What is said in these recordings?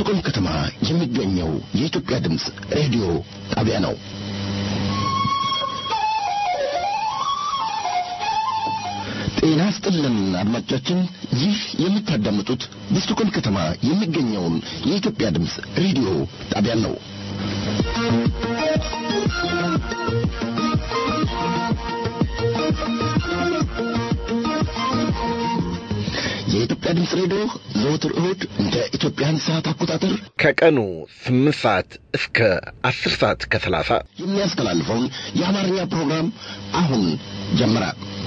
በስቶኮልም ከተማ የሚገኘው የኢትዮጵያ ድምጽ ሬዲዮ ጣቢያ ነው። ጤና ይስጥልን አድማጮቻችን፣ ይህ የምታዳምጡት በስቶኮልም ከተማ የሚገኘውን የኢትዮጵያ ድምጽ ሬዲዮ ጣቢያ ነው። የኢትዮጵያ ድምጽ ሬዲዮ ዘወትር እሁድ እንደ ኢትዮጵያን ሰዓት አቆጣጠር ከቀኑ 8 ሰዓት እስከ 10 ሰዓት ከ30 የሚያስተላልፈውን የአማርኛ ፕሮግራም አሁን ጀመረ።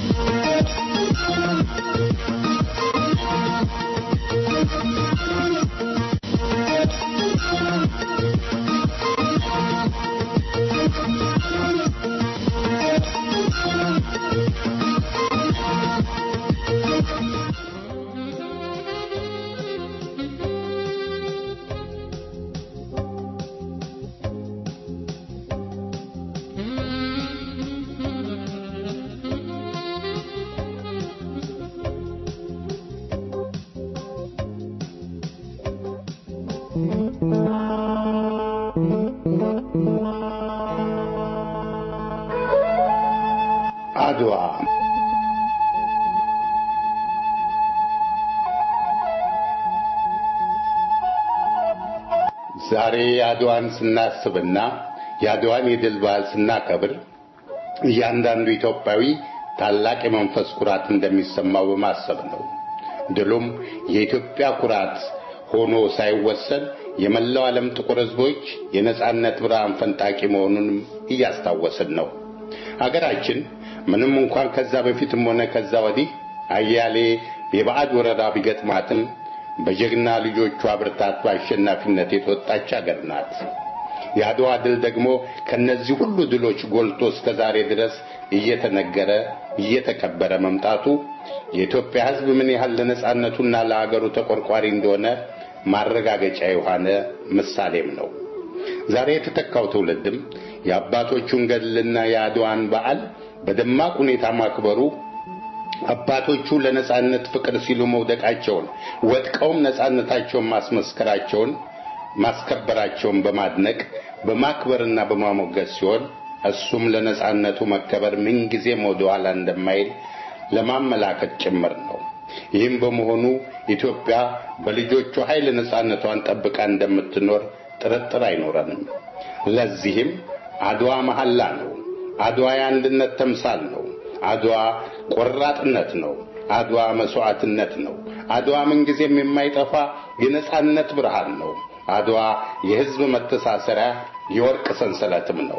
አድዋ ዛሬ አድዋን ስናስብና የአድዋን የድል በዓል ስናከብር እያንዳንዱ ኢትዮጵያዊ ታላቅ የመንፈስ ኩራት እንደሚሰማው በማሰብ ነው። ድሉም የኢትዮጵያ ኩራት ሆኖ ሳይወሰን የመላው ዓለም ጥቁር ሕዝቦች የነጻነት ብርሃን ፈንጣቂ መሆኑን እያስታወስን ነው። ሀገራችን ምንም እንኳን ከዛ በፊትም ሆነ ከዛ ወዲህ አያሌ የባዕድ ወረራ ቢገጥማትም በጀግና ልጆቿ ብርታት በአሸናፊነት የተወጣች ሀገር ናት። የአድዋ ድል ደግሞ ከነዚህ ሁሉ ድሎች ጎልቶ እስከ ዛሬ ድረስ እየተነገረ እየተከበረ መምጣቱ የኢትዮጵያ ሕዝብ ምን ያህል ለነጻነቱና ለሀገሩ ተቆርቋሪ እንደሆነ ማረጋገጫ የሆነ ምሳሌም ነው። ዛሬ የተተካው ትውልድም የአባቶቹን ገድልና የአድዋን በዓል በደማቅ ሁኔታ ማክበሩ አባቶቹ ለነጻነት ፍቅር ሲሉ መውደቃቸውን ወድቀውም ነጻነታቸውን ማስከበራቸውን በማድነቅ በማክበርና በማሞገስ ሲሆን እሱም ለነጻነቱ መከበር ምን ጊዜ ወደኋላ እንደማይል ለማመላከት ጭምር ነው። ይህም በመሆኑ ኢትዮጵያ በልጆቿ ኃይል ነጻነቷን ጠብቃ እንደምትኖር ጥርጥር አይኖረንም። ለዚህም አድዋ መሐላ ነው። አድዋ የአንድነት ተምሳል ነው። አድዋ ቆራጥነት ነው። አድዋ መስዋዕትነት ነው። አድዋ ምንጊዜም የማይጠፋ የነጻነት ብርሃን ነው። አድዋ የሕዝብ መተሳሰሪያ የወርቅ ሰንሰለትም ነው።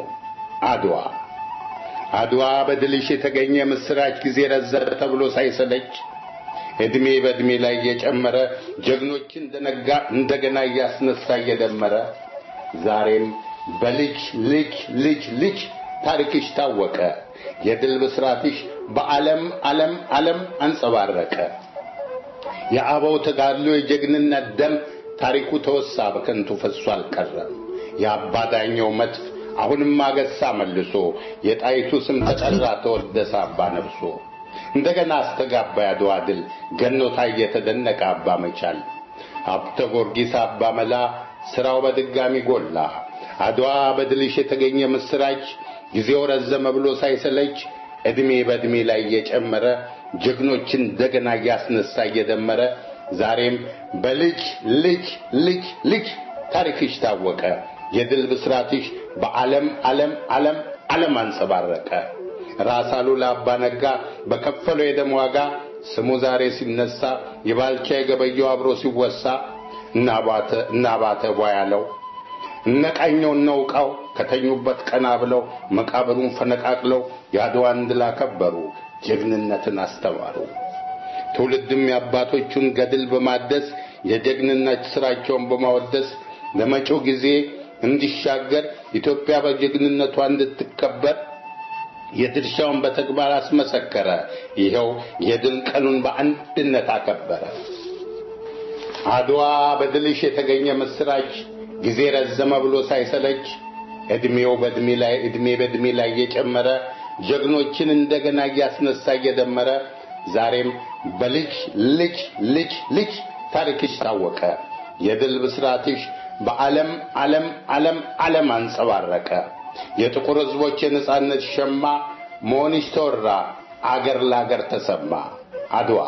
አድዋ በድልሽ የተገኘ ምስራች ጊዜ ረዘረ ተብሎ ሳይሰለች እድሜ በእድሜ ላይ እየጨመረ ጀግኖችን እንደገና እያስነሳ እየደመረ ዛሬም በልጅ ልጅ ታሪክሽ ታወቀ። የድል ብስራትሽ በዓለም አንጸባረቀ። የአበው ተጋድሎ የጀግንነት ደም ታሪኩ ተወሳ በከንቱ ፈሶ አልቀረም። የአባዳኛው መድፍ አሁንም አገሳ መልሶ የጣይቱ ስም ተጠራ ተወደሰ አባ ነፍሶ። እንደገና አስተጋባ ያድዋ ድል ገኖ ታየ ተደነቀ አባ መቻል። ሀብተ ጊዮርጊስ አባ መላ ስራው በድጋሚ ጎላ። አድዋ በድልሽ የተገኘ ምስራች ጊዜው ረዘመ ብሎ ሳይሰለች እድሜ በእድሜ ላይ እየጨመረ ጀግኖችን እንደገና እያስነሳ እየደመረ ዛሬም በልጅ ልጅ ታሪክሽ ታወቀ። የድል ብስራትሽ በዓለም አንጸባረቀ። ራስ አሉላ አባ ነጋ በከፈለው የደም ዋጋ ስሙ ዛሬ ሲነሳ የባልቻ የገበየው አብሮ ሲወሳ እናባተ ቧያለው እነቃኘው ነውቃው ከተኙበት ቀና ብለው መቃብሩን ፈነቃቅለው የአድዋን ድል አከበሩ፣ ጀግንነትን አስተማሩ። ትውልድም የአባቶቹን ገድል በማደስ የጀግንነት ስራቸውን በማወደስ ለመጪው ጊዜ እንዲሻገር ኢትዮጵያ በጀግንነቷ እንድትከበር የድርሻውን በተግባር አስመሰከረ። ይሄው የድል ቀኑን በአንድነት አከበረ። አድዋ በድልሽ የተገኘ ምስራች ጊዜ ረዘመ ብሎ ሳይሰለች እድሜ በእድሜ ላይ እየጨመረ ጀግኖችን እንደገና እያስነሳ እየደመረ ዛሬም በልጅ ታሪክሽ ታወቀ። የድል ብስራትሽ በዓለም ዓለም አንጸባረቀ የጥቁር ህዝቦች የነጻነት ሸማ መሆንሽ ተወራ አገር ለአገር ተሰማ አድዋ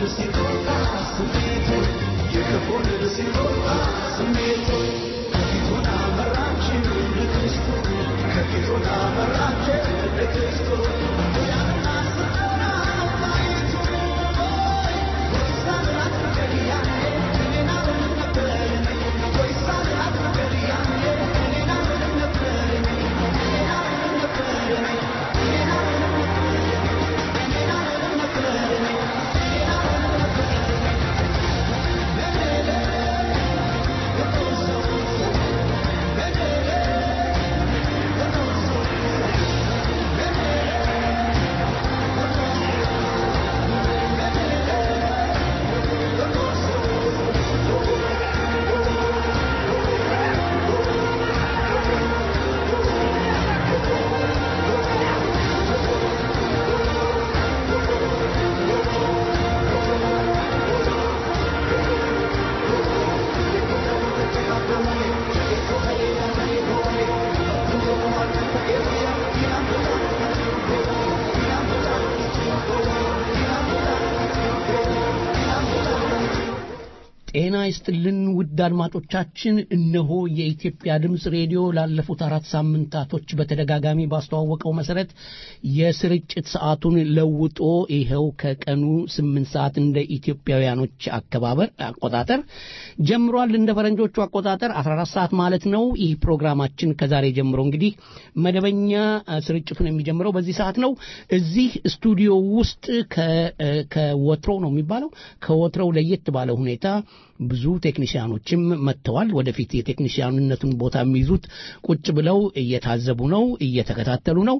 ጤና ይስጥልን ውድ አድማጮቻችን እነሆ የኢትዮጵያ ድምጽ ሬዲዮ ላለፉት 4 ሳምንታቶች በተደጋጋሚ ባስተዋወቀው መሰረት የስርጭት ሰዓቱን ለውጦ ይሄው ከቀኑ 8 ሰዓት እንደ ኢትዮጵያውያኖች አቆጣጠር ጀምሯል እንደ ፈረንጆቹ አቆጣጠር 14 ሰዓት ማለት ነው ይህ ፕሮግራማችን ከዛሬ ጀምሮ እንግዲህ መደበኛ ስርጭቱን የሚጀምረው በዚህ ሰዓት ነው እዚህ ስቱዲዮ ውስጥ ከወትሮው ነው የሚባለው ከወትሮው ለየት ባለ ሁኔታ ብዙ ቴክኒሻኖችም መጥተዋል ወደፊት የቴክኒሻንነቱን ቦታ የሚይዙት ቁጭ ብለው እየታዘቡ ነው እየተከታተሉ ነው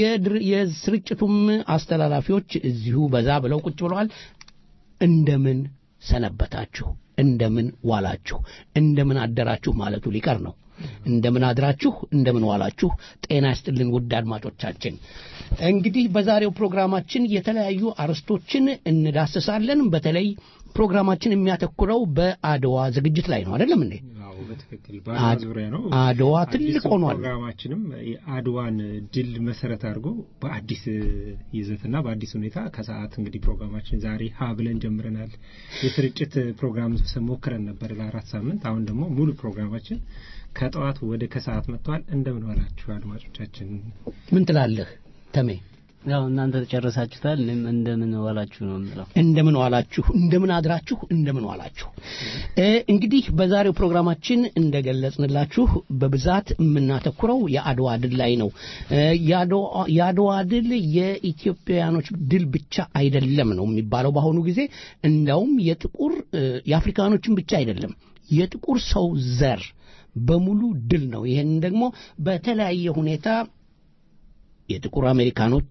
የስርጭቱም አስተላላፊዎች እዚሁ በዛ ብለው ቁጭ ብለዋል እንደምን ሰነበታችሁ እንደምን ዋላችሁ እንደምን አደራችሁ ማለቱ ሊቀር ነው እንደምን አድራችሁ እንደምን ዋላችሁ ጤና ይስጥልን ውድ አድማጮቻችን እንግዲህ በዛሬው ፕሮግራማችን የተለያዩ አርስቶችን እንዳስሳለን በተለይ ፕሮግራማችን የሚያተኩረው በአድዋ ዝግጅት ላይ ነው አይደለም እንዴ አዎ በትክክል በአድዋ ዙሪያ ነው አድዋ ትልቅ ሆኗል ፕሮግራማችንም የአድዋን ድል መሰረት አድርጎ በአዲስ ይዘትና በአዲስ ሁኔታ ከሰዓት እንግዲህ ፕሮግራማችን ዛሬ ብለን ጀምረናል የስርጭት ፕሮግራም ሞክረን ነበር ለ4 ሳምንት አሁን ደግሞ ሙሉ ፕሮግራማችን ከጠዋት ወደ ከሰዓት መጥቷል እንደምን ዋላችሁ አድማጮቻችን ምን ትላለህ ተሜ ያው እናንተ ተጨረሳችሁታል እንደምን ዋላችሁ ነው የምለው እንደምን ዋላችሁ እንደምን አድራችሁ እንደምን ዋላችሁ እንግዲህ በዛሬው ፕሮግራማችን እንደገለጽንላችሁ በብዛት የምናተኩረው የአድዋ ድል ላይ ነው የአድዋ ድል የኢትዮጵያኖች ድል ብቻ አይደለም ነው የሚባለው በአሁኑ ጊዜ እንደውም የጥቁር የአፍሪካኖችን ብቻ አይደለም የጥቁር ሰው ዘር በሙሉ ድል ነው ይሄን ደግሞ በተለያየ ሁኔታ የጥቁር አሜሪካኖች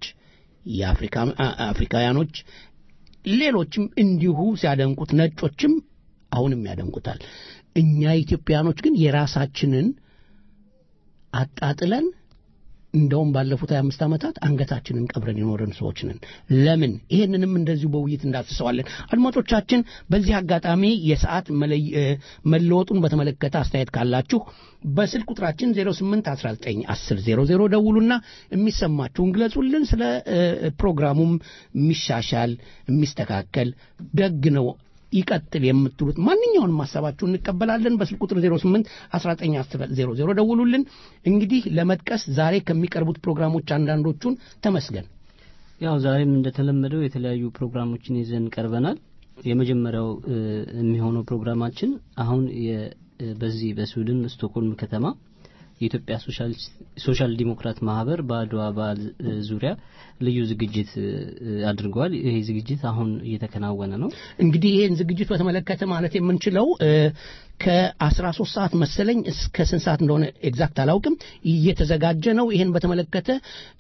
የአፍሪካውያኖች ሌሎችም እንዲሁ ሲያደንቁት ነጮችም አሁንም ያደንቁታል እኛ ኢትዮጵያኖች ግን የራሳችንን አጣጥለን እንደውም ባለፉት 25 ዓመታት አንገታችንን ቀብረን የኖርን ሰዎች ነን ለምን ይሄንንም እንደዚሁ በውይይት እንዳስሰዋለን አድማጮቻችን በዚህ አጋጣሚ የሰዓት መለወጡን በተመለከተ አስተያየት ካላችሁ በስልክ ቁጥራችን 08191000 ደውሉና የሚሰማችሁን ግለጹልን ስለ ፕሮግራሙም የሚሻሻል የሚስተካከል ደግ ነው ይቀጥል የምትሉት ማንኛውንም ሐሳባችሁን እንቀበላለን በስልክ ቁጥር 08191000 ደውሉልን እንግዲህ ለመጥቀስ ዛሬ ከሚቀርቡት ፕሮግራሞች አንዳንዶቹን ተመስገን ያው ዛሬም እንደተለመደው የተለያዩ ፕሮግራሞችን ይዘን ቀርበናል የመጀመሪያው የሚሆነው ፕሮግራማችን አሁን በዚህ በስዊድን ስቶክሆልም ከተማ የኢትዮጵያ ሶሻል ዲሞክራት ማህበር በአድዋ በዓል ዙሪያ ልዩ ዝግጅት አድርጓል ይሄ ዝግጅት አሁን እየተከናወነ ነው እንግዲህ ይሄን ዝግጅት በተመለከተ ማለት የምንችለው ከ13 ሰዓት መሰለኝ እስከ ስንት ሰዓት እንደሆነ ኤግዛክት አላውቅም እየተዘጋጀ ነው ይሄን በተመለከተ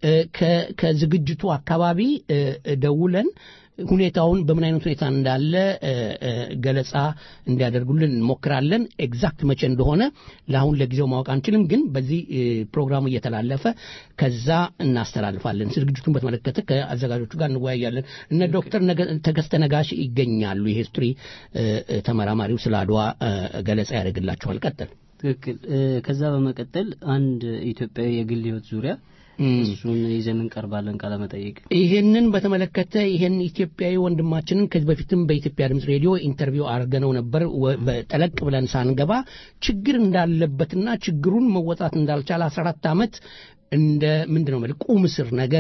ከዝግጅቱ አካባቢ ደውለን ሁኔታውን በምን አይነት ሁኔታ እንዳለ ገለጻ እንዲያደርጉልን እንሞክራለን ኤግዛክት መቼ እንደሆነ ለአሁን ለጊዜው ማወቅ አንችልም ግን በዚህ ፕሮግራሙ እየተላለፈ ከዛ እናስተላልፋለን ዝግጅቱን በተመለከተ ከአዘጋጆቹ ጋር እንወያያለን እነ ዶክተር ተገስተ ነጋሽ ይገኛሉ የሂስትሪ ተመራማሪው ስለ አድዋ ገለጻ ያደርግላቸዋል ቀጥል ትክክል ከዛ በመቀጠል አንድ ኢትዮጵያዊ የግል ህይወት ዙሪያ እሱን ይዘን እንቀርባለን ቃለ መጠይቅ። ይሄንን በተመለከተ ይሄን ኢትዮጵያዊ ወንድማችንን ከዚህ በፊትም በኢትዮጵያ ድምጽ ሬዲዮ ኢንተርቪው አድርገነው ነበር። በጠለቅ ብለን ሳንገባ ችግር እንዳለበትና ችግሩን መወጣት እንዳልቻለ 14 ዓመት እንደ ምንድነው ማለት ቁም እስር ነገር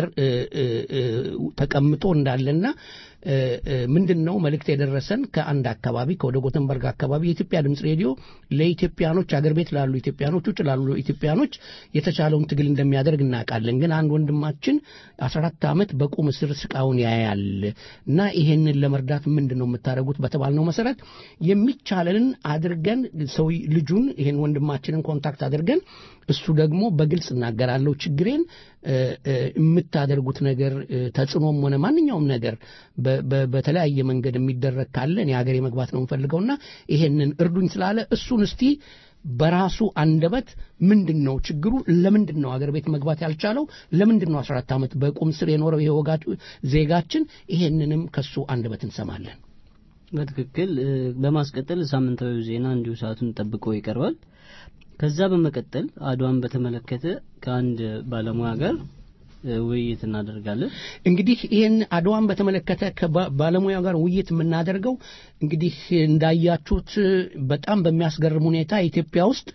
ተቀምጦ እንዳለና ምንድነው መልእክት የደረሰን ከአንድ አካባቢ ከወደ ጎተንበርግ አካባቢ የኢትዮጵያ ድምጽ ሬዲዮ ለኢትዮጵያኖች አገር ቤት ላሉ ኢትዮጵያኖች ውጭ ላሉ ኢትዮጵያኖች የተቻለውን ትግል እንደሚያደርግ እናውቃለን። ግን አንድ ወንድማችን 14 ዓመት በቁም እስር ስቃውን ያያል እና ይሄንን ለመርዳት ምንድነው የምታደርጉት በተባልነው መሰረት የሚቻለንን አድርገን ሰው ልጁን ይሄን ወንድማችንን ኮንታክት አድርገን እሱ ደግሞ በግልጽ እናገራለሁ ችግሬን የምታደርጉት ነገር ተጽኖም ሆነ ማንኛውም ነገር በተለያየ መንገድ የሚደረግ ካለ እኔ ሀገሬ መግባት ነው የምፈልገውና ይሄንን እርዱኝ ስላለ እሱን እስቲ በራሱ አንደበት ምንድነው ችግሩ ለምንድነው ሀገር ቤት መግባት ያልቻለው ለምንድነው 14 ዓመት በቁም ስር የኖረው ይሄ ወጋጭ ዜጋችን ይሄንንም ከሱ አንደበት እንሰማለን። በትክክል በማስቀጠል ሳምንታዊ ዜና እንዲሁ ሰዓቱን ጠብቆ ይቀርባል። ከዛ በመቀጠል አድዋን በተመለከተ ከአንድ ባለሙያ ጋር ውይይት እናደርጋለን። እንግዲህ ይሄን አድዋን በተመለከተ ከባለሙያው ጋር ውይይት የምናደርገው እንግዲህ እንዳያችሁት በጣም በሚያስገርም ሁኔታ ኢትዮጵያ ውስጥ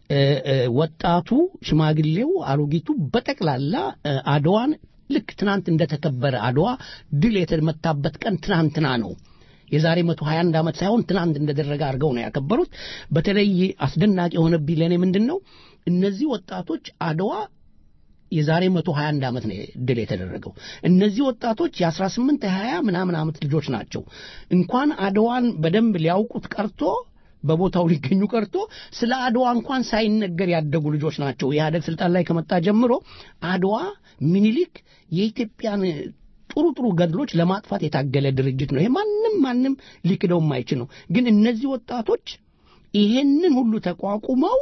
ወጣቱ ሽማግሌው አሮጊቱ በጠቅላላ አድዋን ልክ ትናንት እንደተከበረ አድዋ ድል የተመታበት ቀን ትናንትና ነው የዛሬ 121 ዓመት ሳይሆን ትናንት እንደደረገ አርገው ነው ያከበሩት። በተለይ አስደናቂ የሆነብኝ ለኔ ምንድነው እነዚህ ወጣቶች አድዋ የዛሬ 121 ዓመት ነው ድል የተደረገው። እነዚህ ወጣቶች የ18 20 ምናምን ዓመት ልጆች ናቸው። እንኳን አድዋን በደንብ ሊያውቁት ቀርቶ በቦታው ሊገኙ ቀርቶ ስለ አድዋ እንኳን ሳይነገር ያደጉ ልጆች ናቸው። ኢህአዴግ ስልጣን ላይ ከመጣ ጀምሮ አድዋ ሚኒሊክ የኢትዮጵያን ጥሩ ገድሎች ለማጥፋት የታገለ ድርጅት ነው። ይሄ ማንንም ሊክደው የማይችል ነው። ግን እነዚህ ወጣቶች ይሄንን ሁሉ ተቋቁመው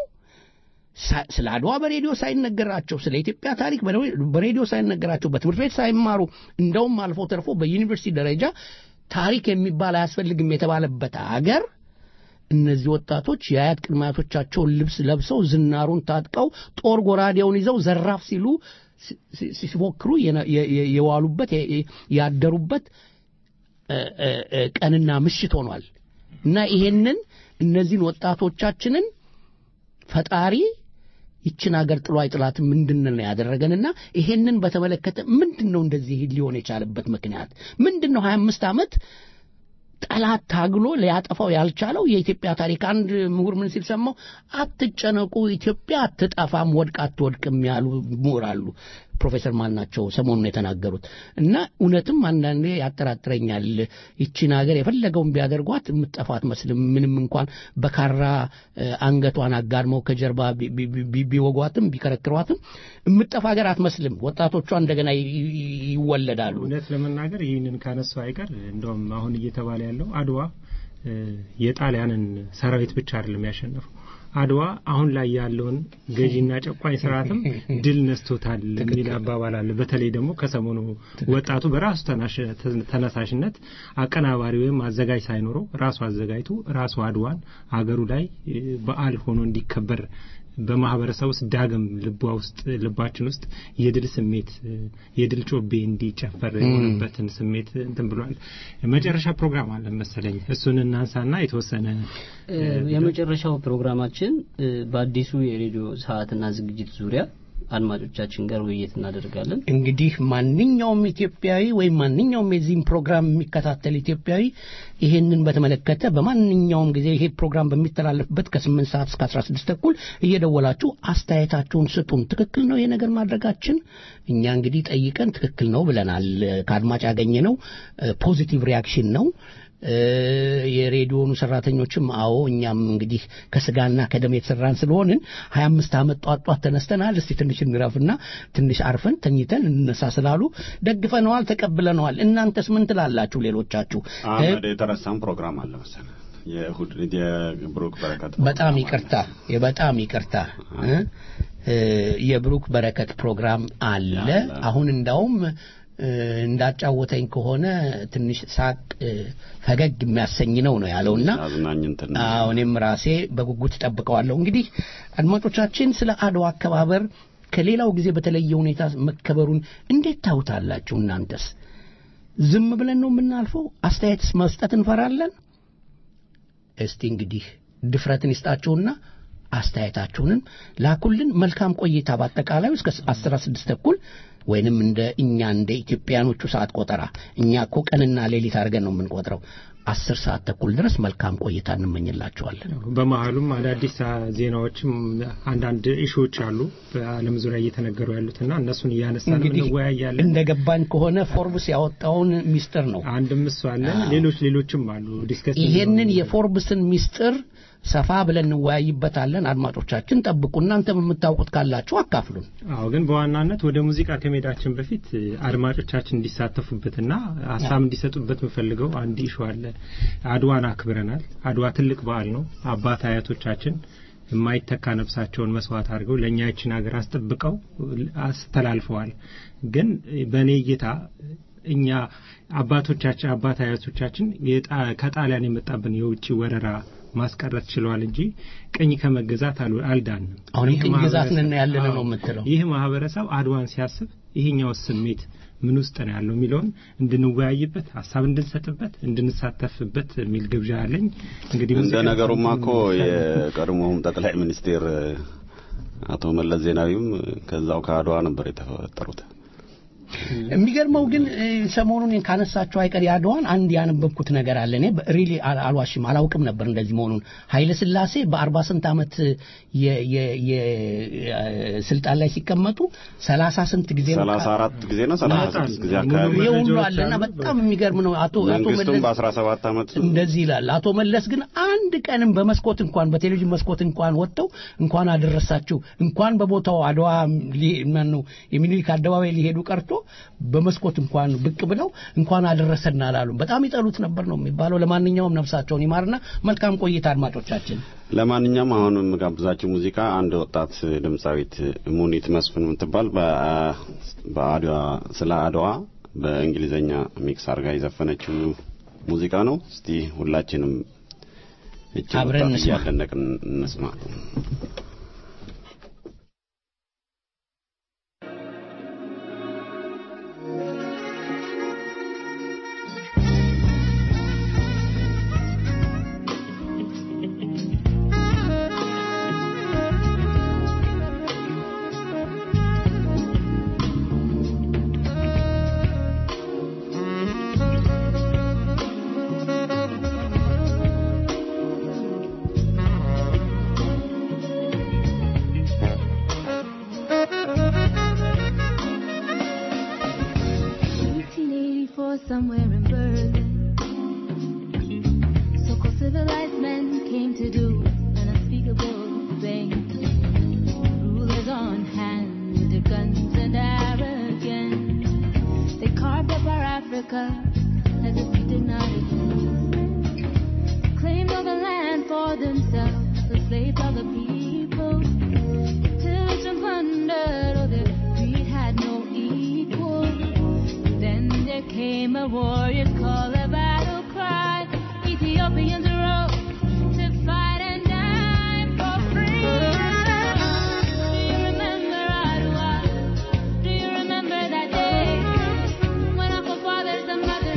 ስለ አድዋ በሬዲዮ ሳይነገራቸው ስለ ኢትዮጵያ ታሪክ በሬዲዮ ሳይነገራቸው በትምህርት ቤት ሳይማሩ እንደውም አልፎ ተርፎ በዩኒቨርሲቲ ደረጃ ታሪክ የሚባል አያስፈልግም የተባለበት ሀገር እነዚህ ወጣቶች የአያት ቅድማያቶቻቸውን ልብስ ለብሰው ዝናሩን ታጥቀው ጦር ጎራዴውን ይዘው ዘራፍ ሲሉ ሲፎክሩ የዋሉበት ያደሩበት ቀንና ምሽት ሆኗል እና ይሄንን እነዚህን ወጣቶቻችንን ፈጣሪ ይችን ሀገር ጥሎ አይጥላት ምንድነው ያደረገንና ይሄንን በተመለከተ ምንድነው እንደዚህ ሊሆን የቻለበት ምክንያት ምንድነው 25 ዓመት ጠላት ታግሎ ሊያጠፋው ያልቻለው የኢትዮጵያ ታሪክ አንድ ምሁር ምን ሲል ሰማው አትጨነቁ ኢትዮጵያ አትጠፋም ወድቃ አትወድቅም ያሉ ምሁር አሉ ፕሮፌሰር ማናቸው ሰሞኑን የተናገሩት እና እውነትም አንዳንዴ ያጠራጥረኛል ይቺን ሀገር የፈለገውን ቢያደርጓት የምትጠፋት መስልም ምንም እንኳን በካራ አንገቷን አጋድመው ከጀርባ ቢወጓትም ቢከረክሯትም የምትጠፋ ሀገር አትመስልም ወጣቶቿ እንደገና ይወለዳሉ እውነት ለመናገር ይሄንን ካነሱ አይቀር እንደውም አሁን እየተባለ ያለው አድዋ የጣሊያንን ሰራዊት ብቻ አይደለም ያሸነፈው አድዋ አሁን ላይ ያለውን ገዢና ጨቋኝ ስርዓትም ድል ነስቶታል የሚል አባባል አለ። በተለይ ደግሞ ከሰሞኑ ወጣቱ በራሱ ተነሳሽነት አቀናባሪ ወይም አዘጋጅ ሳይኖረው ራሱ አዘጋጅቶ ራሱ አድዋን አገሩ ላይ በዓል ሆኖ እንዲከበር በማህበረሰብ ውስጥ ዳግም ልባችን ውስጥ የድል ስሜት የድል ጮቤ እንዲጨፈር የሆነበትን ስሜት እንትን ብሏል። መጨረሻ ፕሮግራም አለ መሰለኝ እሱን እናንሳና የተወሰነ የመጨረሻው ፕሮግራማችን በአዲሱ የሬዲዮ ሰዓትና ዝግጅት ዙሪያ አድማጮቻችን ጋር ውይይት እናደርጋለን። እንግዲህ ማንኛውም ኢትዮጵያዊ ወይ ማንኛውም የዚህን ፕሮግራም የሚከታተል ኢትዮጵያዊ ይሄንን በተመለከተ በማንኛውም ጊዜ ይሄ ፕሮግራም በሚተላለፍበት ከ8 ሰዓት እስከ 16 ተኩል እየደወላችሁ አስተያየታችሁን ስጡን። ትክክል ነው የነገር ማድረጋችን እኛ እንግዲህ ጠይቀን ትክክል ነው ብለናል። ከአድማጭ ያገኘነው ፖዚቲቭ ሪአክሽን ነው። የሬዲዮኑ ሰራተኞችም አዎ እኛም እንግዲህ ከስጋና ከደም የተሰራን ስለሆንን 25 ዓመት ጧጧት ተነስተናል እስቲ ትንሽ እንረፍና ትንሽ አርፈን ተኝተን እንነሳ ስላሉ ደግፈነዋል ተቀብለነዋል። እናንተስ ምን ትላላችሁ ሌሎቻችሁ? አሁን የተረሳም ፕሮግራም አለ መሰለኝ የእሁድ የብሩክ በረከት በጣም ይቅርታ የብሩክ በረከት ፕሮግራም አለ። አሁን እንዳውም እንዳጫወተኝ ከሆነ ትንሽ ሳቅ ፈገግ የሚያሰኝ ነው ያለውና አሁንም ራሴ በጉጉት ተጠብቀዋለሁ። እንግዲህ አድማጮቻችን ስለ አድዋ አከባበር ከሌላው ጊዜ በተለየ ሁኔታ መከበሩን እንዴት ታውታላችሁ እናንተስ? ዝም ብለን ነው የምናልፈው? አስተያየትስ መስጠት እንፈራለን? እስቲ እንግዲህ ድፍረትን ይስጣችሁና አስተያየታችሁን ላኩልን። መልካም ቆይታ። በአጠቃላይ እስከ 16 ተኩል ወይንም እንደ ኢትዮጵያኖቹ ሰዓት ቆጠራ እኛ እኮ ቀንና ሌሊት አድርገን ነው የምንቆጥረው 10 ሰዓት ተኩል ድረስ መልካም ቆይታ እንመኝላችኋለን። በመሃሉም አዳዲስ ዜናዎችም አንዳንድ ኢሹዎች አሉ በዓለም ዙሪያ እየተነገሩ ያሉትና እነሱን እያነሳን እንወያያለን። እንደገባኝ ከሆነ ፎርብስ ያወጣውን ሚስጥር ነው አንድም እሱ አለ፣ ሌሎችም አሉ ዲስከስ ይሄንን የፎርብስን ሚስጥር ሰፋ ብለን እንወያይበታለን። አድማጮቻችን ጠብቁ። እናንተም የምታውቁት ካላችሁ አካፍሉን። አዎ፣ ግን በዋናነት ወደ ሙዚቃ ከመሄዳችን በፊት አድማጮቻችን እንዲሳተፉበትና ሐሳብ እንዲሰጡበት የምፈልገው አንድ ኢሹ አለ። አድዋን አክብረናል። አድዋ ትልቅ በዓል ነው። አባት አያቶቻችን የማይተካ ነፍሳቸውን መስዋዕት አድርገው ለኛ ይችን ሀገር አስጠብቀው አስተላልፈዋል። ግን በኔ እይታ እኛ አባት አያቶቻችን ከጣሊያን የመጣብን የውጪ ወረራ ማስቀረት ችለዋል እንጂ ቀኝ ከመገዛት አልዳንም። አሁን ቀኝ ግዛት ነን ያለን ነው የምትለው። ይህ ማህበረሰብ አድዋን ሲያስብ ይሄኛው ስሜት ምን ውስጥ ነው ያለው የሚለውን እንድንወያይበት፣ ሐሳብ እንድንሰጥበት፣ እንድንሳተፍበት የሚል ግብዣ አለኝ። እንግዲህ እንደ ነገሩማ እኮ የቀድሞውም ጠቅላይ ሚኒስቴር አቶ መለስ ዜናዊም ከዛው ከአድዋ ነበር የተፈጠሩት። የሚገርመው ግን ሰሞኑን ካነሳቸው አይቀር ያድዋን አንድ ያነበብኩት ነገር አለ። እኔ ሪሊ አልዋሽም አላውቅም ነበር እንደዚህ መሆኑን። ኃይለ ሥላሴ በ40 ዓመት የስልጣን ላይ ሲቀመጡ 30 ስንት ጊዜ ነው 34 ጊዜ ነው 36 ጊዜ አካባቢ ይሁን አለና በጣም የሚገርም ነው። አቶ መለስ በ17 ዓመት እንደዚህ ይላል። አቶ መለስ ግን አንድ ቀንም በመስኮት እንኳን በቴሌቪዥን መስኮት እንኳን ወጥተው እንኳን አደረሳችሁ እንኳን በቦታው አድዋ ነው የሚኒሊክ አደባባይ ሊሄዱ ቀርቶ በመስኮት እንኳን ብቅ ብለው እንኳን አደረሰና አላሉ። በጣም ይጠሉት ነበር ነው የሚባለው። ለማንኛውም ነፍሳቸውን ይማርና መልካም ቆይታ አድማጮቻችን። ለማንኛውም አሁን የምጋብዛችሁ ሙዚቃ አንድ ወጣት ድምጻዊት ሙኒት መስፍን የምትባል በአድዋ ስለ አድዋ በእንግሊዘኛ ሚክስ አርጋ የዘፈነችው ሙዚቃ ነው። እስቲ ሁላችንም አብረን እንስማ። Somewhere in Berlin, so-called civilized men came to do an unspeakable thing. Rulers on hand with their guns and arrogance, they carved up our Africa as if we did not exist. Claimed all the land for themselves, enslaved all the people, pillaged and plundered, oh their greed had no equal. Then there came a warrior's call, a battle cry. Ethiopians rose to fight and die for freedom. Do you remember Adwa? Do you remember that day when our forefathers and mothers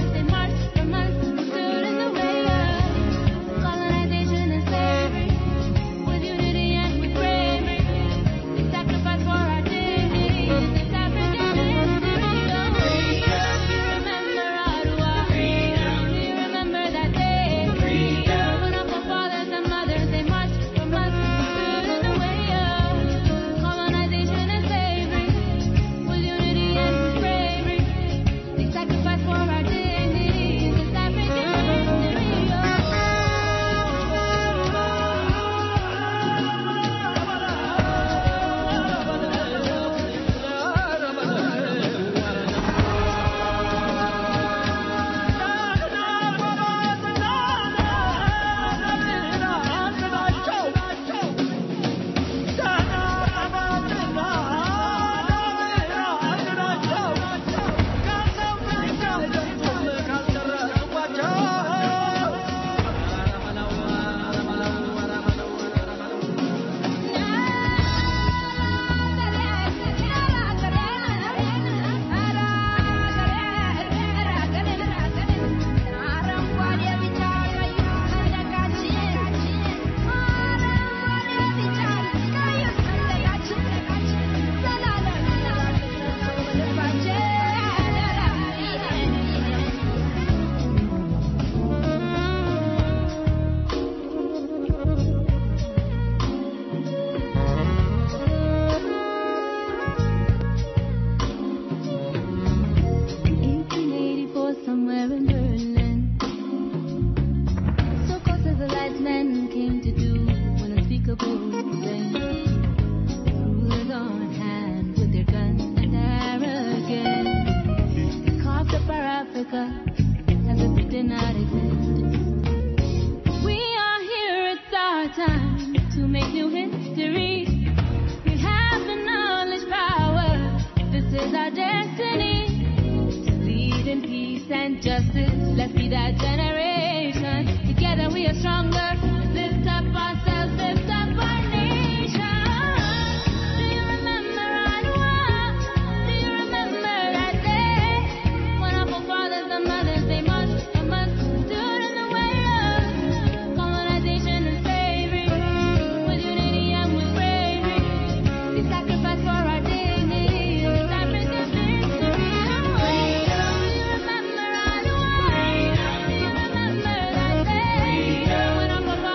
injustice. Let's be that generation. Together we are stronger. Lift up ourselves, lift up our nation. Do you remember Adwa? Do you remember that day? When our fathers and mothers, they must stood in the way of colonization and slavery. With unity and with bravery, they sacrificed for our dignity. African victory. Do you remember Adwa? Do you remember that day? When our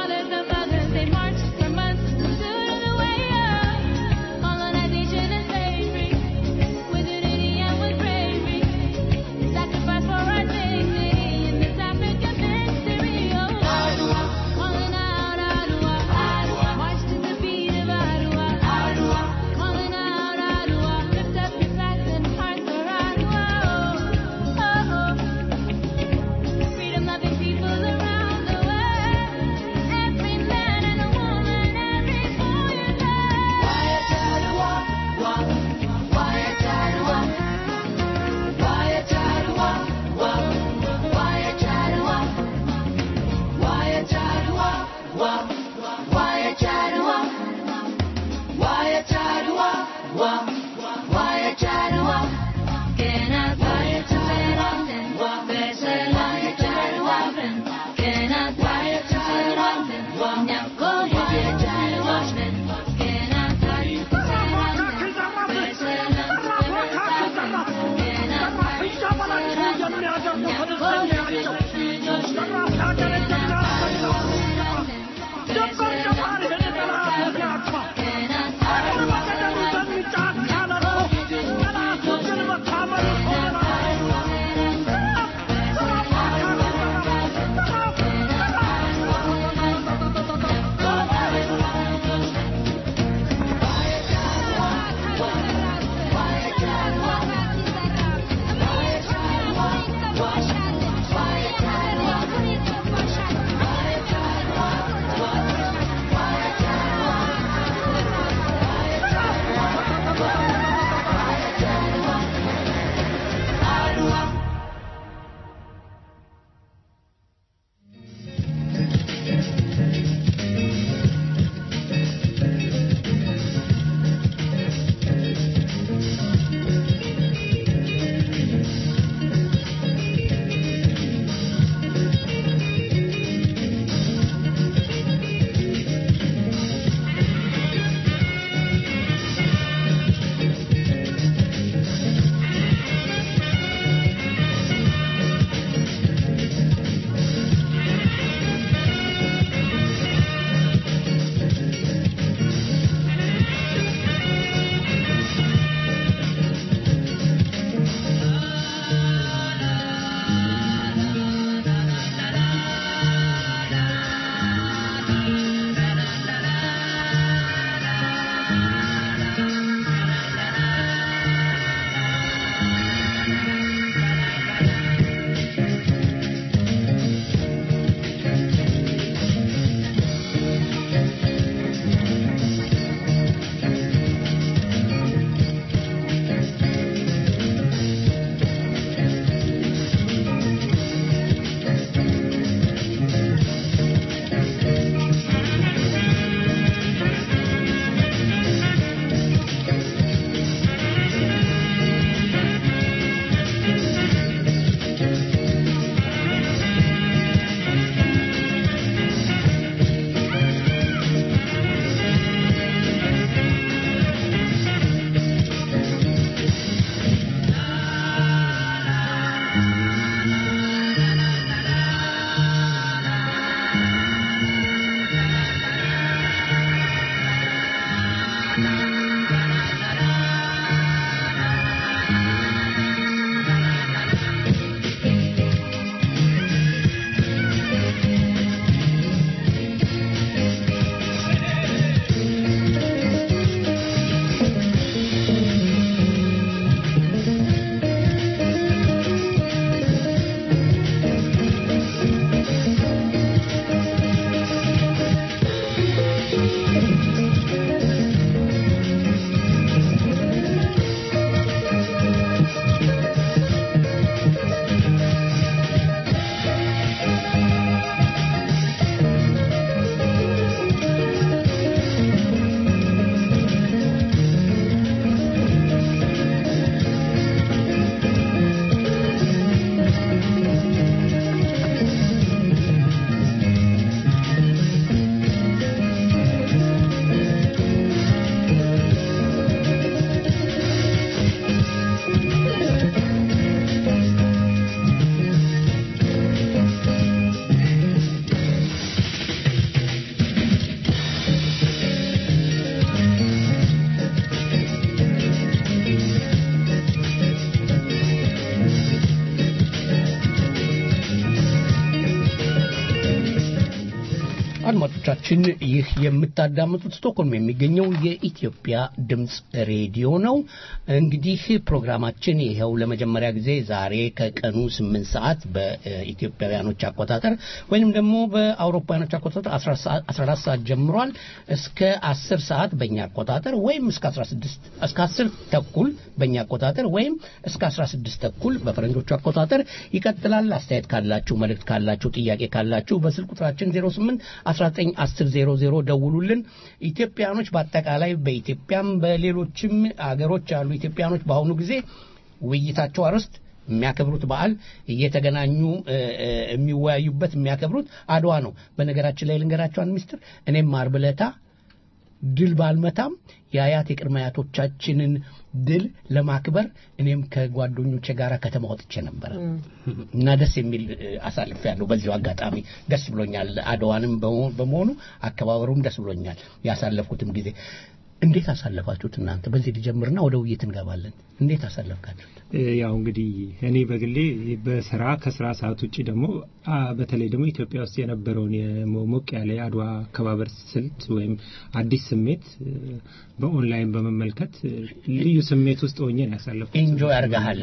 አድማጮቻችን ይህ የምታዳምጡት ስቶክሆልም የሚገኘው የኢትዮጵያ ድምጽ ሬዲዮ ነው። እንግዲህ ፕሮግራማችን ይሄው ለመጀመሪያ ጊዜ ዛሬ ከቀኑ 8 ሰዓት በኢትዮጵያውያኖች አቆጣጠር ወይንም ደግሞ በአውሮፓውያኖች አቆጣጠር 14 ሰዓት ጀምሯል እስከ 10 ሰዓት በእኛ አቆጣጠር ወይም እስከ 10 ተኩል በእኛ አቆጣጠር ወይም እስከ 16 ተኩል በፈረንጆቹ አቆጣጠር ይቀጥላል። አስተያየት ካላችሁ መልእክት ካላችሁ ጥያቄ ካላችሁ በስልክ ቁጥራችን 08 191000 ደውሉልን። ኢትዮጵያኖች በአጠቃላይ በኢትዮጵያም በሌሎችም አገሮች ያሉ ኢትዮጵያኖች በአሁኑ ጊዜ ውይይታቸው አርስት የሚያከብሩት በዓል እየተገናኙ የሚወያዩበት የሚያከብሩት አድዋ ነው። በነገራችን ላይ ልንገራቸው አንድ ሚስጥር። እኔም ዓርብ ዕለት ድል ባልመታም የአያት የቅድመ አያቶቻችንን ድል ለማክበር እኔም ከጓደኞቼ ጋር ከተማ ወጥቼ ነበር እና ደስ የሚል አሳልፍ ያለው በዚሁ አጋጣሚ ደስ ብሎኛል። አድዋንም በመሆኑ አከባበሩም ደስ ብሎኛል። ያሳለፍኩትም ጊዜ እንዴት አሳለፋችሁት እናንተ? በዚህ ልጀምርና ወደ ውይይት እንገባለን። እንዴት አሳለፍካችሁት? ያው እንግዲህ እኔ በግሌ በስራ ከስራ ሰዓት ውጪ ደግሞ በተለይ ደግሞ ኢትዮጵያ ውስጥ የነበረውን የሞቅ ያለ አድዋ አከባበር ስልት ወይም አዲስ ስሜት በኦንላይን በመመልከት ልዩ ስሜት ውስጥ ሆኜ ያሳለፍኩት። ኢንጆይ አርጋሃል?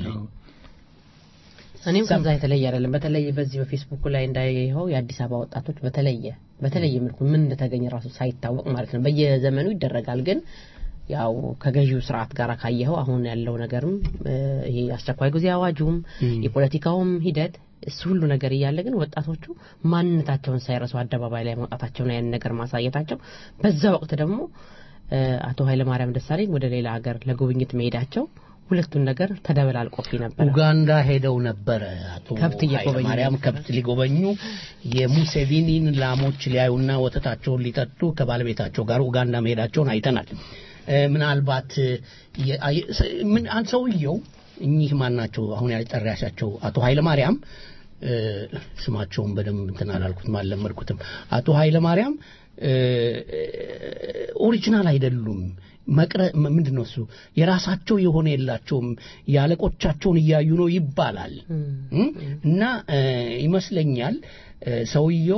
እኔም ከዛ የተለየ አይደለም። በተለይ በዚህ በፌስቡክ ላይ እንዳየኸው የአዲስ አበባ ወጣቶች በተለየ መልኩ ምን እንደተገኘ ራሱ ሳይታወቅ ማለት ነው በየዘመኑ ይደረጋል። ግን ያው ከገዢው ስርዓት ጋር ካየኸው አሁን ያለው ነገርም ይሄ አስቸኳይ ጊዜ አዋጁም የፖለቲካውም ሂደት እሱ ሁሉ ነገር እያለ ግን ወጣቶቹ ማንነታቸውን ሳይረሱ አደባባይ ላይ መውጣታቸውና ያን ነገር ማሳየታቸው በዛ ወቅት ደግሞ አቶ ኃይለማርያም ደሳለኝ ወደ ሌላ ሀገር ለጉብኝት መሄዳቸው ሁለቱን ነገር ተደበላልቆብኝ ነበር። ኡጋንዳ ሄደው ነበር አቶ ኃይለማርያም ከብት ሊጎበኙ የሙሴቪኒን ላሞች ሊያዩና ወተታቸውን ሊጠጡ ከባለቤታቸው ጋር ኡጋንዳ መሄዳቸውን አይተናል። ምናልባት ምን አንሰውየው እኚህ ማናቸው አሁን ያልጠራሻቸው አቶ ኃይለማርያም ስማቸውን በደንብ እንትን አላልኩት ማለመርኩትም አቶ ኃይለማርያም ኦሪጂናል አይደሉም። ምንድነው እሱ የራሳቸው የሆነ የላቸውም ያለቆቻቸውን እያዩ ነው ይባላል እና ይመስለኛል ሰውየው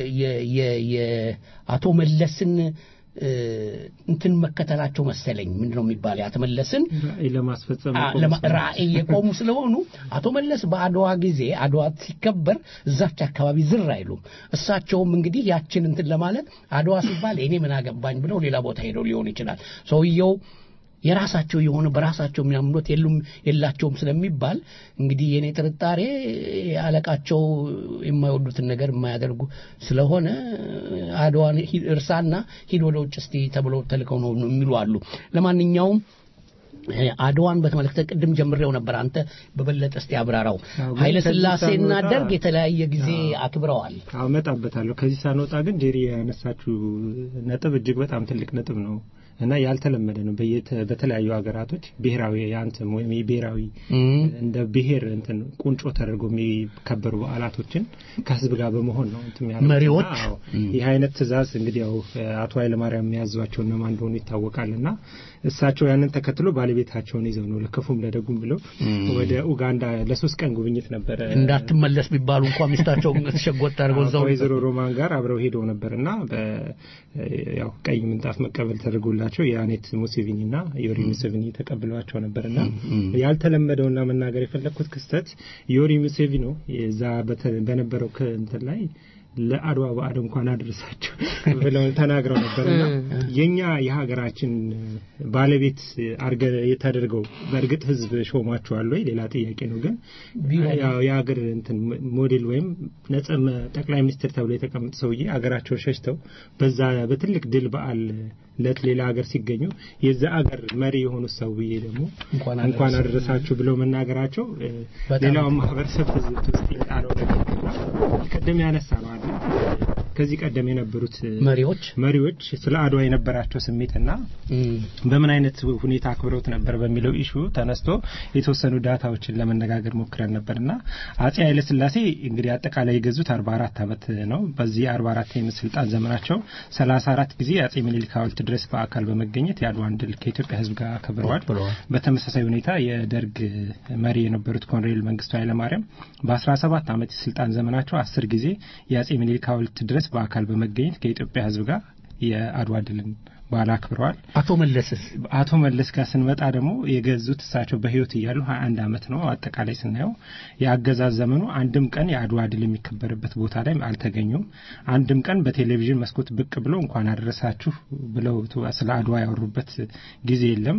የአቶ መለስን እንትን መከተላቸው መሰለኝ ምንድነው የሚባል ያተመለስን ለማስፈጸም ራእይ የቆሙ ስለሆኑ አቶ መለስ በአድዋ ጊዜ አድዋ ሲከበር እዛች አካባቢ ዝር አይሉም። እሳቸውም እንግዲህ ያችን እንትን ለማለት አድዋ ሲባል እኔ ምን አገባኝ ብለው ሌላ ቦታ ሄደው ሊሆን ይችላል። ሰውየው የራሳቸው የሆነ በራሳቸው የሚያምኑት የላቸውም ስለሚባል እንግዲህ የኔ ጥርጣሬ አለቃቸው የማይወዱትን ነገር የማያደርጉ ስለሆነ አድዋን እርሳና ሂድ ወደ ውጭ እስቲ ተብሎ ተልከው ነው የሚሉ አሉ። ለማንኛውም አድዋን በተመለከተ ቅድም ጀምሬው ነበር። አንተ በበለጠ እስቲ አብራራው። ኃይለ ሥላሴና ደርግ የተለያየ ጊዜ አክብረዋል። አመጣበታለሁ። ከዚህ ሳንወጣ ግን ጄሪ ያነሳችሁ ነጥብ እጅግ በጣም ትልቅ ነጥብ ነው እና ያልተለመደ ነው። በተለያዩ ሀገራቶች ብሔራዊ አንተም ወይም ብሔራዊ እንደ ብሔር እንትን ቁንጮ ተደርጎ የሚከበሩ በዓላቶችን ከህዝብ ጋር በመሆን ነው እንትን ያለው መሪዎች ይህ አይነት ትእዛዝ እንግዲህ ያው አቶ ኃይለማርያም የሚያዟቸው እና ማን እንደሆኑ ይታወቃልና እሳቸው ያንን ተከትሎ ባለቤታቸውን ይዘው ነው ለከፉም ለደጉም ብለው ወደ ኡጋንዳ ለ3 ቀን ጉብኝት ነበር። እንዳትመለስ ቢባሉ እንኳን ሚስታቸው ተሸጎጥ አድርገው እዛው ወይዘሮ ሮማን ጋር አብረው ሄደው ነበርና ያው ቀይ ምንጣፍ መቀበል ተደርጎላቸው የአኔት ሙሴቪኒና ዮሪ ሙሴቪኒ ተቀብለዋቸው ነበርና ያልተለመደውና መናገር የፈለኩት ክስተት ዮሪ ሙሴቪኒ እዛ በነበረው እንትን ላይ ለአድዋ በዓል እንኳን አድርሳቸው ብለው ተናግረው ነበርና የኛ የሀገራችን ባለቤት አርገ የተደረገው በእርግጥ ህዝብ ሾማቸዋል ወይ ሌላ ጥያቄ ነው። ግን ያው የሀገር እንትን ሞዴል ወይም ነጸም ጠቅላይ ሚኒስትር ተብሎ የተቀመጡ ሰውዬ ሀገራቸው ሸሽተው በዛ በትልቅ ድል በዓል ለሌላ ሀገር ሲገኙ የዛ ሀገር መሪ የሆኑ ሰውዬ ደግሞ እንኳን አደረሳችሁ ብለው መናገራቸው ሌላው ማህበረሰብ ህዝብ ውስጥ ያለው ነገር ቀደም ያነሳ ነው አይደል? ከዚህ ቀደም የነበሩት መሪዎች ስለ አድዋ የነበራቸው ስሜትና በምን አይነት ሁኔታ አክብረውት ነበር በሚለው ኢሹ ተነስቶ የተወሰኑ ዳታዎችን ለመነጋገር ሞክረን ነበርና አፄ ኃይለ ሥላሴ እንግዲህ አጠቃላይ የገዙት 44 አመት ነው። በዚህ 44 ዓመት ስልጣን ዘመናቸው 34 ጊዜ አፄ ምኒልክ ሐውልት ድረስ በአካል በመገኘት የአድዋን ድል ከኢትዮጵያ ህዝብ ጋር አክብረዋል። በተመሳሳይ ሁኔታ የደርግ መሪ የነበሩት ኮሎኔል መንግስቱ ኃይለማርያም በ17 አመት ስልጣን ዘመናቸው 10 ጊዜ የአፄ ምኒልክ ሐውልት ድረስ መለስ በአካል በመገኘት ከኢትዮጵያ ህዝብ ጋር የአድዋ ድልን በዓል አክብረዋል። አቶ መለስ ጋር ስንመጣ ደግሞ የገዙት እሳቸው በህይወት እያሉ 21 ዓመት ነው። አጠቃላይ ስናየው የአገዛዝ ዘመኑ አንድም ቀን የአድዋ ድል የሚከበርበት ቦታ ላይ አልተገኙም። አንድም ቀን በቴሌቪዥን መስኮት ብቅ ብለው እንኳን አደረሳችሁ ብለው ስለ አድዋ ያወሩበት ጊዜ የለም።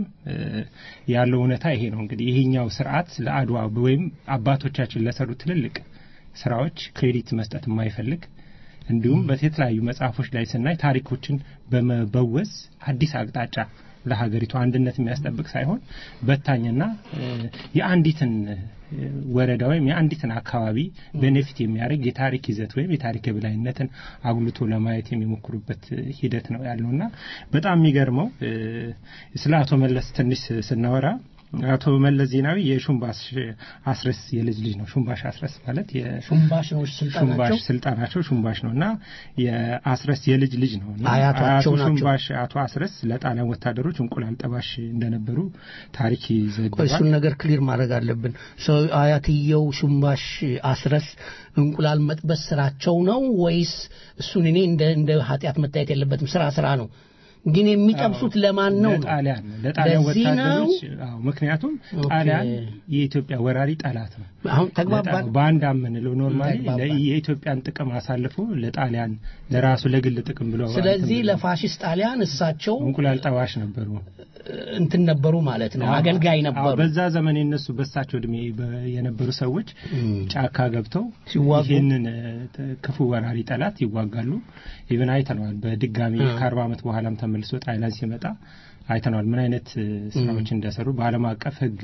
ያለው እውነታ ይሄ ነው። እንግዲህ ይሄኛው ስርዓት ለአድዋ ወይም አባቶቻችን ለሰሩ ትልልቅ ስራዎች ክሬዲት መስጠት የማይፈልግ እንዲሁም በተለያዩ መጽሐፎች ላይ ስናይ ታሪኮችን በመበወዝ አዲስ አቅጣጫ ለሀገሪቱ አንድነት የሚያስጠብቅ ሳይሆን በታኝና የአንዲትን ወረዳ ወይም የአንዲትን አካባቢ ቤኔፊት የሚያደርግ የታሪክ ይዘት ወይም የታሪክ የበላይነትን አጉልቶ ለማየት የሚሞክሩበት ሂደት ነው ያለውና በጣም የሚገርመው ስለ አቶ መለስ ትንሽ ስናወራ አቶ መለስ ዜናዊ የሹምባሽ አስረስ የልጅ ልጅ ነው። ሹምባሽ አስረስ ማለት የሹምባሽ ነው ስልጣናቸው ሹምባሽ ነውና የአስረስ የልጅ ልጅ ነው። አያታቸው ናቸው። ሹምባሽ አቶ አስረስ ለጣሊያን ወታደሮች እንቁላል ጠባሽ እንደነበሩ ታሪክ ይዘግባል። እሱን ነገር ክሊር ማድረግ አለብን። ሰው አያትየው ሹምባሽ አስረስ እንቁላል መጥበስ ስራቸው ነው ወይስ እሱን እኔ እንደ ኃጢያት መታየት የለበትም ስራ ነው ግን የሚጠብሱት ለማን ነው? ለጣሊያን ወታደሮች። ምክንያቱም ጣሊያን የኢትዮጵያ ወራሪ ጠላት ነው። አሁን ተግባባን። ባንዳ ምንለው ኖርማሊ የኢትዮጵያን ጥቅም አሳልፎ ለጣሊያን ለራሱ ለግል ጥቅም ብለው ስለዚህ ለፋሺስት ጣሊያን እሳቸው እንቁላል ጠባሽ ነበሩ እንትን ነበሩ ማለት ነው። አገልጋይ ነበሩ። በዛ ዘመን የነሱ በሳቸው እድሜ የነበሩ ሰዎች ጫካ ገብተው ይሄንን ክፉ ወራሪ ጠላት ይዋጋሉ። ኢቭን አይተናል። በድጋሚ ከ40 ዓመት በኋላም ተመልሶ ጣሊያን ሲመጣ አይተናል ምን አይነት ስራዎች እንደሰሩ። በዓለም አቀፍ ሕግ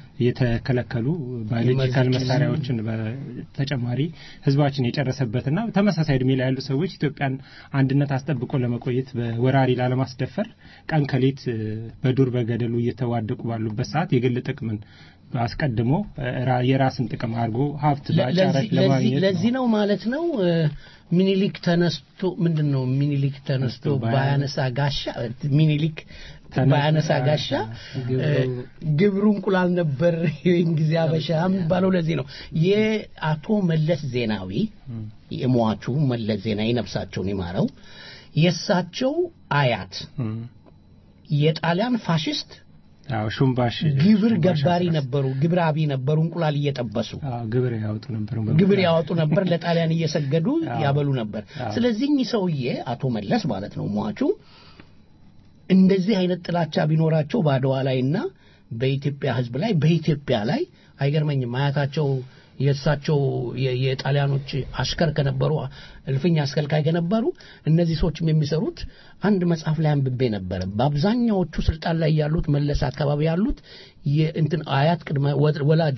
የተከለከሉ ባዮሎጂካል መሳሪያዎችን በተጨማሪ ህዝባችን የጨረሰበትና ተመሳሳይ እድሜ ላይ ያሉ ሰዎች ኢትዮጵያን አንድነት አስጠብቆ ለመቆየት በወራሪ ላለማስደፈር ቀን ከሌት በዱር በገደሉ እየተዋደቁ ባሉበት ሰዓት የግል ጥቅምን አስቀድሞ የራስን ጥቅም አድርጎ ሀብት ባጫረት ለማግኘት ለዚህ ነው ማለት ነው። ሚኒሊክ ተነስቶ ምንድነው ሚኒሊክ ተነስቶ ባያነሳ ጋሻ ሚኒሊክ ባያነሳ ጋሻ ግብሩ እንቁላል ነበር እንግዲህ አበሻ የሚባለው ለዚህ ነው። የአቶ መለስ ዜናዊ የሟቹ መለስ ዜናዊ ነፍሳቸውን ይማረው የሳቸው አያት የጣሊያን ፋሺስት ሹምባሽ ግብር ገባሪ ነበሩ። ግብራቢ ነበሩ። እንቁላል እየጠበሱ ግብር ያወጡ ነበር። ለጣሊያን እየሰገዱ ያበሉ ነበር። ስለዚህ እኚህ ሰውዬ አቶ መለስ ማለት ነው ሟቹ እንደዚህ አይነት ጥላቻ ቢኖራቸው ባድዋ ላይና በኢትዮጵያ ህዝብ ላይ በኢትዮጵያ ላይ አይገርመኝም። አያታቸው የሳቸው የጣሊያኖች አሽከር ከነበሩ እልፍኛ አስከልካይ ከነበሩ እነዚህ ሰዎችም የሚሰሩት አንድ መጽሐፍ ላይ አንብቤ ነበር። በአብዛኛዎቹ ስልጣን ላይ ያሉት መለስ አካባቢ ያሉት የእንትን አያት ቅድመ ወላጅ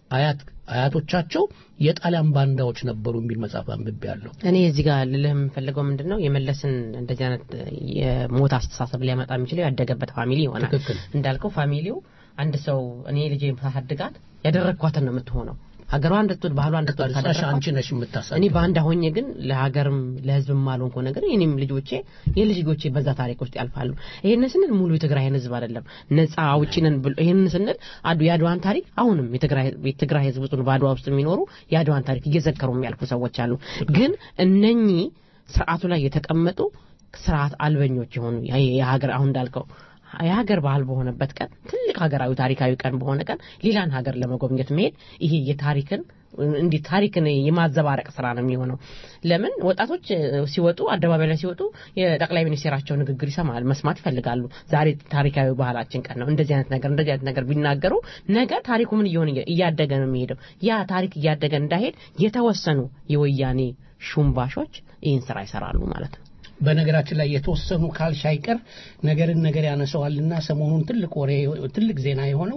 አያቶቻቸው የጣሊያን ባንዳዎች ነበሩ የሚል መጽሐፍ አንብቤ ያለው። እኔ እዚህ ጋር ልልህ የምፈልገው ምንድነው የመለስን እንደዚህ አይነት የሞት አስተሳሰብ ሊያመጣ የሚችለው ያደገበት ፋሚሊ ይሆናል። እንዳልከው ፋሚሊው አንድ ሰው እኔ ልጄን ሳድጋት ያደረኳትን ነው የምትሆነው። ሀገሯ እንደተወድ ባህሏ እንደተወድ ታደርጋለች። አንቺ ነሽ የምታሳድግ። እኔ ባንዳ ሆኜ ግን ለሀገርም ለህዝብም ማልሆንኩ ነገር እኔም ልጆቼ በዛ ታሪክ ውስጥ ያልፋሉ። ይሄን ስንል ሙሉ የትግራይን ህዝብ አይደለም ነፃ አውጪ ነን ብሎ ይሄን ስንል የአድዋን ታሪክ አሁንም የትግራይ ህዝብ ውስጥ ባድዋ ውስጥ የሚኖሩ የአድዋን ታሪክ እየዘከሩ የሚያልፉ ሰዎች አሉ። ግን እነኚህ ስርዓቱ ላይ የተቀመጡ ስርዓት አልበኞች የሆኑ የሀገር አሁን እንዳልከው የሀገር ባህል በሆነበት ቀን ትልቅ ሀገራዊ ታሪካዊ ቀን በሆነ ቀን ሌላን ሀገር ለመጎብኘት መሄድ ይሄ ታሪክን የማዘባረቅ ስራ ነው የሚሆነው። ለምን ወጣቶች ሲወጡ አደባባይ ላይ ሲወጡ የጠቅላይ ሚኒስትራቸው ንግግር ይሰማል መስማት ይፈልጋሉ። ዛሬ ታሪካዊ ባህላችን ቀን ነው እንደዚህ አይነት ነገር ቢናገሩ ነገ ታሪኩ ምን እያደገ ነው የሚሄደው። ያ ታሪክ እያደገ እንዳይሄድ የተወሰኑ የወያኔ ሹምባሾች ይህን ስራ ይሰራሉ ማለት ነው። በነገራችን ላይ የተወሰኑ ካልሽ አይቀር ነገር ያነሳዋልና ሰሞኑን ትልቅ ዜና የሆነው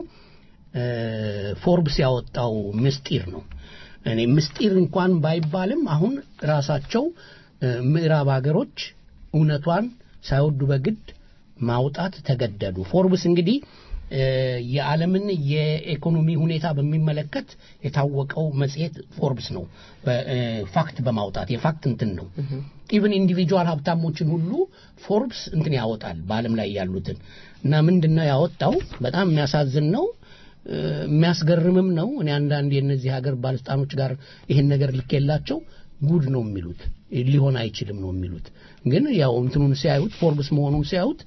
ፎርብስ ያወጣው ምስጢር ነው። እኔ ምስጢር እንኳን ባይባልም አሁን ራሳቸው ምዕራብ ሀገሮች እውነቷን ሳይወዱ በግድ ማውጣት ተገደዱ። ፎርብስ እንግዲህ የዓለምን የኢኮኖሚ ሁኔታ በሚመለከት የታወቀው መጽሔት ፎርብስ ነው። ፋክት በማውጣት የፋክት እንትን ነው። ኢቭን ኢንዲቪጁዋል ሀብታሞችን ሁሉ ፎርብስ እንትን ያወጣል በዓለም ላይ ያሉትን እና ምንድነው ያወጣው? በጣም የሚያሳዝን ነው የሚያስገርምም ነው። እኔ አንዳንድ የነዚህ ሀገር ባለስልጣኖች ጋር ይሄን ነገር ልኬላቸው ጉድ ነው የሚሉት ሊሆን አይችልም ነው የሚሉት ግን ያው እንትኑን ሲያዩት ፎርብስ መሆኑን ሲያዩት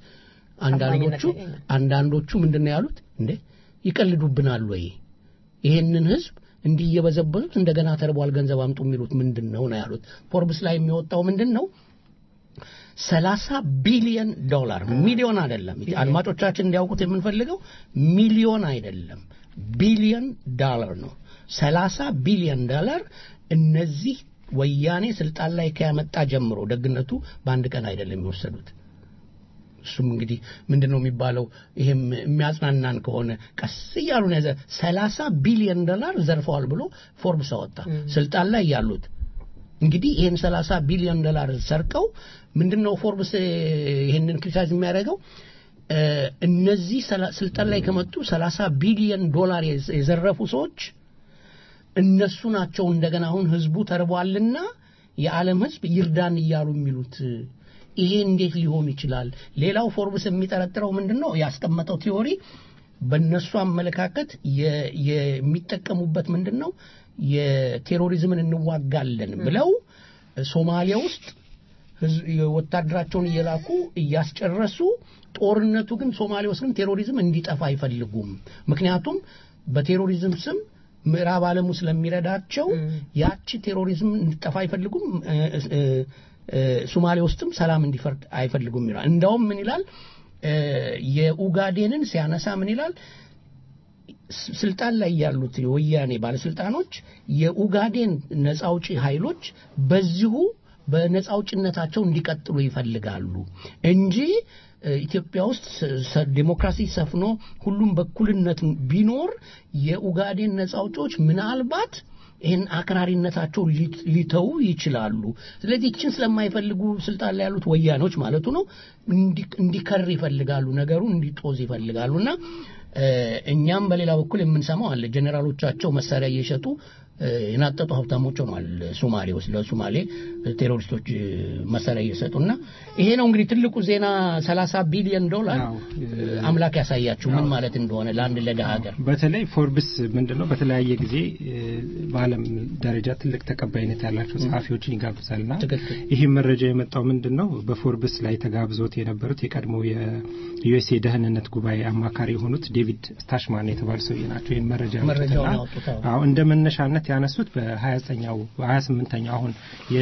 አንዳንዶቹ ምንድነው ያሉት እንዴ ይቀልዱብናል ወይ ይሄንን ህዝብ እንዲየበዘበዙት እንደገና ተርቧል ገንዘብ አምጡ የሚሉት ምንድነው ነው ያሉት ፎርብስ ላይ የሚወጣው ምንድነው $30 ቢሊዮን ሚሊዮን አይደለም አድማጮቻችን እንዲያውቁት የምንፈልገው ሚሊዮን አይደለም ቢሊዮን ዶላር ነው $30 ቢሊዮን እነዚህ ወያኔ ስልጣን ላይ ከያመጣ ጀምሮ ደግነቱ በአንድ ቀን አይደለም የሚወሰዱት እሱም እንግዲህ ምንድነው የሚባለው ይሄም የሚያጽናናን ከሆነ ቀስ ይያሉ ነው $30 ቢሊዮን ዘርፈዋል ብሎ ፎርብስ አወጣ ስልጣን ላይ ያሉት እንግዲህ ይሄን $30 ቢሊዮን ሰርቀው ምንድነው ፎርብስ ይሄንን ክሪቲሳይዝ የሚያደርገው እነዚህ ስልጣን ላይ ከመጡ $30 ቢሊዮን የዘረፉ ሰዎች እነሱ ናቸው እንደገና አሁን ህዝቡ ተርቧልና የዓለም ህዝብ ይርዳን ይያሉ የሚሉት ይሄ እንዴት ሊሆን ይችላል ሌላው ፎርብስ የሚጠረጥረው ምንድነው ያስቀመጠው ቲዮሪ በእነሱ አመለካከት የሚጠቀሙበት ምንድነው የቴሮሪዝምን እንዋጋለን ብለው ሶማሊያ ውስጥ ወታደራቸውን እየላኩ እያስጨረሱ ጦርነቱ ግን ሶማሊያ ውስጥ ግን ቴሮሪዝም እንዲጠፋ አይፈልጉም ምክንያቱም በቴሮሪዝም ስም ምዕራብ ዓለሙ ስለሚረዳቸው ያቺ ቴሮሪዝም እንዲጠፋ አይፈልጉም ሶማሊያ ውስጥም ሰላም እንዲፈርድ አይፈልጉም ይላል እንደውም ምን ይላል የኡጋዴንን ሲያነሳ ምን ይላል ስልጣን ላይ ያሉት የወያኔ ባለስልጣኖች የኡጋዴን ነፃውጪ ኃይሎች በዚሁ በነፃውጭነታቸው እንዲቀጥሉ ይፈልጋሉ እንጂ ኢትዮጵያ ውስጥ ዲሞክራሲ ሰፍኖ ሁሉም በኩልነት ቢኖር የኡጋዴን ነፃውጪዎች ምናልባት ይሄን አክራሪነታቸው ሊተው ይችላሉ ስለዚህ እቺን ስለማይፈልጉ ስልጣን ላይ ያሉት ወያኖች ማለቱ ነው እንዲከር ይፈልጋሉ ነገሩ እንዲጦዝ ይፈልጋሉና እኛም በሌላ በኩል የምንሰማው አለ ጀነራሎቻቸው መሳሪያ እየሸጡ የናጠጡ ሀብታሞች ሆነዋል ሶማሌ ውስጥ ለሶማሌ ቴሮሪስቶች መሳሪያ እየሰጡና ይሄ ነው እንግዲህ ትልቁ ዜና $30 ቢሊዮን አምላክ ያሳያችሁ ምን ማለት እንደሆነ ለአንድ ለደሃ ሀገር በተለይ ፎርብስ ምንድነው በተለያየ ጊዜ በዓለም ደረጃ ትልቅ ተቀባይነት ያላቸው ጸሐፊዎችን ይጋብዛልና ይሄ መረጃ የመጣው ምንድነው በፎርብስ ላይ ተጋብዞት የነበሩት የቀድሞ የዩኤስኤ ደህንነት ጉባኤ አማካሪ የሆኑት ዴቪድ ስታሽማን የተባሉ ሰው ናቸው ይሄን መረጃ አዎ እንደመነሻነት ያነሱት በ28ኛው አሁን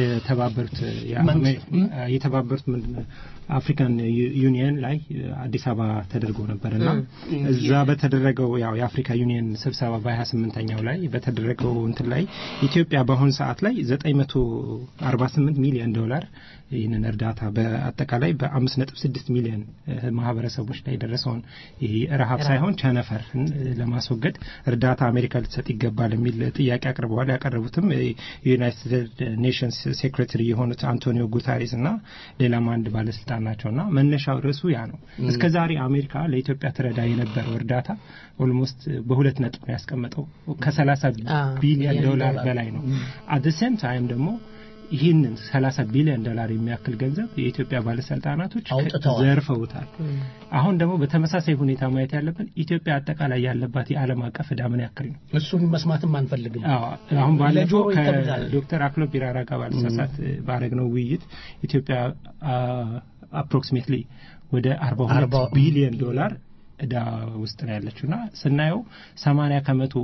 የተባበሩት ምንድነው አፍሪካን ዩኒየን ላይ አዲስ አበባ ተደርጎ ነበርና እዛ በተደረገው ያው የአፍሪካ ዩኒየን ስብሰባ በ28ኛው ላይ በተደረገው እንትን ላይ ኢትዮጵያ በአሁን ሰዓት ላይ $948 ሚሊዮን ይህንን እርዳታ በአጠቃላይ በ5.6 ሚሊዮን ማህበረሰቦች ላይ ደረሰውን ረሃብ ሳይሆን ቸነፈር ለማስወገድ እርዳታ አሜሪካ ልትሰጥ ይገባል የሚል ጥያቄ አቅርበዋል ያቀረቡትም ዩናይትድ ኔሽንስ ሴክሬታሪ የሆኑት አንቶኒዮ ጉታሬስ እና ሌላም አንድ ባለስልጣን ናቸውና መነሻው ርዕሱ ያ ነው እስከዛሬ አሜሪካ ለኢትዮጵያ ትረዳ የነበረው እርዳታ ኦልሞስት በሁለት ነጥብ ነው ያስቀመጠው ከ$30 ቢሊዮን በላይ ነው at the same time ደግሞ ይህንን $30 ቢሊዮን የሚያክል ገንዘብ የኢትዮጵያ ባለስልጣናቶች ዘርፈውታል አሁን ደግሞ በተመሳሳይ ሁኔታ ማየት ያለብን ኢትዮጵያ አጠቃላይ ያለባት የዓለም አቀፍ ዕዳ ምን ያክል ነው እሱን መስማትም አንፈልግም አሁን ባለፈው ከዶክተር አክሎግ ቢራራ ጋር ባለሳሳት ባረግነው ውይይት ኢትዮጵያ approximately ወደ $42 ቢሊዮን ዕዳ ውስጥ ነው ያለችውና ስናየው 80%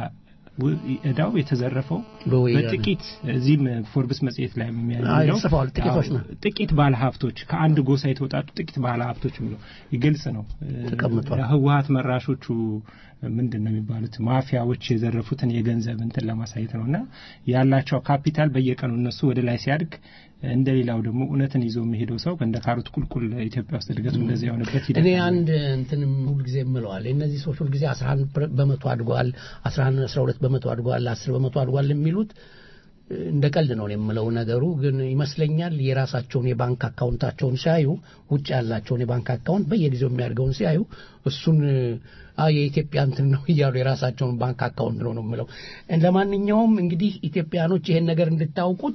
ዕዳው የተዘረፈው በጥቂት እዚህም ፎርብስ መጽሔት ላይ የሚያየው ጥቂት ባለሀብቶች ከአንድ ጎሳ የተወጣጡ ጥቂት ባለሀብቶች ነው ይገልጽ ነው ህወሓት መራሾቹ ምንድነው የሚባሉት ማፊያዎች የዘረፉትን የገንዘብ እንትን ለማሳየት ነውና ያላቸው ካፒታል በየቀኑ እነሱ ወደ ላይ ሲያድግ እንደሌላው ደግሞ እውነትን ይዞ የሚሄደው ሰው እንደ ካሮት ቁልቁል ኢትዮጵያ ውስጥ እድገቱ እንደዚህ የሆነበት ሂደት እኔ አንድ እንትንም ሁሉ ጊዜ እምለዋለሁ እነዚህ ሰዎች ሁሉ ጊዜ 11% አድጓል 12% አድጓል 10% አድጓል የሚሉት እንደ ቀልድ ነው የምለው ነገሩ ግን ይመስለኛል የራሳቸውን የባንክ አካውንታቸውን ሲያዩ ውጭ ያላቸውን የባንክ አካውንት በየጊዜው የሚያድገውን ሲያዩ እሱን የኢትዮጵያ እንትን ነው ይያሉ የራሳቸውን ባንክ አካውንት ነው የምለው ለማንኛውም እንግዲህ ኢትዮጵያኖች ይሄን ነገር እንድታውቁት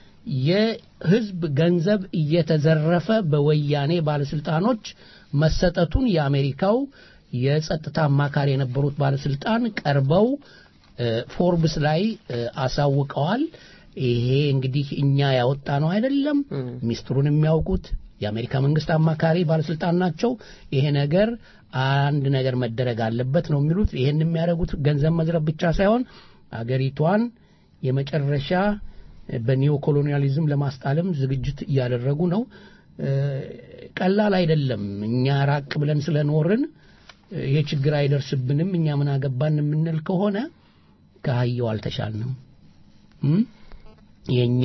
የህዝብ ገንዘብ እየተዘረፈ በወያኔ ባለስልጣኖች መሰጠቱን የአሜሪካው የጸጥታ አማካሪ የነበሩት ባለስልጣን ቀርበው ፎርብስ ላይ አሳውቀዋል ይሄ እንግዲህ እኛ ያወጣ ነው አይደለም ሚስጥሩን የሚያውቁት የአሜሪካ መንግስት አማካሪ ባለስልጣን ናቸው ይሄ ነገር አንድ ነገር መደረግ አለበት ነው የሚሉት ይሄን የሚያደርጉት ገንዘብ መዝረፍ ብቻ ሳይሆን አገሪቷን የመጨረሻ በኒዮ ኮሎኒያሊዝም ለማስጣለም ዝግጅት እያደረጉ ነው ቀላል አይደለም እኛ ራቅ ብለን ስለኖርን ይሄ ችግር አይደርስብንም እኛ ምን አገባን የምንል ከሆነ ከአየው አልተሻልንም የኛ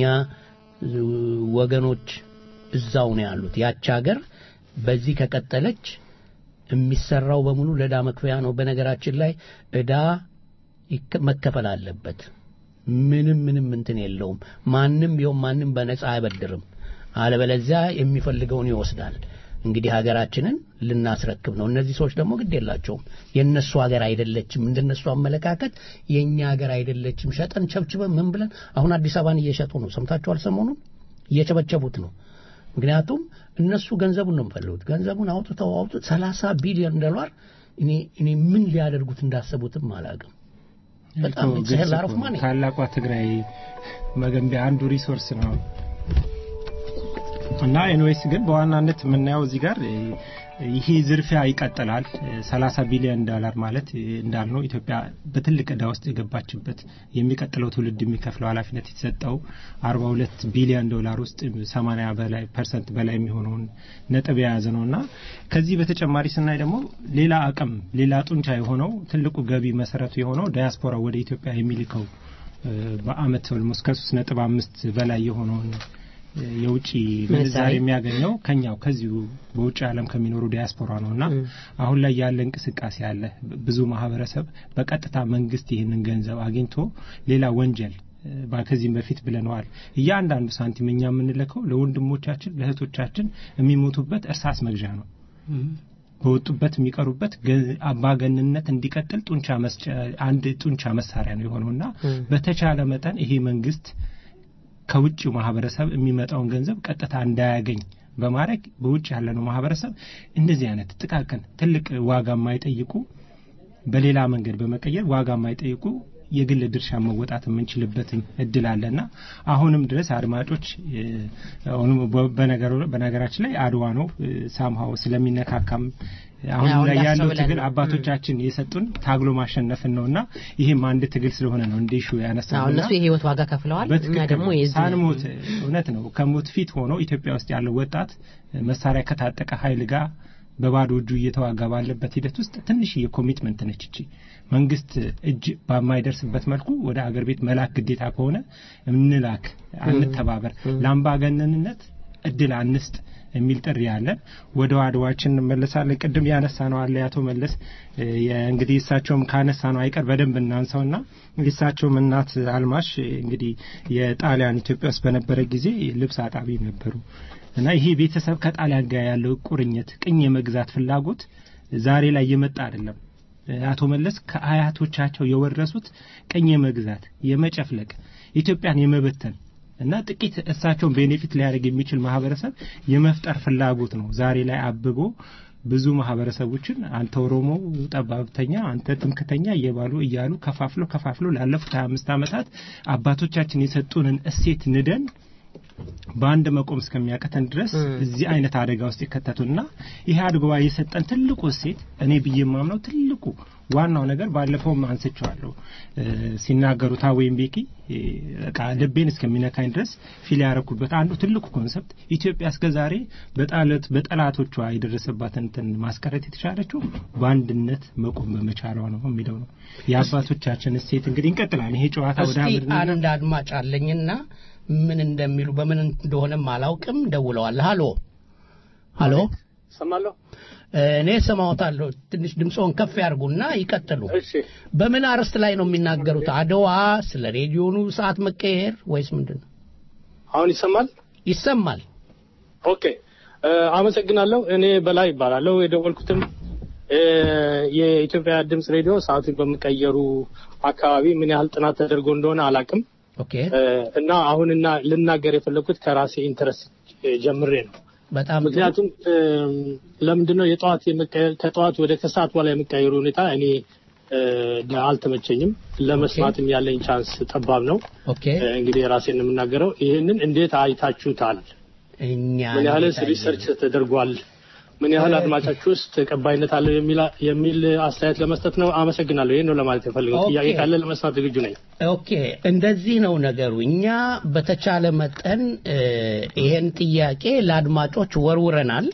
ወገኖች እዛው ነው ያሉት ያቺ ሀገር በዚህ ከቀጠለች የሚሰራው በሙሉ ለዳ መክፈያ ነው በነገራችን ላይ እዳ መከፈል አለበት ምንም እንትን የለውም ማንንም ቢሆን ማንንም በነፃ አይበድርም አለበለዚያ የሚፈልገውን ይወስዳል እንግዲህ ሀገራችንን ልናስረክብ ነው እነዚህ ሰዎች ደግሞ ግድ የላቸውም የነሱ ሀገር አይደለችም እንደነሱ አመለካከት የኛ ሀገር አይደለችም ሸጠን ቸብችበን ምን ብለን አሁን አዲስ አበባን እየሸጡ ነው ሰምታችኋል ሰሞኑን እየቸበቸቡት ነው ምክንያቱም እነሱ ገንዘቡን ነው የሚፈልጉት ገንዘቡን አውጥተው 30 ቢሊዮን ዶላር እኔ ምን ሊያደርጉት እንዳሰቡትም አላውቅም በጣም ይችላልአረፍ ማን ታላቋ ትግራይ መገንቢያ አንዱ ሪሶርስ ነው እና ኤንዌስ ግን በዋናነት የምናየው እዚህ ጋር ይሄ ዝርፊያ ይቀጥላል 30 ቢሊዮን ዶላር ማለት እንዳልነው ኢትዮጵያ በትልቅ ዕዳ ውስጥ የገባችበት የሚቀጥለው ትውልድ የሚከፍለው ኃላፊነት የተሰጠው 42 ቢሊዮን ዶላር ውስጥ 80% በላይ የሚሆነውን ነጥብ የያዘ ነውና ከዚህ በተጨማሪ ስናይ ደግሞ ሌላ አቅም ሌላ ጡንቻ የሆነው ትልቁ ገቢ መሰረቱ የሆነው ዳያስፖራ ወደ ኢትዮጵያ የሚልከው በአመት ኦልሞስት ከ3.5 በላይ የሆነውን የውጪ ምንዛሪ የሚያገኘው ከኛው ከዚሁ በውጪ ዓለም ከሚኖሩ ዲያስፖራ ነውና አሁን ላይ ያለ እንቅስቃሴ አለ ብዙ ማህበረሰብ በቀጥታ መንግስት ይሄንን ገንዘብ አግኝቶ ሌላ ወንጀል ከዚህም በፊት ብለናል እያንዳንዱ ሳንቲም እኛ የምንልከው ለወንድሞቻችን ለእህቶቻችን የሚሞቱበት እርሳስ መግዣ ነው በወጡበት የሚቀሩበት አባገንነት እንዲቀጥል ጡንቻ አንድ ጡንቻ መሳሪያ ነው የሆነውና በተቻለ መጠን ይሄ መንግስት ከውጪው ማህበረሰብ የሚመጣውን ገንዘብ ቀጥታ እንዳያገኝ በማድረግ በውጭ ያለነው ማህበረሰብ እንደዚህ አይነት ጥቃቅን ትልቅ ዋጋ የማይጠይቁ በሌላ መንገድ በመቀየር ዋጋ የማይጠይቁ የግል ድርሻ መወጣት የምንችልበት እድል አለና አሁንም ድረስ አድማጮች በነገራችን ላይ አድዋ ነው ሳምሃው ስለሚነካካም አሁን ላይ ያለው ትግል አባቶቻችን የሰጡን ታግሎ ማሸነፍን ነውና ይሄም አንድ ትግል ስለሆነ ነው እንዴ ሹ ያነሳው እነሱ የህይወት ዋጋ ከፍለዋል እና ደግሞ ሳንሞት እውነት ነው ከሞት ፊት ሆኖ ኢትዮጵያ ውስጥ ያለው ወጣት መሳሪያ ከታጠቀ ኃይል ጋር በባዶ እጁ እየተዋጋ ባለበት ሂደት ውስጥ ትንሽ የኮሚትመንት ነች እቺ መንግስት እጅ በማይደርስበት መልኩ ወደ አገር ቤት መላክ ግዴታ ከሆነ እንላክ አንተባበር ላምባገነንነት እድል አንስጥ የሚል ጥሪ ያለ ወደ አድዋችን እንመለሳለን ቅድም ያነሳነው አለ ያቶ መለስ እንግዲህ እሳቸውም ካነሳነው አይቀር በደንብ እናንሳውና እሳቸውም እናት አልማሽ እንግዲህ የጣሊያን ኢትዮጵያ ውስጥ በነበረ ጊዜ ልብስ አጣቢ ነበሩ እና ይሄ ቤተሰብ ከጣሊያን ጋር ያለው ቁርኝት ቅኝ የመግዛት ፍላጎት ዛሬ ላይ የመጣ አይደለም አቶ መለስ ከአያቶቻቸው የወረሱት ቅኝ የመግዛት የመጨፍለቅ ኢትዮጵያን የመበተን እና ጥቂት እሳቸውን ቤኔፊት ሊያደርግ የሚችል ማህበረሰብ የመፍጠር ፍላጎት ነው ዛሬ ላይ አብቦ ብዙ ማህበረሰቦችን አንተ ኦሮሞ ጠባብተኛ አንተ ትምክተኛ እያሉ ከፋፍሎ ላለፉት 25 ዓመታት አባቶቻችን የሰጡንን እሴት ንደን ባንድ መቆም እስከሚያቀተን ድረስ እዚህ አይነት አደጋ ውስጥ ይከተቱና ይሄ አድጓ የሰጠን ትልቁ እሴት እኔ በየማምነው ትልቁ ዋናው ነገር ባለፈው አንስቻለሁ ሲናገሩ ታወይም ቤኪ ልቤን እስከሚነካኝ ድረስ ፊል ያረኩበት አንዱ ትልቁ ኮንሰፕት ኢትዮጵያ እስከዛሬ በጠላቶቿ የደረሰባትን ማስቀረት የተቻለችው በአንድነት መቆም በመቻሏ ነው የሚለው ነው የአባቶቻችን እሴት እንግዲህ እንቀጥላለን ይሄ ጨዋታ ወደ አንድ አድማጭ አለኝና ምን እንደሚሉ በምን እንደሆነም አላውቅም ደውለዋል ሃሎ ሰማለሁ እኔ ሰማውታለሁ ትንሽ ድምጾን ከፍ ያርጉና ይቀጥሉ እሺ በምን አርስት ላይ ነው የሚናገሩት አድዋ ስለ ሬዲዮኑ ሰዓት መቀየር ወይስ ምንድነው አሁን ይሰማል ኦኬ አመሰግናለሁ እኔ በላይ ይባላለሁ የደወልኩትም የኢትዮጵያ ድምጽ ሬዲዮ ሰዓቱን በመቀየሩ አካባቢ ምን ያህል ጥናት ተደርጎ እንደሆነ አላቅም ኦኬ እና አሁንና ልናገር የፈለኩት ከራሴ ኢንተረስት ጀምሬ ነው በጣም ምክንያቱም ለምንድነው የጧት ከጧት ወደ ከሰዓት በኋላ የመቀየሩ ሁኔታ እኔ አልተመቸኝም ለመስማትም ያለኝ ቻንስ ጠባብ ነው እንግዲህ ራሴን የምናገረው ይሄንን እንዴት አይታችሁታል ምን ያህል ሪሰርች ተደርጓል ምን ያህል አድማጫችሁ ውስጥ ተቀባይነት አለው የሚል አስተያየት ለመስጠት ነው አመሰግናለሁ ይሄን ነው ለማለት የፈለገው ጥያቄ ካለ ለመስማት ዝግጁ ነኝ ኦኬ እንደዚህ ነው ነገሩ እኛ በተቻለ መጠን ይሄን ጥያቄ ለአድማጮች ወርውረናል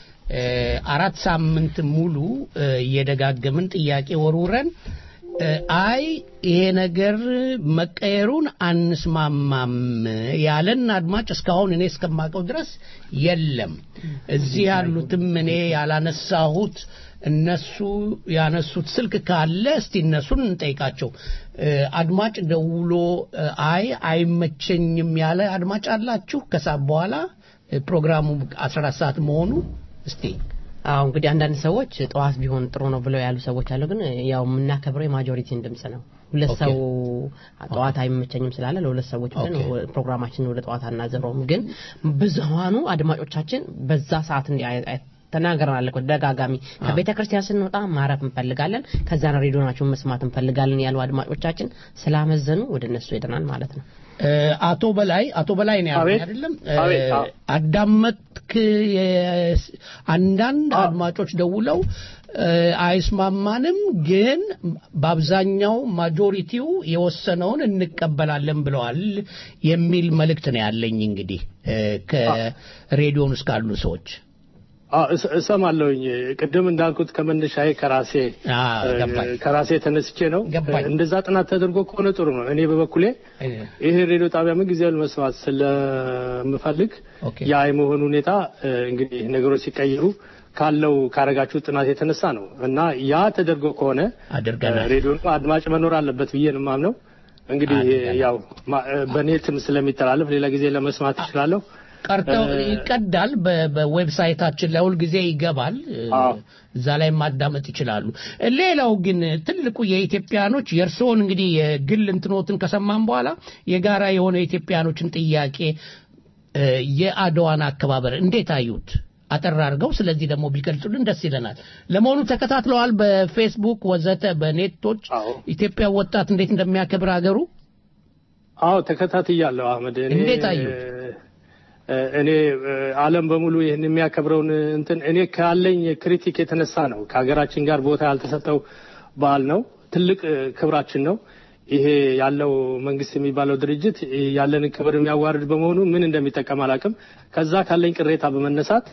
4 ሳምንት ሙሉ የደጋገምን ጥያቄ ወርውረን አይ ይሄ ነገር መቀየሩን አንስማማም ያለን አድማጭ እስካሁን እኔ እስከማቀው ድረስ የለም እዚህ ያሉትም እኔ ያላነሳሁት እነሱ ያነሱት ስልክ ካለ እስቲ እነሱን እንጠይቃቸው አድማጭ ደውሎ አይ አይመቸኝም ያለ አድማጭ አላችሁ ከሳብ በኋላ ፕሮግራሙ 14 ሰዓት መሆኑ እስቲ አው እንግዲህ አንዳንድ ሰዎች ጠዋት ቢሆን ጥሩ ነው ብለው ያሉ ሰዎች አሉ ግን ያው ምናከብረው የማጆሪቲን ድምጽ ነው ሁለት ሰው ጠዋት አይመቸኝም ስላለ ለሁለት ሰዎች ብለን ፕሮግራማችንን ወደ ጠዋት አናዘረውም ግን ብዙሃኑ አድማጮቻችን በዛ ሰዓት ተናገረናል እኮ ደጋጋሚ ከቤተክርስቲያን ስንወጣ ማረፍ እንፈልጋለን ከዛ ሬዲዮናቸውን መስማት እንፈልጋለን ያሉ አድማጮቻችን ስላመዘኑ ወደ እነሱ ሄደናል ማለት ነው አቶ በላይ ነው አይደለም አዳመጥክ አንዳንድ አድማጮች ደውለው አይስማማንም ግን በአብዛኛው ማጆሪቲው የወሰነውን እንቀበላለን ብለዋል የሚል መልእክት ነው ያለኝ እንግዲህ ከሬዲዮን ውስጥ ካሉ ሰዎች እሰማለሁኝ ቅድም እንዳልኩት ከመነሻዬ ከራሴ ተነስቼ ነው እንደዛ ጥናት ተደርጎ ከሆነ ጥሩ ነው እኔ በበኩሌ ይሄ ሬዲዮ ጣቢያ ምን ጊዜው መስዋዕት ስለምፈልግ ያ የመሆኑ ሁኔታ እንግዲህ ነገሮች ሲቀየሩ ካለው ካረጋችሁ ጥናት የተነሳ ነው እና ያ ተደርጎ ከሆነ ሬዲዮ አድማጭ መኖር አለበት ብዬ ነው ማምነው እንግዲህ ያው በኔትም ስለሚተላለፍ ሌላ ጊዜ ለመስማት ይችላል ቀርተው ይቀዳል በዌብሳይታችን ላይ ሁሉ ጊዜ ይገባል እዛ ላይ ማዳመጥ ይችላሉ ሌላው ግን ትልቁ የኢትዮጵያኖች የርሶን እንግዲህ የግል እንትኖትን ከሰማን በኋላ የጋራ የሆነ የኢትዮጵያኖችን ጥያቄ የአድዋን አከባበር እንዴት አዩት አጠራርገው ስለዚህ ደግሞ ቢገልጹልን ደስ ይለናል ለመሆኑ ተከታትለዋል በፌስቡክ ወዘተ በኔቶች ኢትዮጵያ ወጣት እንዴት እንደሚያከብር ሀገሩ አዎ ተከታትያለሁ አህመድ እንዴት አዩት እኔ ዓለም በሙሉ ይሄን የሚያከብረውን እንትን እኔ ካለኝ ክሪቲክ የተነሳ ነው ከሀገራችን ጋር ቦታ ያልተሰጠው በዓል ነው ትልቅ ክብራችን ነው ይሄ ያለው መንግስት የሚባለው ድርጅት ያለን ክብር የሚያዋርድ በመሆኑ ምን እንደሚጠቀም አላቅም ከዛ ካለኝ ቅሬታ በመነሳት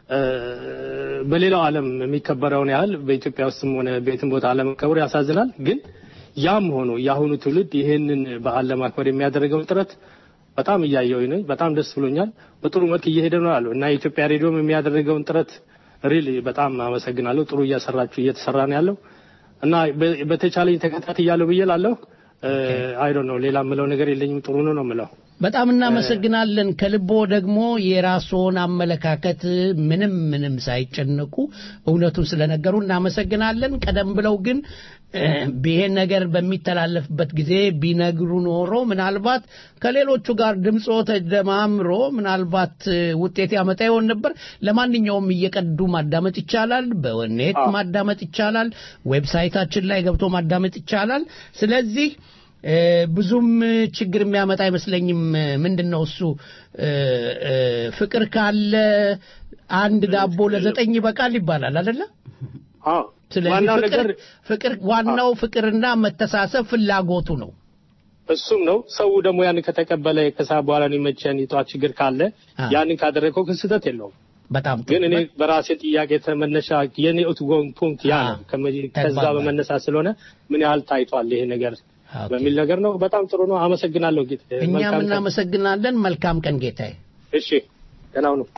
በሌላው ዓለም የሚከበረውን ያህል በኢትዮጵያ ውስጥም ሆነ በየትም ቦታ አለመከበሩ ያሳዝናል ግን ያም ሆኖ ያሁኑ ትውልድ ይሄንን በዓል ለማክበር የሚያደርገው ጥረት በጣም እያየሁኝ ነኝ በጣም ደስ ብሎኛል በጥሩ መልክ እየሄደ ነው ያለው እና የኢትዮጵያ ሬዲዮም የሚያደርገውን ጥረት ሪሊ በጣም አመሰግናለሁ ጥሩ እየተሰራ ነው ያለው እና በተቻለኝ ተከታትያለሁ ብዬላለሁ አይ ዶንት ኖ ሌላ ምለው ነገር የለኝም ጥሩ ነው ምለው በጣም እናመሰግናለን ከልቦ ደግሞ የራስዎን አመለካከት ምንም ሳይጨነቁ እውነቱን ስለነገሩ እናመሰግናለን ቀደም ብለው ግን ይሄን ነገር በሚተላለፍበት ጊዜ ቢነግሩ ኖሮ ምናልባት ከሌሎቹ ጋር ድምጾ ተደማምሮ ምናልባት ውጤት ያመጣ ይሆን ነበር ለማንኛውም እየቀዱ ማዳመጥ ይቻላል በኔት ማዳመጥ ይቻላል ዌብሳይታችን ላይ ገብቶ ማዳመጥ ይቻላል ስለዚህ ብዙም ችግር የሚያመጣ አይመስለኝም ምንድነው እሱ ፍቅር ካለ አንድ ዳቦ ለዘጠኝ ይበቃል ይባላል አይደለ አዎ ስለዚህ ፍቅር ዋናው ፍቅርና መተሳሰብ ፍላጎቱ ነው እሱም ነው ሰው ደግሞ ያን ከተቀበለ ከሳ በኋላ ነው መቸን ይጧት ችግር ካለ ያን ካደረከው ክስተት የለውም በጣም ግን እኔ በራሴ ጥያቄ ተመነሻ የኔ ኦትጎን ፖንት ያ ከዛ በመነሳ ስለሆነ ምን ያህል ታይቷል ይሄ ነገር በሚል ነገር ነው በጣም ጥሩ ነው አመሰግናለሁ ጌታዬ እኛም እናመሰግናለን መልካም ቀን ጌታዬ እሺ ደህና ሁኑ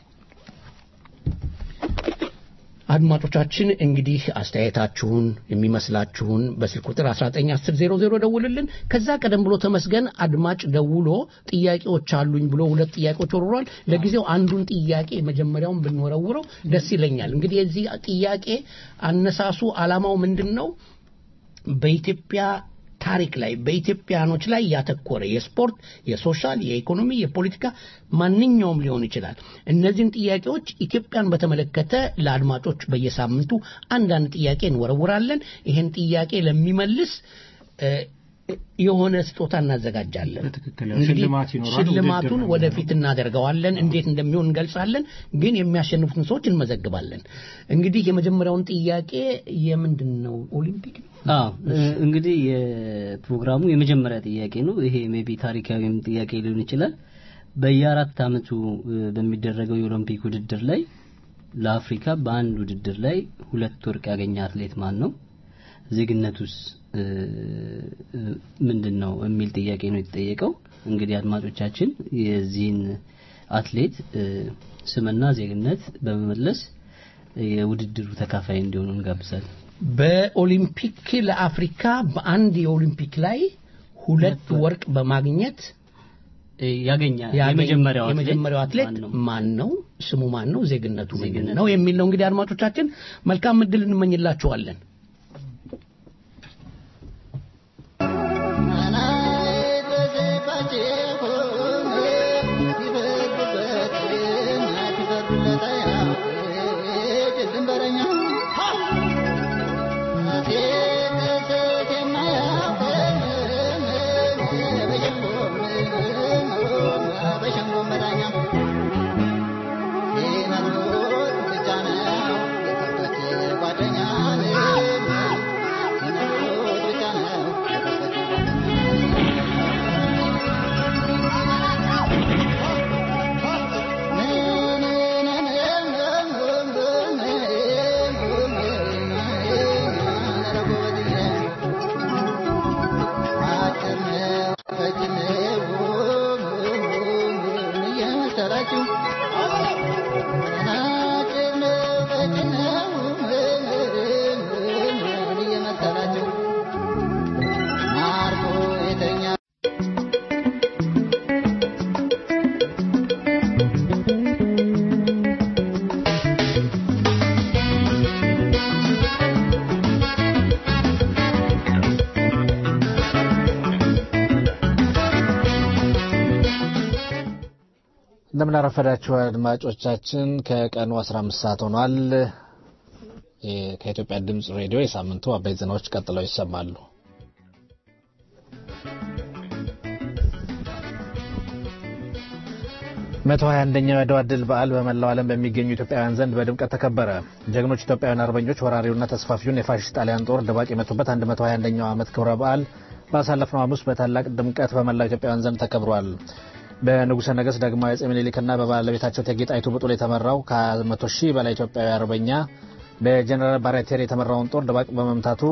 አድማጮቻችን እንግዲህ አስተያየታችሁን የሚመስላችሁን በስልክ ቁጥር 191000 ደውሉልን ከዛ ቀደም ብሎ ተመስገን አድማጭ ደውሎ ጥያቄዎች አሉኝ ብሎ ሁለት ጥያቄዎች ወርሯል ለጊዜው አንዱን ጥያቄ መጀመሪያውን ብንወረውረው ደስ ይለኛል እንግዲህ የዚህ ጥያቄ አነሳሱ ዓላማው ምንድነው በኢትዮጵያ ታሪክ ላይ በኢትዮጵያኖች ላይ ያተኮረ የስፖርት፣ የሶሻል፣ የኢኮኖሚ፣ የፖለቲካ ማንኛውም ሊሆን ይችላል። እነዚህን ጥያቄዎች ኢትዮጵያን በተመለከተ ለአድማጮች በየሳምንቱ አንዳንድ ጥያቄ እንወረውራለን። ይሄን ጥያቄ ለሚመልስ የሆነ ስጦታ እናዘጋጃለን። ሽልማቱን ወደፊት እናደርገዋለን። እንዴት እንደሚሆን እንገልጻለን። ግን የሚያሸንፉትን ሰዎች እንመዘግባለን። እንግዲህ የመጀመሪያውን ጥያቄ የምንድነው? ኦሊምፒክ እንግዲህ የፕሮግራሙ የመጀመሪያ ጥያቄ ነው። ይሄ ሜቢ ታሪካዊም ጥያቄ ሊሆን ይችላል። በየአራት አመቱ በሚደረገው የኦሊምፒክ ውድድር ላይ ለአፍሪካ በአንድ ውድድር ላይ 2 ወርቅ ያገኘ አትሌት ማን ነው? ዜግነቱስ ምንድነው የሚል ጥያቄ ነው የተጠየቀው። እንግዲህ አድማጮቻችን የዚህን አትሌት ስምና ዜግነት በመመለስ የውድድሩ ተካፋይ እንዲሆኑ እንጋብዛለን። በኦሊምፒክ ለአፍሪካ በአንድ የኦሊምፒክ ላይ 2 ወርቅ በማግኘት ያገኛል የመጀመሪያው አትሌት ማን ነው? ስሙ ማን ነው? ዜግነቱ ምንድነው? የሚል ነው። እንግዲህ አድማጮቻችን መልካም እድል እንመኝላችኋለን። እንደምን አረፈዳችሁ አድማጮቻችን። ከቀኑ 15 ሰዓት ሆኗል። ከኢትዮጵያ ድምጽ ሬዲዮ የሳምንቱ አበይት ዜናዎች ቀጥለው ይሰማሉ። መቶ 21ኛው የአድዋ ድል በዓል በመላው ዓለም በሚገኙ ኢትዮጵያውያን ዘንድ በድምቀት ተከበረ። ጀግኖች ኢትዮጵያውያን አርበኞች ወራሪውና ተስፋፊውን የፋሽስት ጣሊያን ጦር ድባቅ የመቱበት 121ኛው ዓመት ክብረ በዓል ባሳለፍነው ሐሙስ በታላቅ ድምቀት በመላው ኢትዮጵያውያን ዘንድ ተከብሯል። በንጉሠ ነገሥት ዳግማዊ አፄ ምኒልክና በባለቤታቸው እቴጌ ጣይቱ ብጡል የተመራው ከ100 ሺህ በላይ ኢትዮጵያዊ አርበኛ በጀነራል ባራቴሪ የተመራውን ጦር ድባቅ በመምታቱ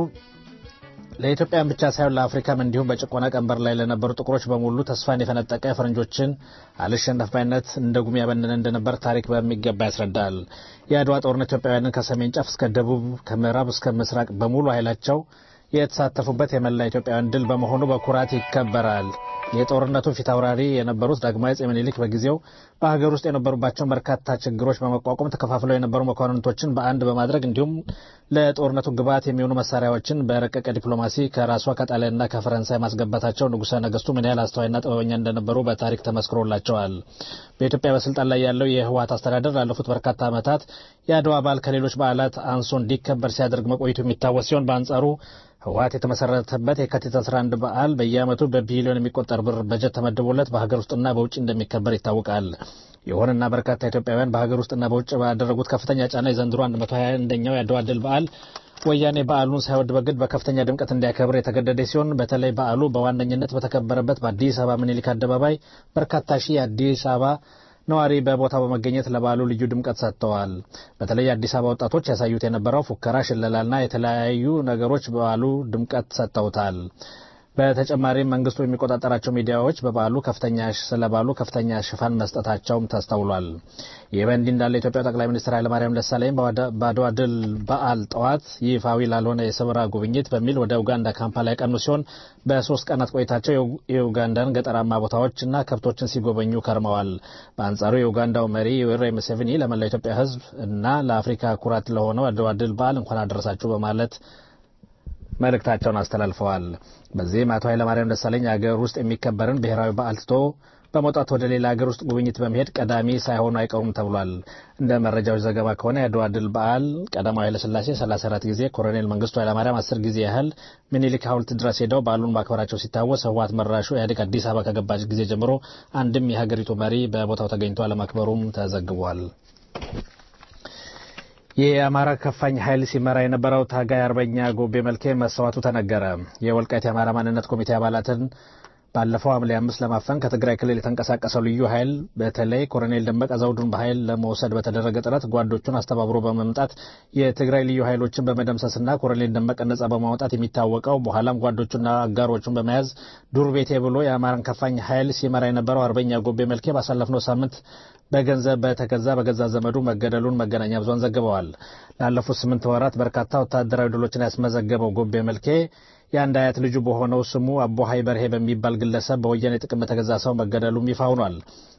ለኢትዮጵያን ብቻ ሳይሆን ለአፍሪካም እንዲሁም በጭቆና ቀንበር ላይ ለነበሩ ጥቁሮች በሙሉ ተስፋን የፈነጠቀ ፈረንጆችን አልሸነፍ ባይነት እንደ ጉም ያበነነ እንደነበር ታሪክ በሚገባ ያስረዳል። የአድዋ ጦርነት ኢትዮጵያውያንን ከሰሜን ጫፍ እስከ ደቡብ ከምዕራብ እስከ ምስራቅ በሙሉ ኃይላቸው የተሳተፉበት የመላ ኢትዮጵያውያን ድል በመሆኑ በኩራት ይከበራል። የጦርነቱ ፊት አውራሪ የነበሩት ዳግማዊ አፄ ምኒልክ በጊዜው በሀገር ውስጥ የነበሩባቸው በርካታ ችግሮች በመቋቋም ተከፋፍለው የነበሩ መኳንንቶችን በአንድ በማድረግ እንዲሁም ለጦርነቱ ግብዓት የሚሆኑ መሳሪያዎችን በረቀቀ ዲፕሎማሲ ከራሷ ከጣሊያንና ከፈረንሳይ ማስገባታቸው ንጉሠ ነገሥቱ ምን ያህል አስተዋይና ጥበበኛ እንደነበሩ በታሪክ ተመስክሮላቸዋል። በኢትዮጵያ በስልጣን ላይ ያለው የህወሓት አስተዳደር ላለፉት በርካታ ዓመታት የአድዋ በዓል ከሌሎች በዓላት አንሶ እንዲከበር ሲያደርግ መቆየቱ የሚታወስ ሲሆን በአንጻሩ ህወሓት የተመሰረተበት የካቲት 11 በዓል በየዓመቱ በቢሊዮን የሚቆጠር ብር በጀት ተመድቦለት በሀገር ውስጥና በውጭ እንደሚከበር ይታወቃል። ይሁንና በርካታ ኢትዮጵያውያን በሀገር ውስጥና በውጭ ባደረጉት ከፍተኛ ጫና የዘንድሮ 121ኛው የአድዋ ድል በዓል ወያኔ በዓሉን ሳይወድ በግድ በከፍተኛ ድምቀት እንዲያከብር የተገደደ ሲሆን በተለይ በዓሉ በዋነኝነት በተከበረበት በአዲስ አበባ ምኒልክ አደባባይ በርካታ ሺህ የአዲስ አበባ ነዋሪ በቦታው በመገኘት ለበዓሉ ልዩ ድምቀት ሰጥተዋል። በተለይ የአዲስ አበባ ወጣቶች ያሳዩት የነበረው ፉከራ፣ ሽለላና የተለያዩ ነገሮች በዓሉ ድምቀት ሰጥተውታል። በተጨማሪም መንግስቱ የሚቆጣጠራቸው ሚዲያዎች ስለ በዓሉ ከፍተኛ ሽፋን መስጠታቸውም ተስተውሏል። ይህ በእንዲህ እንዳለ የኢትዮጵያ ጠቅላይ ሚኒስትር ኃይለማርያም ደሳለኝ በአድዋ ድል በዓል ጠዋት ይፋዊ ላልሆነ የስብራ ጉብኝት በሚል ወደ ኡጋንዳ ካምፓላ ያቀኑ ሲሆን በ3 ቀናት ቆይታቸው የኡጋንዳን ገጠራማ ቦታዎችና ከብቶችን ሲጎበኙ ከርመዋል። በአንጻሩ የኡጋንዳው መሪ ዩዌሪ ሙሴቬኒ ለመላው ኢትዮጵያ ሕዝብ እና ለአፍሪካ ኩራት ለሆነው አድዋ ድል በዓል እንኳን አደረሳችሁ በማለት መልእክታቸውን አስተላልፈዋል። በዚህም አቶ ኃይለማርያም ደሳለኝ አገር ውስጥ የሚከበርን ብሔራዊ በዓል ትቶ በመውጣት ወደ ሌላ ሀገር ውስጥ ጉብኝት በመሄድ ቀዳሚ ሳይሆኑ አይቀሩም ተብሏል። እንደ መረጃዎች ዘገባ ከሆነ የአድዋ ድል በዓል ቀዳማዊ ኃይለ ሥላሴ 34 ጊዜ፣ ኮሎኔል መንግስቱ ኃይለማርያም 10 ጊዜ ያህል ምኒልክ ሐውልት ድረስ ሄደው በዓሉን ማክበራቸው ሲታወስ ህወሓት መራሹ ኢህአዴግ አዲስ አበባ ከገባች ጊዜ ጀምሮ አንድም የሀገሪቱ መሪ በቦታው ተገኝቶ አለማክበሩም ተዘግቧል። የአማራ ከፋኝ ኃይል ሲመራ የነበረው ታጋይ አርበኛ ጎቤ መልኬ መሰዋቱ ተነገረ። የወልቃይት የአማራ ማንነት ኮሚቴ አባላትን ባለፈው ሐምሌ 5 ለማፈን ከትግራይ ክልል የተንቀሳቀሰው ልዩ ኃይል በተለይ ኮሎኔል ደመቀ ዘውዱን በኃይል ለመውሰድ በተደረገ ጥረት ጓዶቹን አስተባብሮ በመምጣት የትግራይ ልዩ ኃይሎችን በመደምሰስና ኮሎኔል ደመቀ ነጻ በማውጣት የሚታወቀው በኋላም ጓዶቹና አጋሮቹን በመያዝ ዱር ቤቴ ብሎ የአማራን ከፋኝ ኃይል ሲመራ የነበረው አርበኛ ጎቤ መልኬ ባሳለፍነው ሳምንት በገንዘብ በተገዛ በገዛ ዘመዱ መገደሉን መገናኛ ብዙሃን ዘግበዋል። ላለፉት 8 ወራት በርካታ ወታደራዊ ድሎችን ያስመዘገበው ጎቤ መልኬ የአንድ አያት ልጁ በሆነው ስሙ አቦሃይ በርሄ በሚባል ግለሰብ በወያኔ ጥቅም በተገዛ ሰው መገደሉም ይፋ ሆኗል።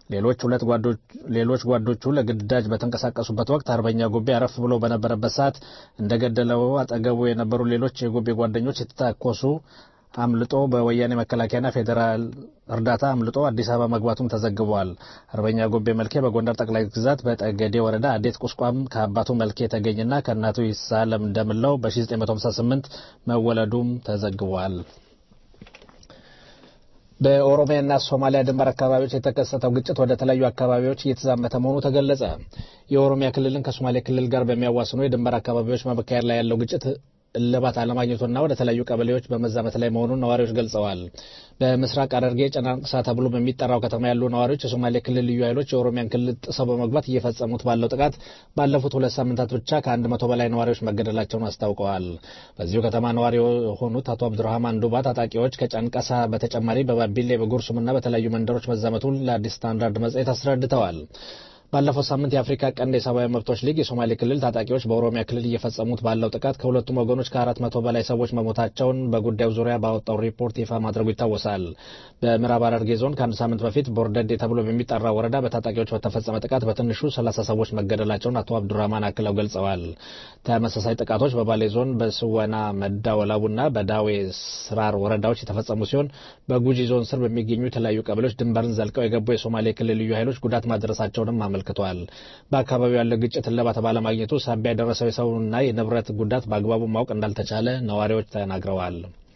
ሌሎች ጓዶቹ ለግዳጅ በተንቀሳቀሱበት ወቅት አርበኛ ጎቤ አረፍ ብሎ በነበረበት ሰዓት እንደገደለው አጠገቡ የነበሩ ሌሎች የጎቤ ጓደኞች የተታኮሱ አምልጦ በወያኔ መከላከያና ፌዴራል እርዳታ አምልጦ አዲስ አበባ መግባቱም ተዘግቧል። አርበኛ ጎቤ መልኬ በጎንደር ጠቅላይ ግዛት በጠገዴ ወረዳ አዴት ቁስቋም ከአባቱ መልኬ የተገኘና ከእናቱ ይሳለም እንደምለው በ1958 መወለዱም ተዘግቧል። በኦሮሚያና ሶማሊያ ድንበር አካባቢዎች የተከሰተው ግጭት ወደ ተለያዩ አካባቢዎች እየተዛመተ መሆኑ ተገለጸ። የኦሮሚያ ክልልን ከሶማሊያ ክልል ጋር በሚያዋስኑ የድንበር አካባቢዎች መካከል ላይ ያለው ግጭት እልባት አለማግኘቱና ወደ ተለያዩ ቀበሌዎች በመዛመት ላይ መሆኑን ነዋሪዎች ገልጸዋል። በምስራቅ ሐረርጌ ጨናቅሳ ተብሎ በሚጠራው ከተማ ያሉ ነዋሪዎች የሶማሌ ክልል ልዩ ኃይሎች የኦሮሚያን ክልል ጥሰው በመግባት እየፈጸሙት ባለው ጥቃት ባለፉት 2 ሳምንታት ብቻ ከ100 በላይ ነዋሪዎች መገደላቸውን አስታውቀዋል። በዚሁ ከተማ ነዋሪ የሆኑት አቶ አብዱራህማን ዱባ ታጣቂዎች ከጨንቀሳ በተጨማሪ በባቢሌ በጉርሱምና በተለያዩ መንደሮች መዛመቱን ለአዲስ ስታንዳርድ መጽሔት አስረድተዋል። ባለፈው ሳምንት የአፍሪካ ቀንድ የሰብአዊ መብቶች ሊግ የሶማሌ ክልል ታጣቂዎች በኦሮሚያ ክልል እየፈጸሙት ባለው ጥቃት ከሁለቱም ወገኖች ከ400 በላይ ሰዎች መሞታቸውን በጉዳዩ ዙሪያ ባወጣው ሪፖርት ይፋ ማድረጉ ይታወሳል። በምዕራብ ሐረርጌ ዞን ከአንድ ሳምንት በፊት ቦርደዴ ተብሎ በሚጠራው ወረዳ በታጣቂዎች በተፈጸመ ጥቃት በትንሹ 30 ሰዎች መገደላቸውን አቶ አብዱራህማን አክለው ገልጸዋል። ተመሳሳይ ጥቃቶች በባሌ ዞን በስወና መዳወላቡና በዳዌ ስራር ወረዳዎች የተፈጸሙ ሲሆን በጉጂ ዞን ስር በሚገኙ የተለያዩ ቀበሌዎች ድንበርን ዘልቀው የገቡ የሶማሌ ክልል ልዩ ኃይሎች ጉዳት ማድረሳቸውንም አመልክቷል። በአካባቢው ያለ ግጭት እልባት ባለማግኘቱ ሳቢያ የደረሰው የሰውና የንብረት ጉዳት በአግባቡ ማወቅ እንዳልተቻለ ነዋሪዎች ተናግረዋል።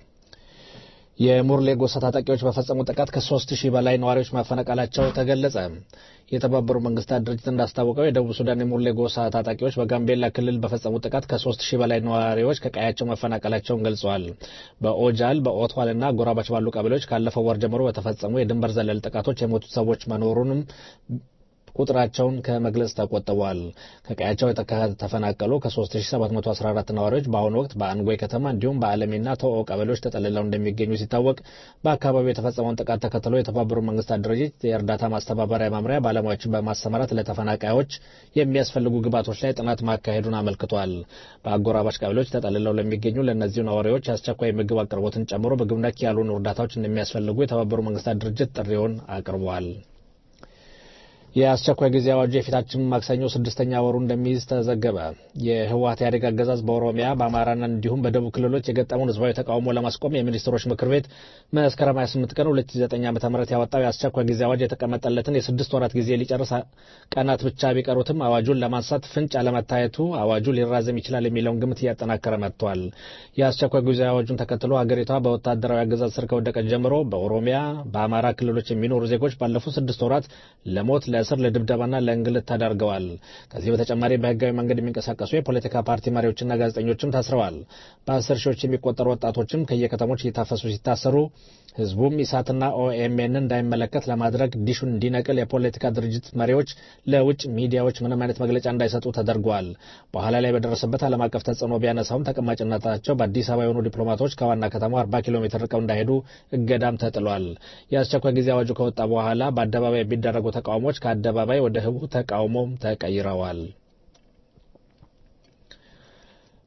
የሙርሌ ጎሳ ታጣቂዎች በፈጸሙት ጥቃት ከ3000 በላይ ነዋሪዎች ማፈናቀላቸው ተገለጸ። የተባበሩት መንግስታት ድርጅት እንዳስታወቀው የደቡብ ሱዳን የሙርሌ ጎሳ ታጣቂዎች በጋምቤላ ክልል በፈጸሙት ጥቃት ከ3000 በላይ ነዋሪዎች ከቀያቸው መፈናቀላቸውን ገልጸዋል። በኦጃል በኦትዋልና ጎራባች ባሉ ቀበሌዎች ካለፈው ወር ጀምሮ በተፈጸሙ የድንበር ዘለል ጥቃቶች የሞቱት ሰዎች መኖሩንም ቁጥራቸውን ከመግለጽ ተቆጥበዋል። ከቀያቸው የተፈናቀሉ ከ3714 ነዋሪዎች በአሁኑ ወቅት በአንጎይ ከተማ እንዲሁም በአለሚና ቶኦ ቀበሌዎች ተጠልለው እንደሚገኙ ሲታወቅ በአካባቢው የተፈጸመውን ጥቃት ተከትሎ የተባበሩት መንግስታት ድርጅት የእርዳታ ማስተባበሪያ መምሪያ ባለሙያዎችን በማሰማራት ለተፈናቃዮች የሚያስፈልጉ ግብዓቶች ላይ ጥናት ማካሄዱን አመልክቷል። በአጎራባች ቀበሌዎች ተጠልለው ለሚገኙ ለእነዚሁ ነዋሪዎች አስቸኳይ ምግብ አቅርቦትን ጨምሮ ምግብ ነክ ያልሆኑ እርዳታዎች እንደሚያስፈልጉ የተባበሩት መንግስታት ድርጅት ጥሪውን አቅርቧል። የአስቸኳይ ጊዜ አዋጁ የፊታችን ማክሰኞ 6ኛ ወሩ እንደሚይዝ ተዘገበ። የህወሓት ኢህአዴግ አገዛዝ በኦሮሚያ በአማራና እንዲሁም በደቡብ ክልሎች የገጠመውን ህዝባዊ ተቃውሞ ለማስቆም የሚኒስትሮች ምክር ቤት መስከረም 28 ቀን 2009 ዓ.ም ያወጣው የአስቸኳይ ጊዜ አዋጅ የተቀመጠለትን የ6 ወራት ጊዜ ሊጨርስ ቀናት ብቻ ቢቀሩትም አዋጁን ለማንሳት ፍንጭ አለመታየቱ አዋጁ ሊራዘም ይችላል የሚለውን ግምት እያጠናከረ መጥቷል። የአስቸኳይ ጊዜ አዋጁን ተከትሎ ሀገሪቷ በወታደራዊ አገዛዝ ስር ከወደቀች ጀምሮ በኦሮሚያ በአማራ ክልሎች የሚኖሩ ዜጎች ባለፉት 6 ወራት ለሞት ለእስር ለድብደባና ለእንግልት ተዳርገዋል። ከዚህ በተጨማሪ በህጋዊ መንገድ የሚንቀሳቀሱ የፖለቲካ ፓርቲ መሪዎችና ጋዜጠኞችም ታስረዋል። በ10 ሺዎች የሚቆጠሩ ወጣቶችም ከየከተሞች እየታፈሱ ሲታሰሩ ህዝቡም ኢሳትና ኦኤምኤን እንዳይመለከት ለማድረግ ዲሹን እንዲነቅል የፖለቲካ ድርጅት መሪዎች ለውጭ ሚዲያዎች ምንም አይነት መግለጫ እንዳይሰጡ ተደርጓል። በኋላ ላይ በደረሰበት ዓለም አቀፍ ተጽዕኖ ቢያነሳውም ተቀማጭነታቸው በአዲስ አበባ የሆኑ ዲፕሎማቶች ከዋና ከተማው 40 ኪሎ ሜትር ርቀው እንዳይሄዱ እገዳም ተጥሏል። የአስቸኳይ ጊዜ አዋጁ ከወጣ በኋላ በአደባባይ የሚደረጉ ተቃውሞዎች ከአደባባይ ወደ ህቡ ተቃውሞ ተቀይረዋል።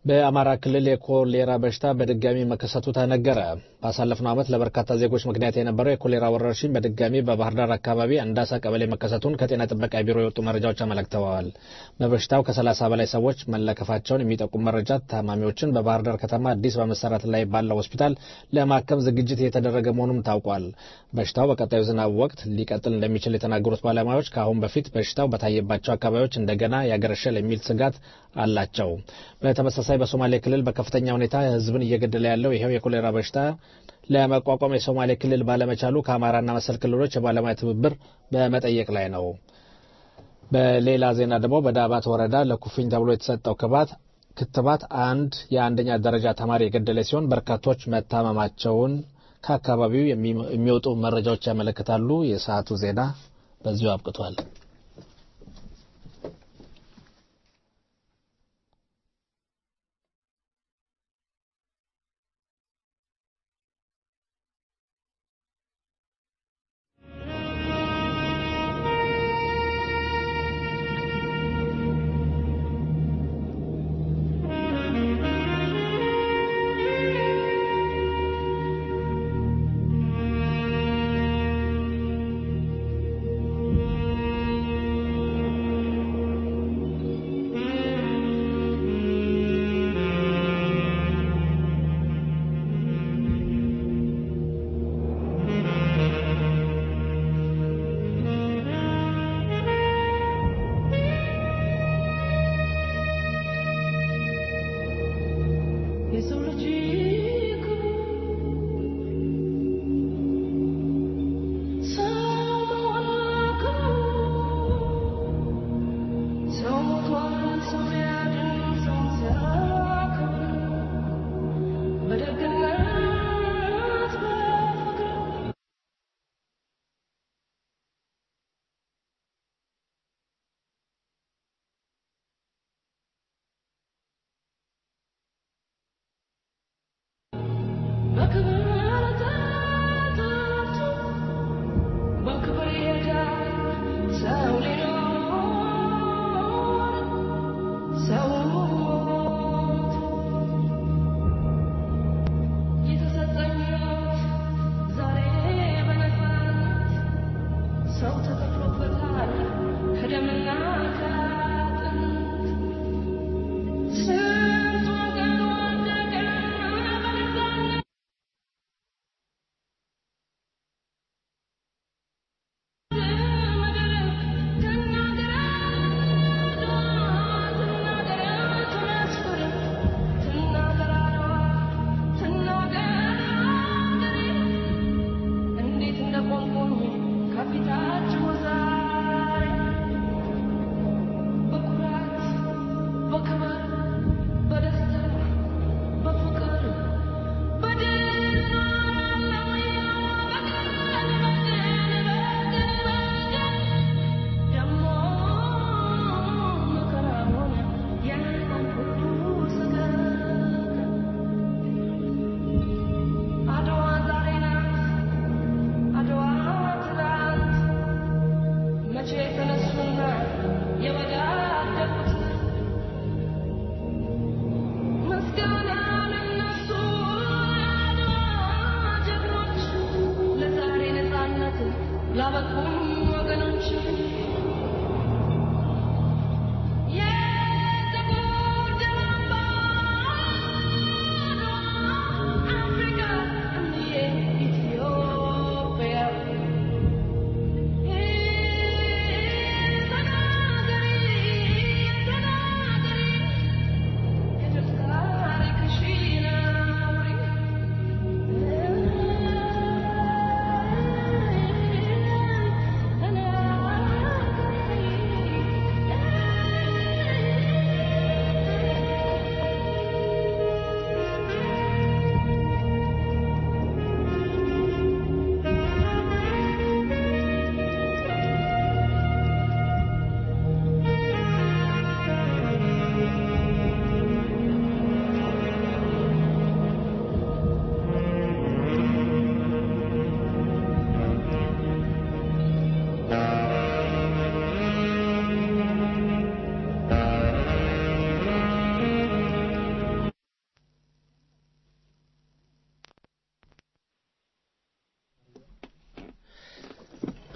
በአማራ ክልል የኮሌራ በሽታ በድጋሚ መከሰቱ ተነገረ። ባሳለፍነው ዓመት ለበርካታ ዜጎች ምክንያት የነበረው የኮሌራ ወረርሽኝ በድጋሚ በባህር ዳር አካባቢ አንዳሳ ቀበሌ መከሰቱን ከጤና ጥበቃ ቢሮ የወጡ መረጃዎች አመልክተዋል። በበሽታው ከ30 በላይ ሰዎች መለከፋቸውን የሚጠቁም መረጃ ታማሚዎችን በባህር ዳር ከተማ አዲስ በመሰራት ላይ ባለው ሆስፒታል ለማከም ዝግጅት እየተደረገ መሆኑም ታውቋል። በሽታው በቀጣዩ ዝናብ ወቅት ሊቀጥል እንደሚችል የተናገሩት ባለሙያዎች ከአሁን በፊት በሽታው በታየባቸው አካባቢዎች እንደገና ያገረሻል የሚል ስጋት አላቸው። በተመሳሳይ በሶማሌ ክልል በከፍተኛ ሁኔታ ህዝብን እየገደለ ያለው ይሄው የኮሌራ በሽታ ለመቋቋም የሶማሌ ክልል ባለመቻሉ ከአማራና መሰል ክልሎች የባለሙያ ትብብር በመጠየቅ ላይ ነው። በሌላ ዜና ደግሞ በዳባት ወረዳ ለኩፍኝ ተብሎ የተሰጠው ክትባት አንድ የአንደኛ ደረጃ ተማሪ የገደለ ሲሆን በርካቶች መታመማቸውን ከአካባቢው የሚወጡ መረጃዎች ያመለክታሉ። የሰዓቱ ዜና በዚሁ አብቅቷል።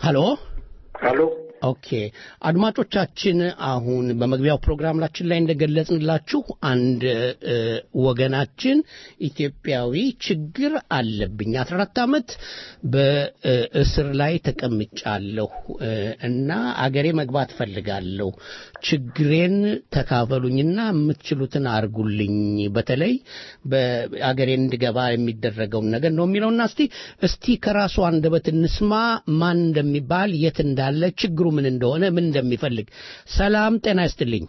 ሄሎ ኦኬ አድማጮቻችን አሁን በመግቢያው ፕሮግራማችን ላይ እንደገለጽንላችሁ አንድ ወገናችን ኢትዮጵያዊ ችግር አለብኝ 14 ዓመት በእስር ላይ ተቀምጫለሁ እና አገሬ መግባት ፈልጋለሁ ችግሬን ተካፈሉኝና የምትችሉትን አርጉልኝ በተለይ በአገሬን እንድገባ የሚደረገው ነገር ነው የሚለውና እስቲ ከራሱ አንደበት እንስማ ማን እንደሚባል የት እንዳለ ችግሩ ምን እንደሆነ ምን እንደሚፈልግ ሰላም ጤና ይስጥልኝ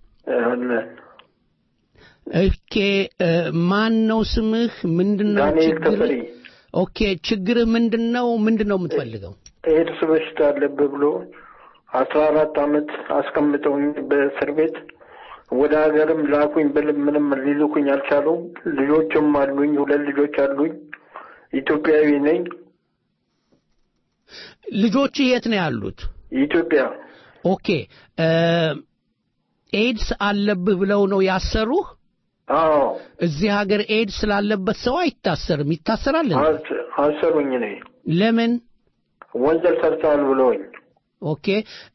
ኦኬ ማን ነው ስምህ ምንድነው ችግር ኦኬ ችግርህ ምንድነው የምትፈልገው ኤድስ በሽታ አለብህ ብሎ 14 ዓመት አስቀምጠውኝ በእስር ቤት ወደ ሀገርም ላኩኝ ብልም ምንም ሊልኩኝ አልቻሉም ልጆችም አሉኝ ሁለት ልጆች አሉኝ ኢትዮጵያዊ ነኝ ልጆች የት ነው ያሉት ኢትዮጵያ ኦኬ ኤድስ አለብህ ብለው ነው ያሰሩህ አዎ እዚህ ሀገር ኤድስ ስላለበት ሰው አይታሰርም ይታሰራል አሰሩኝ ነኝ ለምን ወንጀል ሰርተዋል ብለውኝ ኦኬ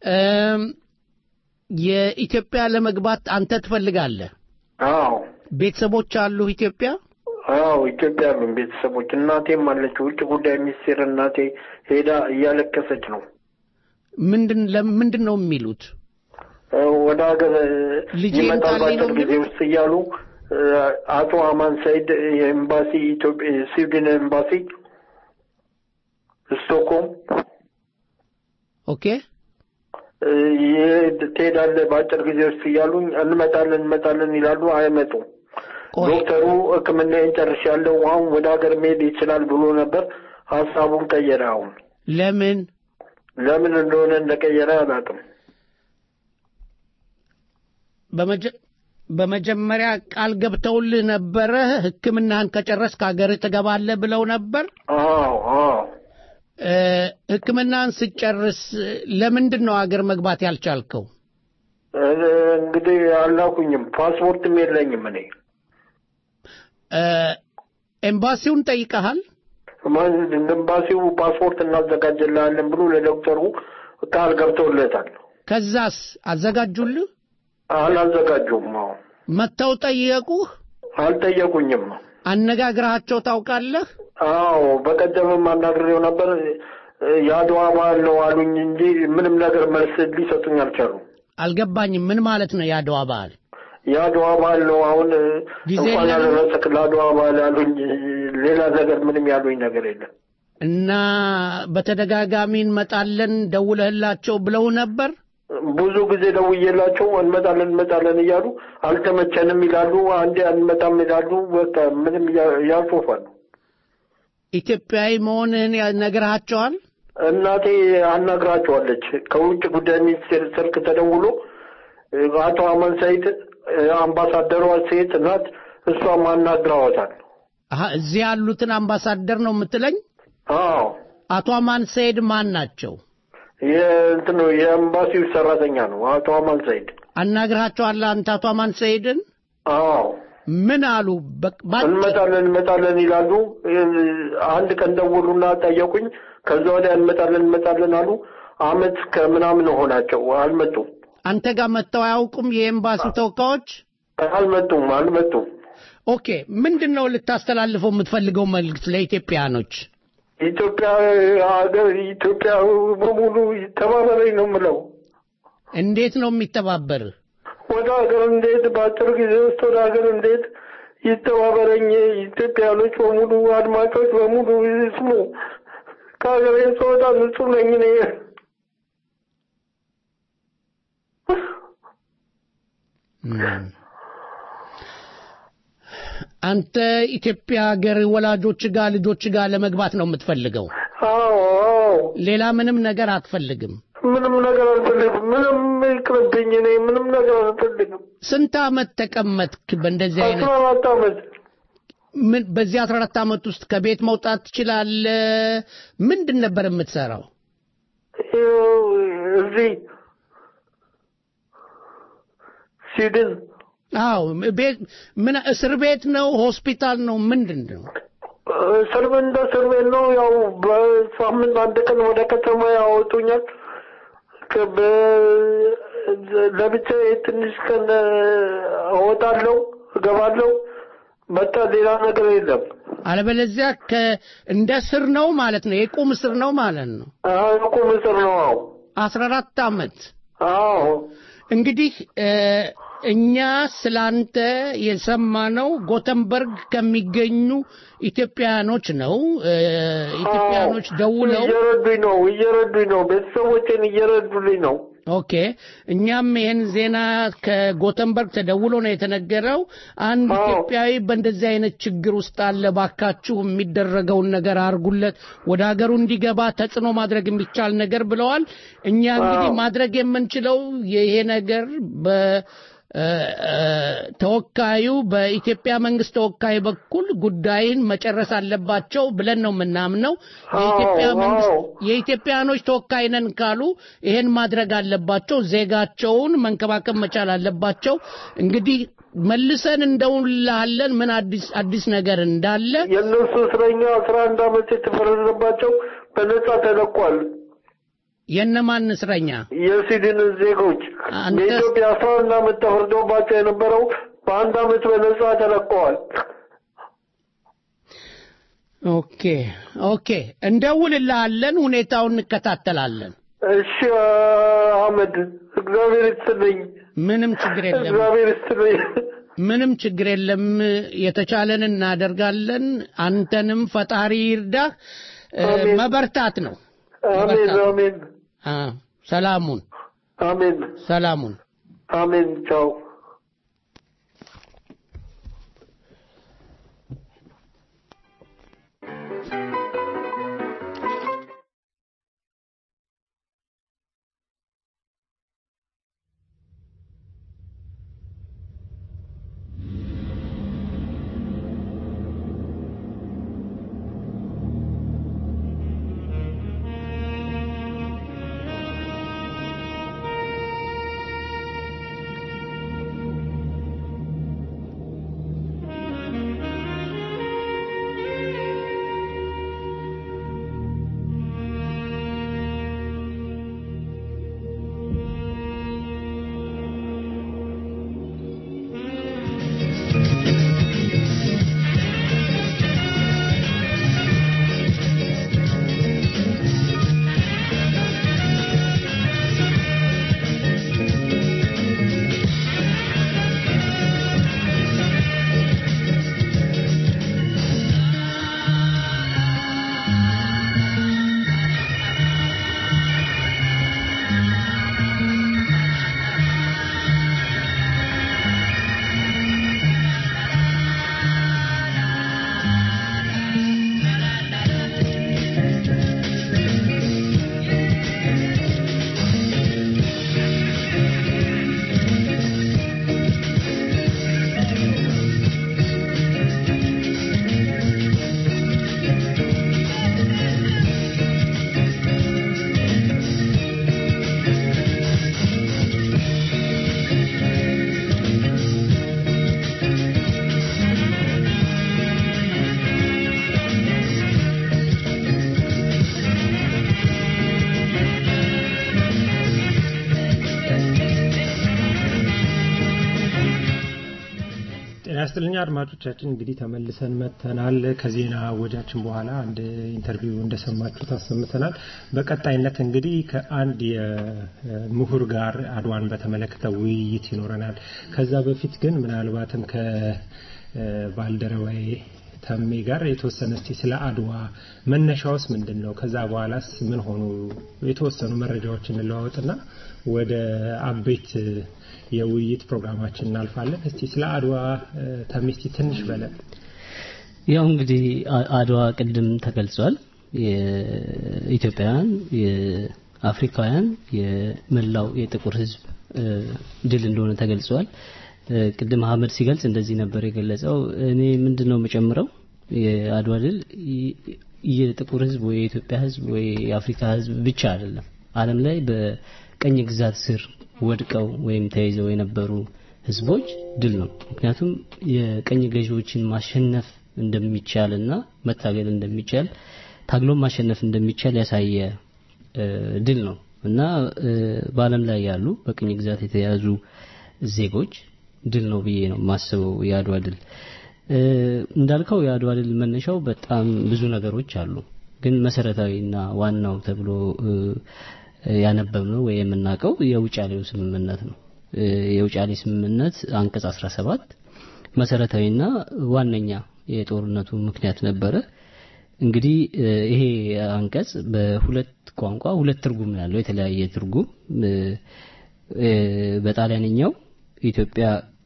የኢትዮጵያ ለመግባት አንተ ትፈልጋለህ አዎ ቤተሰቦች አሉ ኢትዮጵያ አዎ ኢትዮጵያ ምን ቤተሰቦች እናቴም አለች ውጭ ጉዳይ ሚኒስቴር እናቴ ሄዳ እያለቀሰች ነው ምንድን ነው የሚሉት ወደ ሀገር ይመጣል ጊዜ ውስጥ እያሉ አቶ አማን ሰይድ የኤምባሲ ኢትዮጵያ ስዊድን ኤምባሲ ስቶክሆልም ኦኬ ትሄዳለህ በአጭር ጊዜ ውስጥ እያሉኝ እንመጣለን ይላሉ አይመጡም ዶክተሩ ሕክምናዬን ጨርሻለሁ አሁን ወደ ሀገር መሄድ ይችላል ብሎ ነበር ሀሳቡን ቀየረ አሁን ለምን እንደሆነ እንደቀየረ አላውቅም በመጀመሪያ ቃል ገብተውልህ ነበረ ሕክምናህን ከጨረስክ ሀገር ትገባለህ ብለው ነበር አዎ ሕክምናህን ስጨርስ ለምንድን ነው ሀገር መግባት ያልቻልከው እንግዲህ አላኩኝም ፓስፖርትም የለኝም እኔ ኤምባሲውን ጠይቀሃል ኤምባሲው ፓስፖርት እናዘጋጀልሃለን ብሎ ለዶክተሩ ቃል ገብተውለታል ከዛስ አዘጋጁልህ አላዘጋጁም መተው ጠየቁህ አልጠየቁኝም አነጋግራቸው ታውቃለህ አዎ በቀደምም አናግሬው ነበር ያድዋ በዓል ነው አሉኝ እንጂ ምንም ነገር መልስ ሊሰጡኝ አልቻሉም አልገባኝም ምን ማለት ነው ያድዋ በዓል ያድዋ በዓል ነው አሁን እንኳን ያደረሰክ ለአድዋ በዓል አሉኝ ሌላ ነገር ምንም ያሉኝ ነገር የለም እና በተደጋጋሚ እንመጣለን ደውለህላቸው ብለው ነበር ብዙ ጊዜ ደውዬላቸው እንመጣለን እያሉ አልተመቸንም ይላሉ አንዴ አንመጣም ይላሉ በቃ ምንም ያልፎፋሉ ኢትዮጵያዊ መሆንህን ነግረሃቸዋል እናቴ አናግራቸዋለች ከውጭ ጉዳይ ሚኒስቴር ስልክ ተደውሎ አቶ አማን ሰይድ አምባሳደሯ ሴት ናት እሷም አናግራዋታል እዚህ ያሉትን አምባሳደር ነው የምትለኝ አዎ አቶ አማን ሰይድ ማን ናቸው የኤምባሲው ሰራተኛ ነው አቶ አማን ሰይድ አናግራቸዋል አንተ አቶ አማን ሰይድን አዎ ምን አሉ እንመጣለን ይላሉ አንድ ቀን ደውሉና ጠየቁኝ ከዛ ወዲያ እንመጣለን አሉ አመት ከምናምን ሆናቸው አልመጡም አንተ ጋር መጥተው አያውቁም የኤምባሲው ተወካዮች አልመጡም ኦኬ ምንድነው ልታስተላልፈው የምትፈልገው መልእክት ለኢትዮጵያኖች ኢትዮጵያ በሙሉ ተባበረኝ ነው የምለው እንዴት ነው የሚተባበር ወደ ሀገር እንዴት በአጭር ጊዜ ውስጥ ወደ ሀገር እንዴት ይተባበረኝ ኢትዮጵያኖች በሙሉ አድማጮች በሙሉ ይስሙ ከሀገሬ ስወጣ ንጹህ ነኝ እኔ አንተ ኢትዮጵያ ሀገር ወላጆች ጋር ልጆች ጋር ለመግባት ነው የምትፈልገው አዎ ሌላ ምንም ነገር አትፈልግም ምንም ነገር አልፈልግም ምንም ይቅርብኝ እኔ ምንም ነገር አልፈልግም ስንት አመት ተቀመጥክ በእንደዚህ አይነት 14 አመት ምን በዚህ 14 አመት ውስጥ ከቤት መውጣት ትችላለህ ምንድን ነበር የምትሰራው እዚህ ስዊድን አዎ ቤት ምን እስር ቤት ነው ሆስፒታል ነው ምንድነው ሰርበን እንደ ሰርበን ነው ያው በሳምንት አንድ ቀን ወደ ከተማ ያወጡኛል ለብቻዬ ትንሽ ቀን እወጣለሁ እገባለሁ በቃ ሌላ ነገር የለም አለበለዚያ እንደ ስር ነው ማለት ነው የቁም ስር ነው ማለት ነው የቁም ስር ነው 14 አመት አዎ እንግዲህ እኛ ስላንተ የሰማነው ጎተንበርግ ከሚገኙ ኢትዮጵያኖች ነው ኢትዮጵያኖች ደውለው እየረዱኝ ነው ቤተሰቦቼን እየረዱልኝ ነው ኦኬ እኛም ይሄን ዜና ከጎተንበርግ ተደውሎ ነው የተነገረው አንድ ኢትዮጵያዊ በእንደዚህ አይነት ችግር ውስጥ አለ ባካችሁ የሚደረገውን ነገር አርጉለት ወደ ሀገሩ እንዲገባ ተጽዕኖ ማድረግ የሚቻል ነገር ብለዋል እኛ እንግዲህ ማድረግ የምንችለው ይሄ ነገር ተወካዩ በኢትዮጵያ መንግስት ተወካይ በኩል ጉዳይን መጨረስ አለባቸው ብለን ነው ምናምነው የኢትዮጵያኖች ተወካይ ነን ካሉ ይሄን ማድረግ አለባቸው ዜጋቸውን መንከባከብ መቻል አለባቸው እንግዲህ መልሰን እንደውላለን ምን አዲስ ነገር እንዳለ የነሱ እስረኛ 11 አመት የተፈረደባቸው በነጻ ተለቋል የነማን እስረኛ የሲድን ዜጎች በኢትዮጵያ 11 አመት ተፈርዶባቸው የነበረው በአንድ አመት በነጻ ተለቀዋል ኦኬ እንደውልልሃለን ሁኔታውን እንከታተላለን እሺ አህመድ እግዚአብሔር ይስጥልኝ ምንም ችግር የለም እግዚአብሔር ይስጥልኝ ምንም ችግር የለም የተቻለን እናደርጋለን አንተንም ፈጣሪ ይርዳህ መበርታት ነው አሜን ሰላሙን አሜን ቻው ያስተልኛ አድማጮቻችን እንግዲህ ተመልሰን መተናል ከዜና ወጃችን በኋላ አንድ ኢንተርቪው እንደሰማችሁ ታሰምተናል በቀጣይነት እንግዲህ ከአንድ የምሁር ጋር አድዋን በተመለከተ ውይይት ይኖረናል ከዛ በፊት ግን ምናልባትም ከባልደረባዬ ተሜ ጋር የተወሰነ እስቲ ስለ አድዋ መነሻውስ ምንድነው ከዛ በኋላስ ምን ሆኑ የተወሰኑ መረጃዎችን እንለዋወጥና ወደ አቤት የውይይት ፕሮግራማችን እናልፋለን እስቲ ስለ አድዋ ተሚስቲ ትንሽ በለ ያው እንግዲህ አድዋ ቅድም ተገልጿል የኢትዮጵያውያን የአፍሪካውያን የመላው የጥቁር ህዝብ ድል እንደሆነ ተገልጿል ቅድም አህመድ ሲገልጽ እንደዚህ ነበር የገለጸው እኔ ምንድነው መጨምረው የአድዋ ድል የጥቁር ህዝብ ወይ የኢትዮጵያ ህዝብ ወይ የአፍሪካ ህዝብ ብቻ አይደለም ዓለም ላይ በቀኝ ግዛት ስር ወድቀው ወይም ተይዘው የነበሩ ህዝቦች ድል ነው ምክንያቱም የቀኝ ገዢዎችን ማሸነፍ እንደሚቻልና መታገል እንደሚቻል ታግሎ ማሸነፍ እንደሚቻል ያሳየ ድል ነው እና በዓለም ላይ ያሉ በቅኝ ግዛት የተያዙ ዜጎች ድል ነው ብዬ ነው ማስበው የአድዋ ድል እንዳልከው የአድዋ ድል መነሻው በጣም ብዙ ነገሮች አሉ ግን መሰረታዊና ዋናው ተብሎ ያነበብነው ወይ የምናውቀው የውጫሌው ስምምነት ነው የውጫሌ ስምምነት አንቀጽ 17 መሰረታዊና ዋነኛ የጦርነቱ ምክንያት ነበረ እንግዲህ ይሄ አንቀጽ በሁለት ቋንቋ ሁለት ትርጉም ያለው የተለያየ ትርጉም በጣሊያንኛው ኢትዮጵያ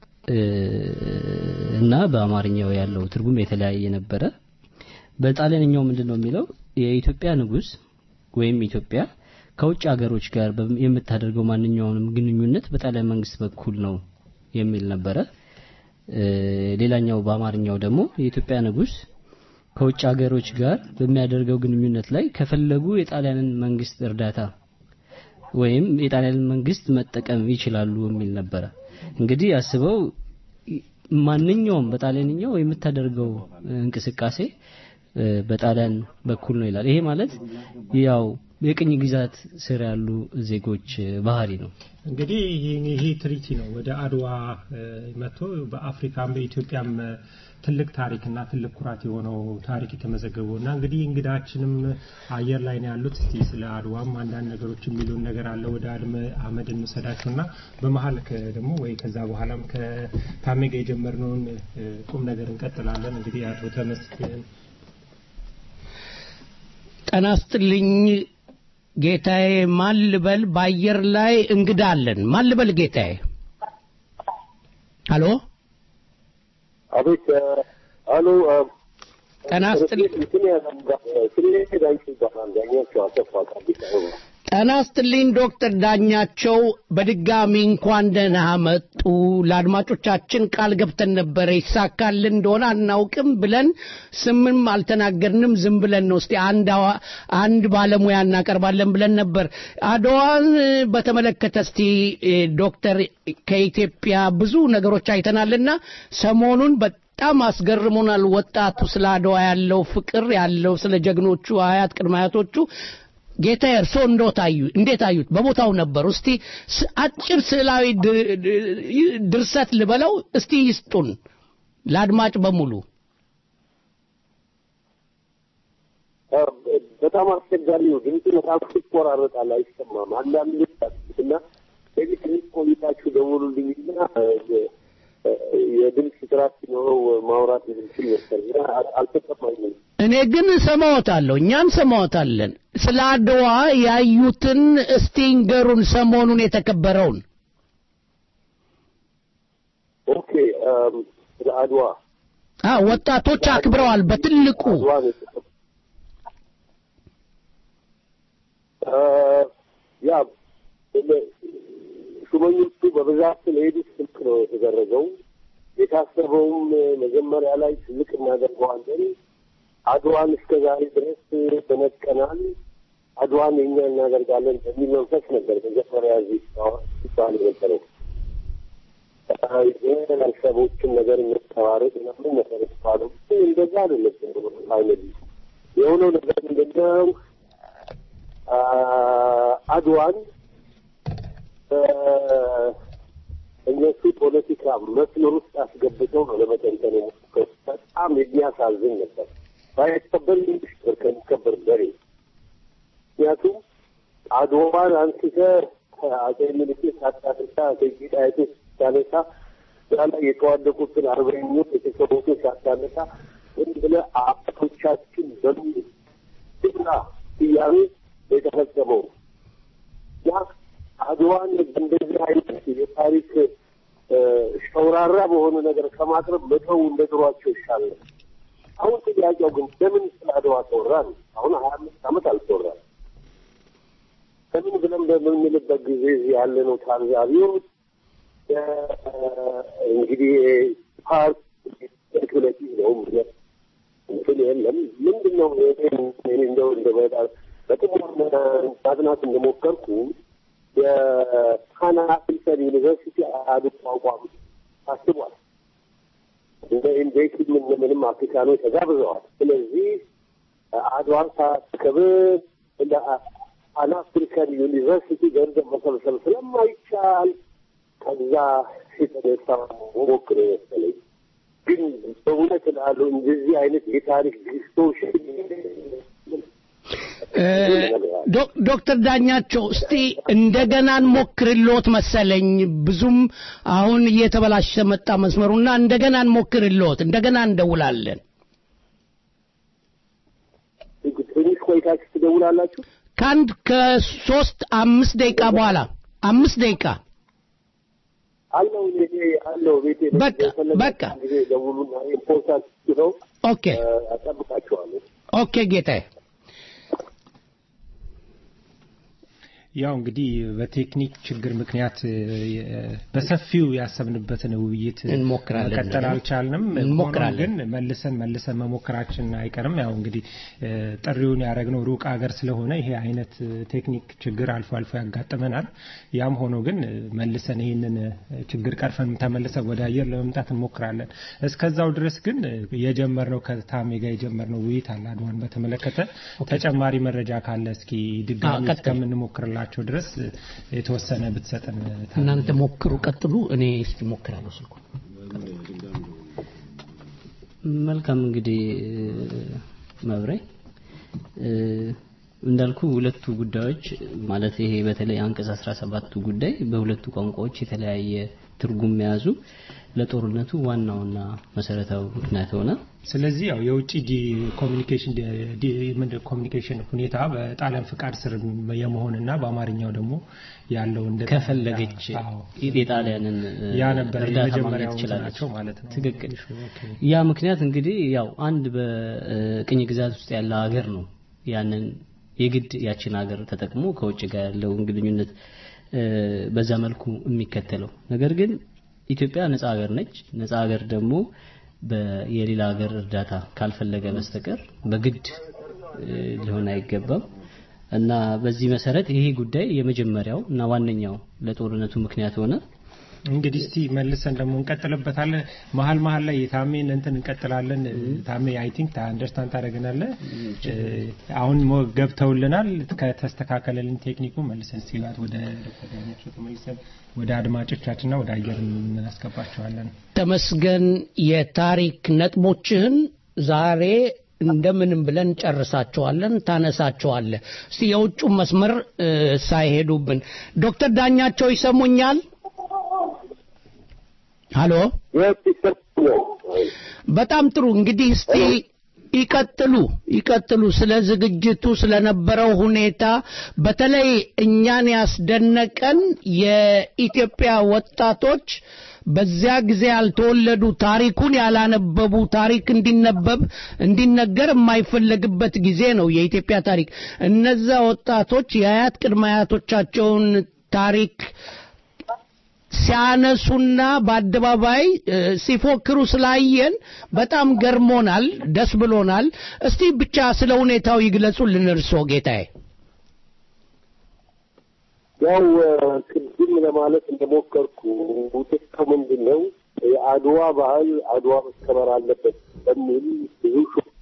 እና በአማርኛው ያለው ትርጉም የተለያየ ነበረ በጣሊያንኛው ምንድነው የሚለው የኢትዮጵያ ንጉስ ወይም ኢትዮጵያ ከውጭ ሀገሮች ጋር የምታደርገው ማንኛውንም ግንኙነት በጣሊያን መንግስት በኩል ነው የሚል ነበረ ሌላኛው በአማርኛው ደግሞ የኢትዮጵያ ንጉስ ከውጭ ሀገሮች ጋር በሚያደርገው ግንኙነት ላይ ከፈለጉ የጣሊያንን መንግስት እርዳታ ወይም የጣሊያንን መንግስት መጠቀም ይችላሉ የሚል ነበረ እንግዲህ ያስበው ማንኛውም በጣሊያንኛው የምታደርገው እንቅስቃሴ በጣሊያን በኩል ነው ይላል ይሄ ማለት ያው የቅኝ ግዛት ስር ያሉ ዜጎች ባህሪ ነው እንግዲህ ይሄ ትሪቲ ነው ወደ አድዋ መጥቶ በአፍሪካም በኢትዮጵያም ትልቅ ታሪክና ትልቅ ኩራት የሆነው ታሪክ የተመዘገበውና እንግዲህ እንግዳችንም አየር ላይ ነው ያሉት እስቲ ስለ አድዋም አንዳንድ ነገሮች የሚሉን ነገር አለ ወደ አህመድ እንሰዳቸውና በመሃል ደግሞ ወይ ከዛ በኋላም ከታሜ ጋር የጀመርነውን ቁም ነገር እንቀጥላለን እንግዲህ አቶ ተመስገን ጠናስትልኝ ጌታዬ ማልበል ባየር ላይ እንግዳለን ማልበል ጌታዬ አሎ አቤት አሎ ጠናስትልኝ ጠናስትልኝ ዶክተር ዳኛቸው በድጋሚ እንኳን ደህና መጡ ለአድማጮቻችን ቃል ገብተን ነበር ይሳካልን እንደሆነ አናውቅም ብለን ስምም አልተናገርንም ዝም ብለን ነው እስቲ አንድ ባለሙያ እናቀርባለን ብለን ነበር አድዋን በተመለከተ እስቲ ዶክተር ከኢትዮጵያ ብዙ ነገሮች አይተናልና ሰሞኑን በጣም አስገርሞናል ወጣቱ ስለ አድዋ ያለው ፍቅር ያለው ስለ ጀግኖቹ አያት ቅድመ አያቶቹ ጌታ እርሶ እንዴት አዩት በቦታው ነበር እስቲ አጭር ስዕላዊ ድርሰት ልበለው እስቲ ይስጡን ለአድማጭ በሙሉ በጣም አስቸጋሪ ነው ግን በጣም ይቆራረጣል አይሰማም አንዳንድ እና በዚህ ቆይታችሁ ደውሉልኝና የድምጽ ጥራት ነው ማውራት እንችል ነበር አልተሰማኝም እኔ ግን ሰማዎታለሁ እኛም ሰማዎታለን ስለ አድዋ ያዩትን እስቲ ንገሩን ሰሞኑን የተከበረውን ኦኬ ስለ አድዋ ወጣቶች አክብረዋል በትልቁ ያ ሹመኞቹ በብዛት ስለሄዱት ስልክ ነው የተደረገው የታሰበውም መጀመሪያ ላይ ትልቅ እናደርገዋለን አድዋን እስከ ዛሬ ድረስ ተነቀናል አድዋን የኛ እናደርጋለን በሚል መንፈስ ነበር መጀመሪያ ሲባል የነበረው ሰዎችን ነገር መተባረቅ ምናምን ነገር ሲባለው እንደዛ አይደለም አይነት የሆነው ነገር ምንድነው አድዋን እነሱ ፖለቲካ መስመር ውስጥ አስገብተው ነው ለመተንተን የሞከሩት በጣም የሚያሳዝን ነበር ባይከበር ከሚከበር በሬ ምክንያቱም አድዋን አንስተህ አጼ ምኒልክ ሳታነሳ ከዚህ ጣይቱ ሳታነሳ ዛላ የተዋደቁትን አርበኞች የተሰዉትን ሳታነሳ ብለህ አባቶቻችን በሙሉ ስራ እያሉ የተፈጸመው ያ አድዋን እንደዚህ አይነት የታሪክ ሸውራራ በሆነ ነገር ከማቅረብ መተው እንደድሯቸው ይሻላል አሁን ጥያቄው ግን ለምን ስለ አድዋ ተወራ ነው አሁን 25 ዓመት አልተወራም ለምን ብለን በምንልበት ጊዜ ያለነው ታዛቢዎች እንግዲህ ፓርት ስፔኩሌቲቭ ነው እንትን የለም ምንድነው እንደው እንደበጣም በጥሞና ማጥናት እንደሞከርኩ የካና ፊልተር ዩኒቨርሲቲ አድዋ ቋም ታስቧል ኢንዴክ ምንም አፍሪካኖች ተጋብዘዋል። ስለዚህ አድዋን ሳትከብር እንደ አን አፍሪካን ዩኒቨርሲቲ ገንዘብ መሰብሰብ ስለማይቻል ከዛ የተነሳ ሞክሮ መሰለኝ። ግን በእውነት እላለሁ እንደዚህ አይነት የታሪክ ዲስቶርሽን ዶክተር ዳኛቸው እስቲ እንደገና እንሞክርልዎት መሰለኝ። ብዙም አሁን እየተበላሸ መጣ መስመሩና እንደገና እንሞክርልዎት፣ እንደገና እንደውላለን። ትንሽ ቆይታችሁ ትደውላላችሁ? ከአንድ ከ3 5 ደቂቃ በኋላ 5 ደቂቃ አለው ቤቴ በቃ ደውሉና ኢምፖርታንት ነው። ኦኬ አጠብቃችኋለሁ። ኦኬ ጌታዬ። ያው እንግዲህ በቴክኒክ ችግር ምክንያት በሰፊው ያሰብንበትን ውይይት መቀጠል አልቻልንም። ግን መልሰን መሞከራችን አይቀርም። ያው እንግዲህ ጥሪውን ያደረግነው ሩቅ ሀገር ስለሆነ ይሄ አይነት ቴክኒክ ችግር አልፎ አልፎ ያጋጥመናል። ያም ሆኖ ግን መልሰን ይሄንን ችግር ቀርፈን ተመልሰን ወደ አየር ለመምጣት እንሞክራለን። እስከዛው ድረስ ግን የጀመርነው ከታሜ ጋር የጀመርነው ውይይት አለ አድዋን በተመለከተ ተጨማሪ መረጃ ካለ እስኪ ድጋሚ እስከምንሞክርላችሁ ድረስ የተወሰነ ብትሰጠን። እናንተ ሞክሩ፣ ቀጥሉ። እኔ እስቲ ሞክራለሁ ስልኩ። መልካም እንግዲህ መብሬ እንዳልኩ ሁለቱ ጉዳዮች ማለት ይሄ በተለይ አንቀጽ 17 ጉዳይ በሁለቱ ቋንቋዎች የተለያየ ትርጉም የያዙ ለጦርነቱ ዋናውና መሰረታዊ ምክንያት ሆነ። ስለዚህ ያው የውጪ ኮሚኒኬሽን ሁኔታ በጣሊያን ፍቃድ ስር የመሆንና በአማርኛው ደግሞ ያለው እንደ ከፈለገች የጣሊያንን ያ ነበር የመጀመሪያው ቻላቸው ማለት ነው። ትክክል። ያ ምክንያት እንግዲህ ያው አንድ በቅኝ ግዛት ውስጥ ያለ ሀገር ነው ያንን የግድ ያችን ሀገር ተጠቅሞ ከውጭ ጋር ያለው ግንኙነት በዛ መልኩ የሚከተለው። ነገር ግን ኢትዮጵያ ነፃ ሀገር ነች። ነፃ ሀገር ደግሞ የሌላ ሀገር እርዳታ ካልፈለገ በስተቀር በግድ ሊሆን አይገባም እና በዚህ መሰረት ይሄ ጉዳይ የመጀመሪያው እና ዋነኛው ለጦርነቱ ምክንያት ሆነ። እንግዲህ እስቲ መልሰን ደግሞ እንቀጥልበታለን። መሀል ላይ የታሜን እንትን እንቀጥላለን። ታሜ አይ ቲንክ አንደርስታንድ ታደርገናለህ። አሁን ገብተውልናል። ከተስተካከለልን ቴክኒኩ መልሰን ሲላት ወደ ዶክተር ተመልሰን ወደ አድማጮቻችንና ወደ አየር እናስገባቸዋለን። ተመስገን የታሪክ ነጥቦችህን ዛሬ እንደምንም ብለን ጨርሳቸዋለን፣ ታነሳቸዋለህ። እስቲ የውጭ መስመር ሳይሄዱብን ዶክተር ዳኛቸው ይሰሙኛል? ሃሎ በጣም ጥሩ። እንግዲህ እስቲ ይቀጥሉ ስለ ዝግጅቱ ስለነበረው ሁኔታ። በተለይ እኛን ያስደነቀን የኢትዮጵያ ወጣቶች በዚያ ጊዜ ያልተወለዱ ታሪኩን ያላነበቡ ታሪክ እንዲነገር የማይፈለግበት ጊዜ ነው የኢትዮጵያ ታሪክ። እነዛ ወጣቶች የአያት ቅድመ አያቶቻቸውን ታሪክ ሲያነሱና በአደባባይ ሲፎክሩ ስላየን በጣም ገርሞናል፣ ደስ ብሎናል። እስቲ ብቻ ስለ ሁኔታው ይግለጹልን እርስዎ ጌታዬ። ያው ቅድም ለማለት እንደሞከርኩ ውጤቱ ምንድነው የአድዋ ባህል አድዋ መከበር አለበት በሚል ብዙ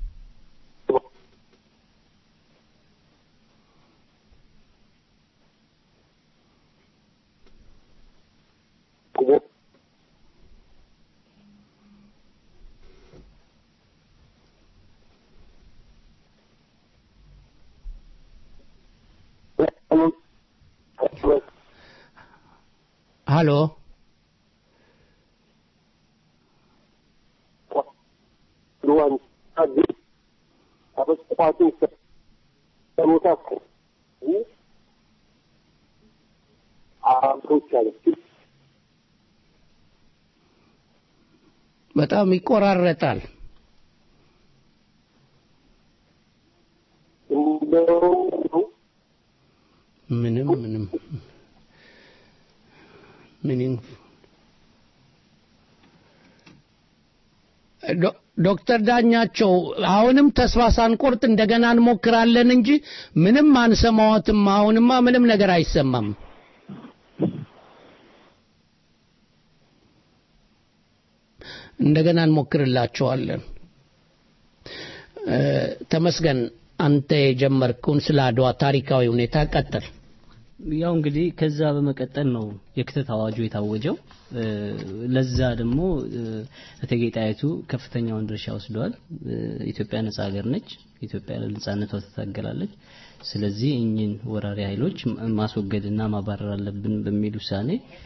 ሃሎ ዱዋን አዲ አበስቋቱ ሰሞታስ አቶቻለች በጣም ይቆራረጣል። ምንም ዶክተር ዳኛቸው አሁንም ተስፋ ሳንቆርጥ እንደገና እንሞክራለን እንጂ ምንም አንሰማዎትም። አሁንማ ምንም ነገር አይሰማም። እንደገና እንሞክርላቸዋለን። ተመስገን አንተ የጀመርከውን ስለ አድዋ ታሪካዊ ሁኔታ ቀጥል። ያው እንግዲህ ከዛ በመቀጠል ነው የክተት አዋጁ የታወጀው። ለዛ ደግሞ እቴጌ ጣይቱ ከፍተኛውን ድርሻ ወስደዋል። ኢትዮጵያ ነጻ ሀገር ነች። ኢትዮጵያ ለነጻነቷ ትታገላለች። ስለዚህ እኚህን ወራሪ ኃይሎች ማስወገድና ማባረር አለብን በሚል ውሳኔ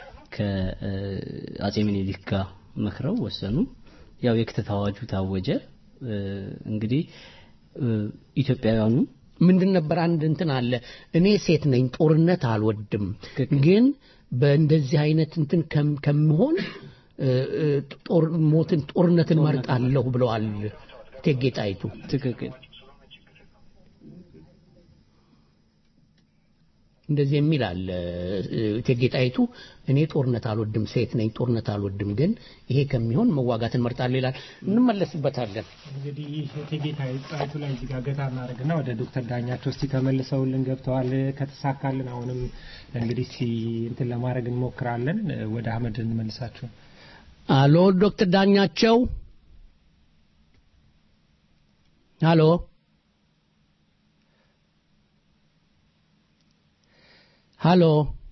ከአጼ ምኒልክ ጋር መክረው ወሰኑ። ያው የክተት አዋጁ ታወጀ። እንግዲህ ኢትዮጵያውያኑ ምንድን ነበር አንድ እንትን አለ እኔ ሴት ነኝ ጦርነት አልወድም ግን በእንደዚህ አይነት እንትን ከመሆን ጦርነትን መርጣለሁ ብለዋል እቴጌ ጣይቱ። ትክክል። እንደዚህ የሚል አለ እቴጌ ጣይቱ እኔ ጦርነት አልወድም ሴት ነኝ ጦርነት አልወድም ግን ይሄ ከሚሆን መዋጋትን መርጣለሁ ይላል። እንመለስበታለን። እንግዲህ እቴጌ ጣይቱ ላይ እዚህ ጋር ገታ እናደርግና ወደ ዶክተር ዳኛቸው እስቲ ተመልሰውልን ገብተዋል። ከተሳካልን አሁንም እንግዲህ እንትን ለማድረግ እንሞክራለን። ወደ አህመድ እንመልሳችሁ። አሎ ዶክተር ዳኛቸው አሎ Hallo.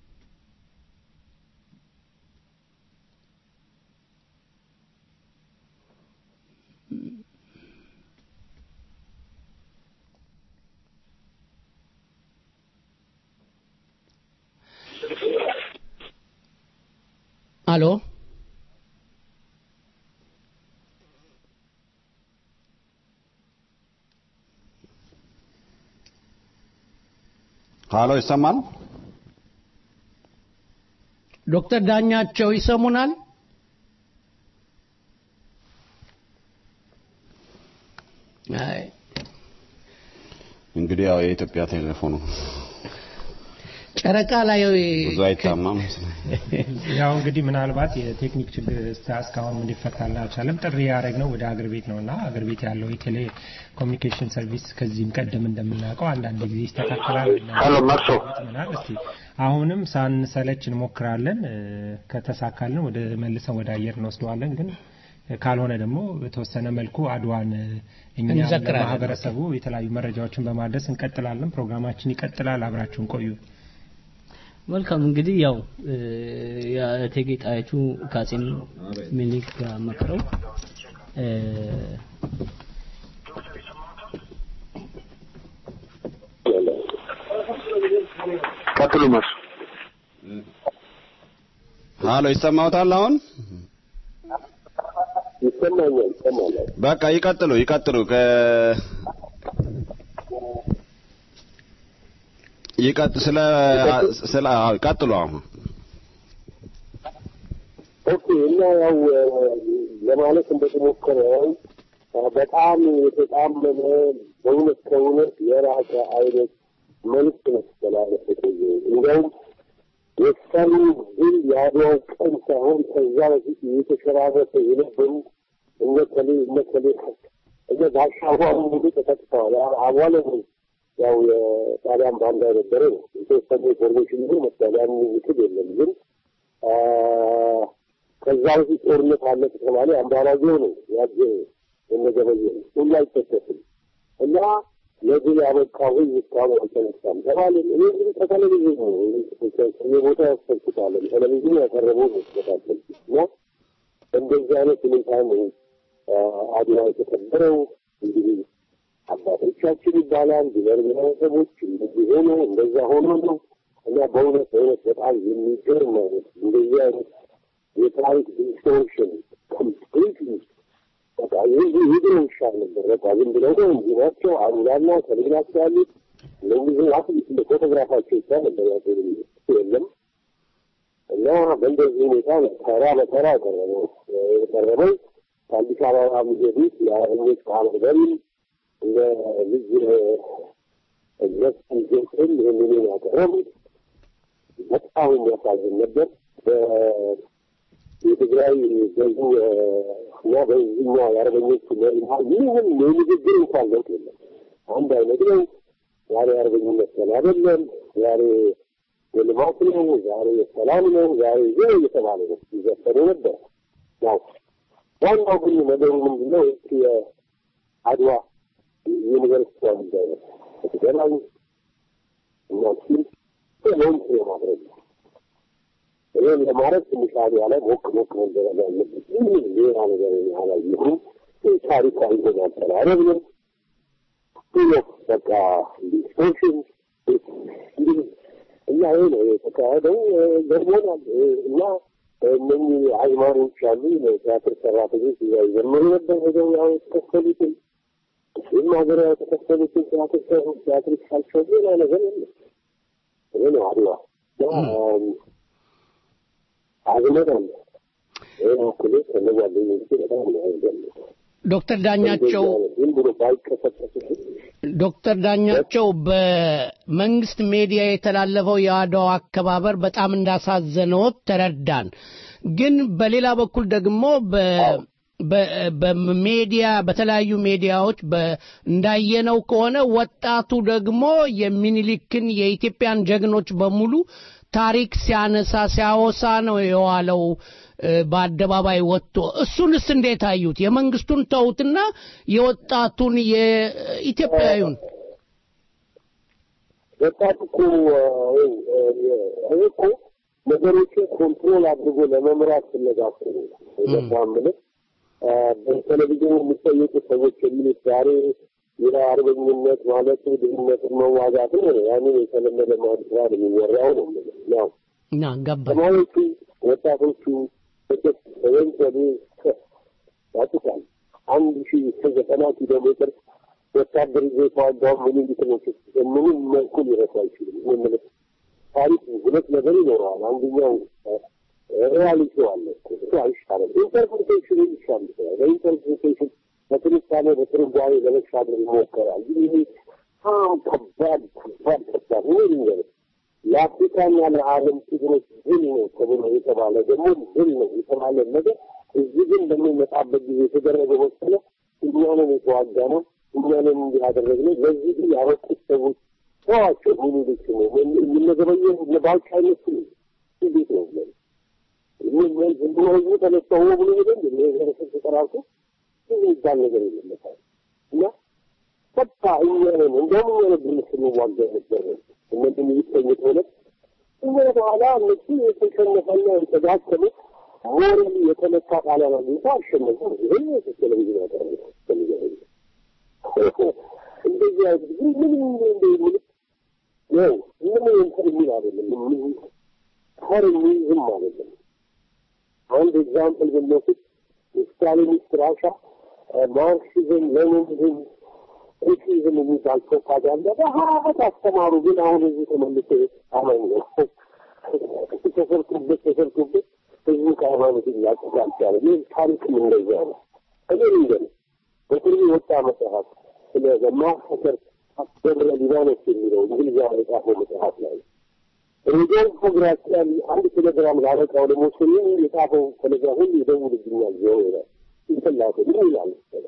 Hallo. Hallo, ይሰማል? ዶክተር ዳኛቸው ይሰሙናል? አይ እንግዲህ ያው የኢትዮጵያ ቴሌፎን ጨረቃ ላይ ብዙ አይታማም። ያው እንግዲህ ምናልባት የቴክኒክ ችግር እስካሁን እንዲፈታልን አልቻለም። ጥሪ ያደረግነው ወደ አገር ቤት ነውና አገር ቤት ያለው የቴሌ ኮሙኒኬሽን ሰርቪስ ከዚህም ቀደም እንደምናውቀው አንዳንድ ጊዜ ይስተካከላል። ሄሎ ማርሶ እስቲ አሁንም ሳንሰለች እንሞክራለን። ከተሳካልን ወደ መልሰን ወደ አየር እንወስደዋለን። ግን ካልሆነ ደግሞ በተወሰነ መልኩ አድዋን እኛ ለማህበረሰቡ የተለያዩ መረጃዎችን በማድረስ እንቀጥላለን። ፕሮግራማችን ይቀጥላል። አብራችሁን ቆዩ። መልካም እንግዲህ ያው የእቴጌ ጣይቱ ከአጼ ምኒልክ ጋር መክረው ቀጥሉ ማርሶ። ሃሎ ይሰማውታል አሁን? ይሰማኛል። በቃ ይቀጥሉ ቀጥሉ አሁን። ኦኬ እና ያው ለማለት እንደተሞከረው በጣም የተጣመመ በእውነት ከእውነት የራቀ አይነት መልዕክት ነው ያስተላለፈው። እንደውም የሰሩ ግን ያለው ቀን ሳይሆን ከዛ በፊት የተሸራረፈ የነበሩ እነከሌ ባሻዋሩ ሙሉ ተጠቅተዋል። አቧለ ያው የጣሊያን ባንዳ የነበረ ነው። የተወሰነ ኢንፎርሜሽን ግን መሳሪያን ምክል የለም። ግን ከዛ በፊት ጦርነት አለ ከተባለ አምባራጌው ነው ያጀ እነገበየ ሁሉ አይተከፍም እና ለዚህ ያበቃው እስካሁን አልተነሳም ተባለ። እኔ ግን ከቴሌቪዥን ነው የቦታ ያስፈልጋል ቴሌቪዥን ያቀረበው ነው ተካተል እና እንደዚህ አይነት ሁኔታ ነው አድዋ የተከበረው። እንግዲህ አባቶቻችን ይባላል ብሔረሰቦች እንደዛ ሆኖ ነው እና በእውነት በጣም የሚገርም ማለት እንደዚህ አይነት የታሪክ ዲስቶርሽን ኮምፕሊትሊ በቃ ይህ ይሻል ነበር። በቃ ዝም ብለው ነው እንጂ ናቸው አሉላና ከሌላቸው ያሉት ለእንግዲህ አፍሊት ፎቶግራፋቸው ይቻል ነበር የለም እና በእንደዚህ ሁኔታ ተራ በተራ የቀረበው ከአዲስ አበባ ሚሄዱት የአረኞች ማህበር ልጅ እነሱን ጀምርን ይህንን ያቀረቡት በጣም የሚያሳዝን ነበር። የትግራይ ገዙ እና በዚህኛ የአርበኞቹ መሪሃል ምንም የንግግር እንኳን ለውጥ የለም። አንድ አይነት ነው። ዛሬ አርበኝነት ገና አይደለም፣ ዛሬ የልማት ነው፣ ዛሬ የሰላም ነው፣ ዛሬ ይህ እየተባለ ነው ይዘፈኑ ነበር። ያው ዋናው ግን ነገሩ ምንድነው? የአድዋ ዩኒቨርሲቲ ጉዳይ ነው። ገናኝ እና ስለሆን ስለማድረግ ይሄን ለማድረግ ትንሽ አብያ ላይ ሞቅ መደረግ አለበት። ይህ ሌላ ነገር ያላየሁም ታሪካዊ አቀራረብ ነው። በቃ ዲስኮሽን እና ይሄ ነው የተካሄደው። ገርሞናል እና እነኚህ ሃይማኖች አሉ የቲያትር ሰራተኞች ዘመኑ ነበር ሄደው ያው የተከፈሉትን ሀገር የተከፈሉትን ቲያትር ሳልቸው ሌላ ነገር የለም። ይሄ ነው አድዋ አግመዳለ ይሄ ነው ኩሌ ከነጓደኞች በጣም ነው ዶክተር ዳኛቸው በመንግስት ሚዲያ የተላለፈው የአድዋ አከባበር በጣም እንዳሳዘነዎት ተረዳን። ግን በሌላ በኩል ደግሞ በሚዲያ በተለያዩ ሚዲያዎች እንዳየነው ከሆነ ወጣቱ ደግሞ የሚኒሊክን የኢትዮጵያን ጀግኖች በሙሉ ታሪክ ሲያወሳ ነው የዋለው በአደባባይ ወጥቶ። እሱንስ እንዴት አዩት? የመንግስቱን ተውትና የወጣቱን የኢትዮጵያዩን ወጣቱ እኮ ነገሮችን ኮንትሮል አድርጎ ለመምራት ፍለጋት ነው። ለማምለጥ በቴሌቪዥን የሚጠየቁ ሰዎች የሚሉት ዛሬ የአርበኝነት ማለት ድህነትን መዋጋት ነው። ያንን የተለመደ ማድረግ የሚወራው ነው ነው ገባ ተማሪዎቹ ወጣቶቹ በወንጀል ያጡታል 1090 ኪሎ ሜትር ወታደር ይዞ ተዋጋው ምንም መልኩ ሊረሳ አይችልም። ምንም ታሪክ ሁለት ነገር ይኖረዋል። አንደኛው ሪያሊቲ አለ እሱ አይሻልም። ኢንተርፕሬቴሽን ይሻላል። ኢንተርፕሬቴሽን በትንታኔ በትርጓሜ ለመሻገር ይሞከራል። ይህ ከባድ ነው። ለአፍሪካና ለዓለም ችግሮች ድል ነው ተብሎ የተባለ ደግሞ ድል ነው የተባለ ነገር እዚህ ግን በሚመጣበት ጊዜ የተደረገ መሰለ እኛንን የተዋጋ ነው እኛንን እንዲያደረግነው ለዚህ ግን ያበቁት ሰዎች ሰዋቸው ሚኒሊክ ነው የምንገበየው ለባልቻ አይመስል እንዴት ነው ምን ህዝቡ ተነስተው ብሎ ይደል ለህዝብ ተጠራርቶ ይባል ነገር የለም እና ፈታ እኛንን እንደውም የነበርን ዋጋ ነበር እነዚህ ይተኝት ሆነ በኋላ እነሱ የተሸነፈና የተጋጨመ ሞራል የተመታ ቃላና ጌታ አሸነፈ። ይሄን ቴሌቪዥን ያቀርባል። እንደዚህ አይደለም ምን እንትን አይደለም ኮሚኒዝም ማለት ነው። አንድ ኤግዛምፕል ብንወስድ ስታሊኒስት ራሻ ማርክሲዝም ሌኒኒዝም ኮሚኒዝም የሚባል ፕሮፓጋንዳ በሀራት አስተማሩ። ግን አሁን እዚህ ተመልሶ አማኝ ነው ተሰርቶበት ህዝቡ ከሃይማኖት ሊያጠቃ ይችላል። ይህ ታሪክም እንደዛ ነው። እኔ በቅርቡ የወጣ መጽሐፍ ስለ ማሰከር አስበረ ሊባኖስ የሚለው እንግሊዝኛ የጻፈው መጽሐፍ ላይ ሬዲዮን ፕሮግራም አንድ ቴሌግራም ላረቃው ደግሞ ስለ የጻፈው ቴሌግራም ሁሉ ይደውልልኛል ዞሮ ይላል ይተላከ ይላል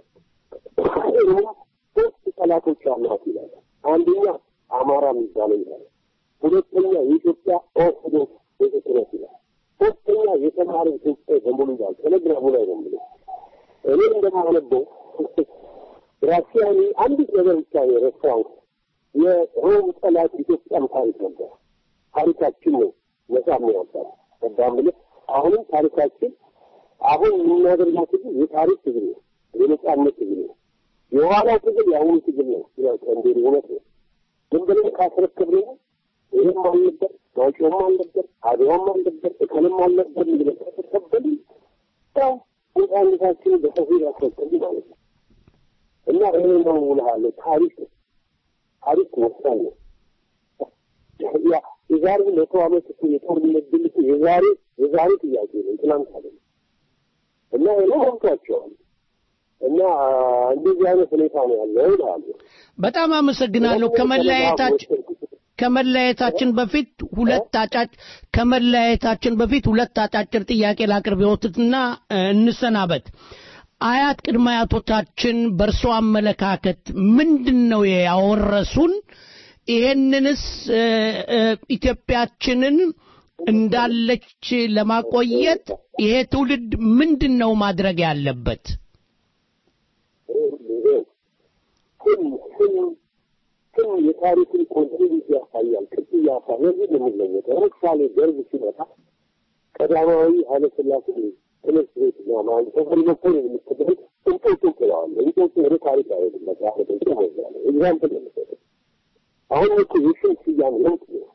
ሶስት ጠላቶች አሏት ይላል። አንደኛ አማራ የሚባለው ይላል። ሁለተኛ የኢትዮጵያ ኦርቶዶክስ ቤተክርስቲያን ይላል። ሶስተኛ የተማረ ኢትዮጵያ በሙሉ ይላል። ቴሌግራሙ ላይ ነው የሚለው። እኔ እንደማነበው ራሲያኒ አንዲት ነገር ብቻ የረሳው የሮም ጠላት ኢትዮጵያን ታሪክ ነበር። ታሪካችን ነው መሳም ያወጣል። በዳምለ አሁንም ታሪካችን አሁን የምናደርገው ትግል የታሪክ ትግል ነው። የነጻነት ትግል ነው። የኋላው ትግል የአሁኑ ትግል ነው። ያው እንዴት እውነት ነው። ግን ብለን ካስረከብን ይህም አልነበር ማውጫውም አልነበር አድዋም አልነበር እከልም አልነበር ብለን ከተቀበልን ያው አንድታችን በሰፊው ያስረከብ ማለት ነው። እና ይሄ ነው እልሃለሁ ታሪክ ወሳኝ ነው። ያ የዛሬ መቶ ዓመት የጦርነት ድል የዛሬ ጥያቄ ነው ትናንት አይደለም። እና ይሄ ሆንቷቸዋል እና እንደዚህ አይነት ሁኔታ ነው ያለው ይላሉ። በጣም አመሰግናለሁ። ከመለያየታችን በፊት ሁለት አጫጭር ጥያቄ ላቅርብዎትና እንሰናበት። አያት ቅድመ አያቶቻችን በእርሶ አመለካከት ምንድነው ያወረሱን? ይሄንንስ ኢትዮጵያችንን እንዳለች ለማቆየት ይሄ ትውልድ ምንድነው ማድረግ ያለበት? የታሪክን ኮንትሪቢዩት ያሳያል፣ ቅጥ ያሳያል። ለዚህ ነው የሚለወጠው። ለምሳሌ ደርግ ሲመጣ ቀዳማዊ ኃይለ ሥላሴ ትምህርት ቤት ማለት ተፈልጎ የሚስተደረግ እንጦጦ ጥለዋል። እንጦጦ ወደ ታሪክ አይደለም መጽሐፍ ተንቀሳቅሷል። ኤግዛምፕል ነው። አሁን እኮ የስም ስያሜ ለውጥ ነው።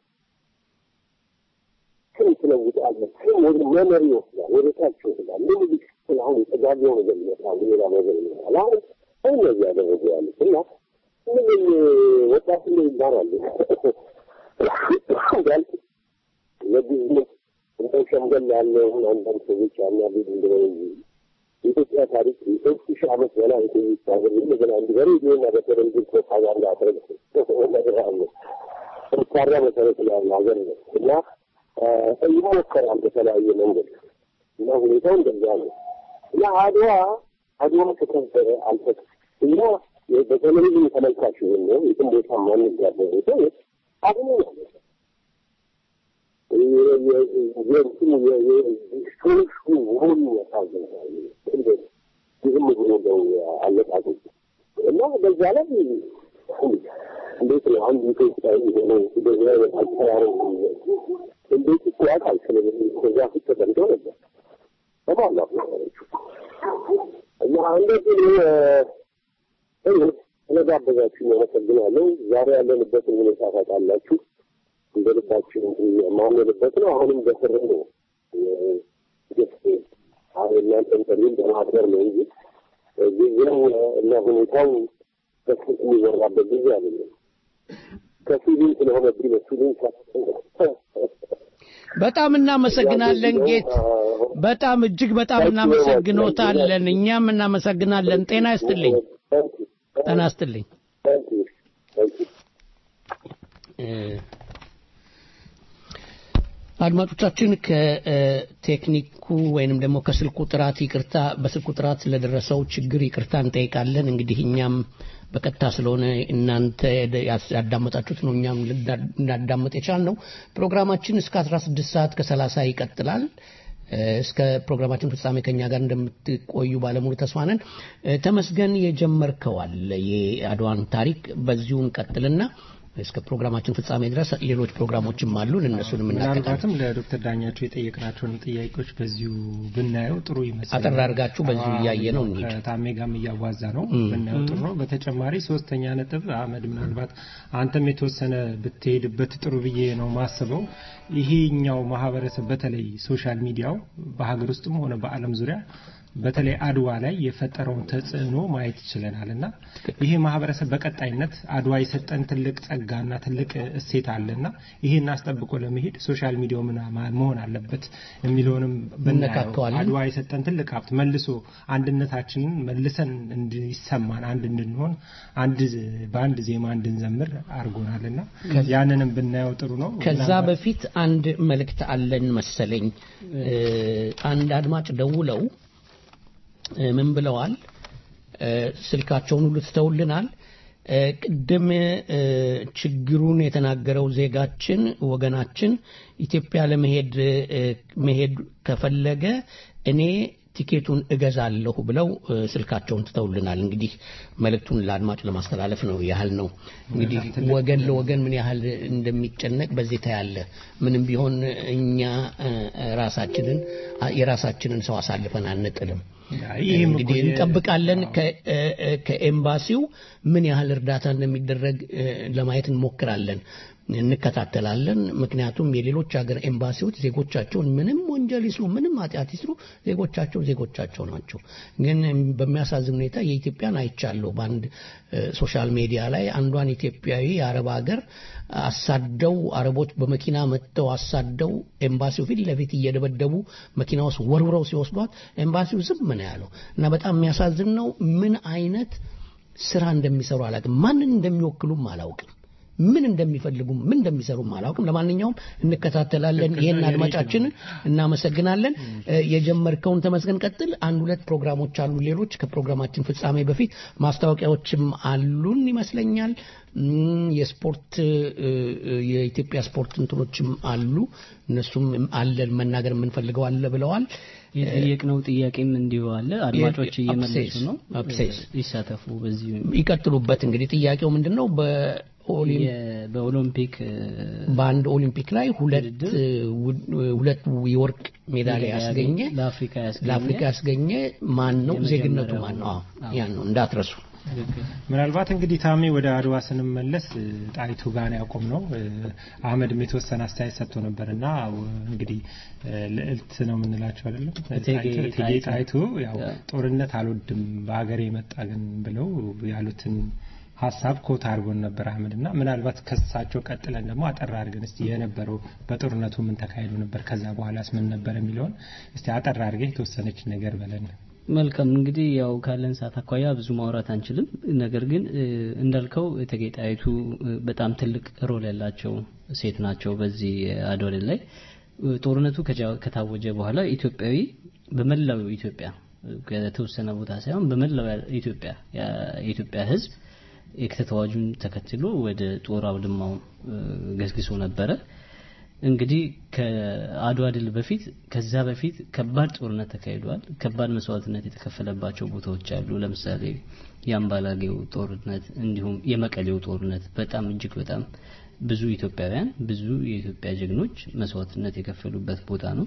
ስም ትለውጣለህ። ስም ወደ መመሪ ይወስዳል፣ ወደ ታች ይወስዳል። ምን ሊክስል አሁን የተጋቢው ነገር ይመጣል፣ ሌላ ነገር ይመጣል። አሁን እነዚህ ያደረጉ ያሉት እና ምን ወጣት ነው ይባላል እንዳልኩ ለቢዝነስ እንደው ሸምገል ያለው አንዳንድ ሰዎች ያናሉ እንደው የኢትዮጵያ ታሪክ የ3,000 ዓመት በላይ የተይሳለ እንደገና እንዲበሩ ይሄን በተለይ ፕሮፓጋንዳ አድርገው እንደገና ተርካራ መሰረት ላይ ሀገር ነው እና ይሞከራል በተለያየ መንገድ እና ሁኔታው እንደዛ ነው እና አድዋ ተከበረ አልተከበረ እና በቴሌቪዥን ተመልካቹ ነው የትም ቦታ ማንም ያለው ሰው አሁን እና በዛ ላይ እንዴት ነው አንድ ኢትዮጵያዊ ሆኖ ሲደረግ አልተራረው እንዴት ይቋቃል ስለዚህ ከዛ ፊት ተደርጎ ነበር ተባላው እና እንደዚህ ስለጋበዛችሁ አመሰግናለሁ። ዛሬ ያለንበትን ሁኔታ ታውቃላችሁ። እንደልባችሁ ማምነንበት ነው። አሁንም በስር ነው እናንተን ተሪም በማክበር ነው እንጂ ጊዜው እና ሁኔታው በስልክ የሚወራበት ጊዜ አይደለም። ከፊልም ስለሆነ ቢመስሉኝ በጣም እናመሰግናለን ጌት፣ በጣም እጅግ በጣም እናመሰግኖታለን። እኛም እናመሰግናለን። ጤና ይስጥልኝ። ጤና ይስጥልኝ። አድማጮቻችን ከቴክኒኩ ወይንም ደግሞ ከስልኩ ጥራት ይቅርታ፣ በስልኩ ጥራት ስለደረሰው ችግር ይቅርታ እንጠይቃለን። እንግዲህ እኛም በቀጥታ ስለሆነ እናንተ ያዳመጣችሁት ነው እኛም ልናዳመጥ የቻልነው። ፕሮግራማችን እስከ 16 ሰዓት ከ30 ይቀጥላል። እስከ ፕሮግራማችን ፍጻሜ ከኛ ጋር እንደምትቆዩ ባለሙሉ ተስፋ ነን። ተመስገን የጀመርከዋል የአድዋን ታሪክ በዚሁ እንቀጥልና እስከ ፕሮግራማችን ፍጻሜ ድረስ ሌሎች ፕሮግራሞችም አሉን እነሱንም እናቀርባለን። ለዶክተር ዳኛቸው የጠየቅናቸውን ጥያቄዎች በዚሁ ብናየው ጥሩ ይመስላል። አጠር አድርጋችሁ በዚሁ እያየ ነው እንዴ ታሜጋም እያዋዛ ነው ብናየው ጥሩ ነው። በተጨማሪ ሶስተኛ ነጥብ አህመድ ምናልባት አንተም የተወሰነ ብትሄድበት ጥሩ ብዬ ነው ማስበው። ይሄኛው ማህበረሰብ በተለይ ሶሻል ሚዲያው በሀገር ውስጥም ሆነ በአለም ዙሪያ በተለይ አድዋ ላይ የፈጠረውን ተጽዕኖ ማየት ይችላልና ይሄ ማህበረሰብ በቀጣይነት አድዋ የሰጠን ትልቅ ጸጋና ትልቅ እሴት አለና ይሄን አስጠብቆ ለመሄድ ሶሻል ሚዲያው ምን መሆን አለበት የሚለውንም ብናየው አድዋ የሰጠን ትልቅ ሀብት መልሶ አንድነታችንን መልሰን እንዲሰማን አንድ እንድንሆን በአንድ ዜማ እንድንዘምር አድርጎናልና ያንንም ብናየው ጥሩ ነው። ከዛ በፊት አንድ መልእክት አለን መሰለኝ። አንድ አድማጭ ደውለው ምን ብለዋል? ስልካቸውን ሁሉ ትተውልናል። ቅድም ችግሩን የተናገረው ዜጋችን ወገናችን ኢትዮጵያ ለመሄድ ከፈለገ እኔ ቲኬቱን እገዛለሁ ብለው ስልካቸውን ትተውልናል። እንግዲህ መልእክቱን ለአድማጭ ለማስተላለፍ ነው ያህል ነው። እንግዲህ ወገን ለወገን ምን ያህል እንደሚጨነቅ በዚህ ታያለ። ምንም ቢሆን እኛ የራሳችንን ሰው አሳልፈን አንጥልም። እንግዲህ እንጠብቃለን። ከኤምባሲው ምን ያህል እርዳታ እንደሚደረግ ለማየት እንሞክራለን፣ እንከታተላለን። ምክንያቱም የሌሎች ሀገር ኤምባሲዎች ዜጎቻቸውን ምንም ወንጀል ይስሩ ምንም ኃጢአት ይስሩ ዜጎቻቸው ናቸው። ግን በሚያሳዝን ሁኔታ የኢትዮጵያን አይቻለሁ። በአንድ ሶሻል ሚዲያ ላይ አንዷን ኢትዮጵያዊ የአረብ ሀገር አሳደው አረቦች በመኪና መጥተው አሳደው ኤምባሲው ፊት ለፊት እየደበደቡ መኪና ውስጥ ወርውረው ሲወስዷት ኤምባሲው ዝም ነው ያለው እና በጣም የሚያሳዝን ነው። ምን አይነት ስራ እንደሚሰሩ አላውቅም። ማንን እንደሚወክሉም አላውቅም። ምን እንደሚፈልጉም ምን እንደሚሰሩም አላውቅም ለማንኛውም እንከታተላለን ይሄን አድማጫችንን እናመሰግናለን የጀመርከውን ተመስገን ቀጥል አንድ ሁለት ፕሮግራሞች አሉ ሌሎች ከፕሮግራማችን ፍጻሜ በፊት ማስታወቂያዎችም አሉን ይመስለኛል የስፖርት የኢትዮጵያ ስፖርት እንትኖችም አሉ እነሱም አለን መናገር የምንፈልገው አለ ብለዋል የጠየቅነው ጥያቄም እንዲሁ አለ አድማጮች እየመለሱ ነው ይሳተፉ በዚህ ይቀጥሉበት እንግዲህ ጥያቄው ምንድነው በኦሎምፒክ በአንድ ኦሊምፒክ ላይ ሁለት የወርቅ ሜዳሊያ ያስገኘ ለአፍሪካ ያስገኘ ማን ነው ዜግነቱ ማን ነው ያን ነው እንዳትረሱ ምናልባት እንግዲህ ታሚ ወደ አድዋ ስንመለስ ጣይቱ ጋር ያቆም ነው አህመድ የተወሰነ አስተያየት ሰጥቶ ነበርና እንግዲህ ልዕልት ነው ምንላቸው አይደለም ጣይቱ ያው ጦርነት አልወድም በአገሬ መጣ ግን ብለው ያሉትን ሐሳብ ኮት አርጎን ነበር አህመድና ምናልባት ከሳቸው ቀጥለን ደግሞ አጠራ አርገን እስቲ የነበረው በጦርነቱ ምን ተካሂዶ ነበር ከዛ በኋላስ ምን ነበር የሚለውን እስቲ አጠራ አርገ የተወሰነች ነገር በለን መልካም እንግዲህ ያው ካለን ሰዓት አኳያ ብዙ ማውራት አንችልም ነገር ግን እንዳልከው ተጌጣይቱ በጣም ትልቅ ሮል ያላቸው ሴት ናቸው በዚህ አድዋ ላይ ጦርነቱ ከታወጀ በኋላ ኢትዮጵያዊ በመላው ኢትዮጵያ ከተወሰነ ቦታ ሳይሆን በመላው የኢትዮጵያ ህዝብ የከተተዋጁን ተከትሎ ወደ ጦር አውድማው ገስግሶ ነበረ እንግዲህ ከአድዋ ድል በፊት ከዛ በፊት ከባድ ጦርነት ተካሂዷል ከባድ መስዋዕትነት የተከፈለባቸው ቦታዎች አሉ ለምሳሌ የአምባላጌው ጦርነት እንዲሁም የመቀሌው ጦርነት በጣም እጅግ በጣም ብዙ ኢትዮጵያውያን ብዙ የኢትዮጵያ ጀግኖች መስዋዕትነት የከፈሉበት ቦታ ነው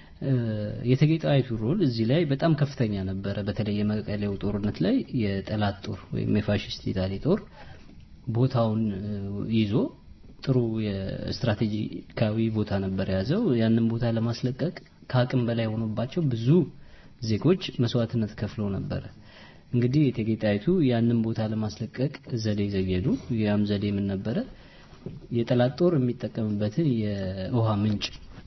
የተጌጣይቱ ሮል እዚህ ላይ በጣም ከፍተኛ ነበር በተለይ የመቀሌው ጦርነት ላይ የጠላት ጦር ወይም የፋሺስት ኢጣሊ ጦር ቦታውን ይዞ ጥሩ የስትራቴጂካዊ ቦታ ነበር ያዘው ያንን ቦታ ለማስለቀቅ ከአቅም በላይ ሆኖባቸው ብዙ ዜጎች መስዋዕትነት ከፍለው ነበር እንግዲህ የተጌጣይቱ ያንን ቦታ ለማስለቀቅ ዘዴ ዘየዱ ያም ዘዴ ምን ነበር የጠላት ጦር የሚጠቀምበትን የውሃ ምንጭ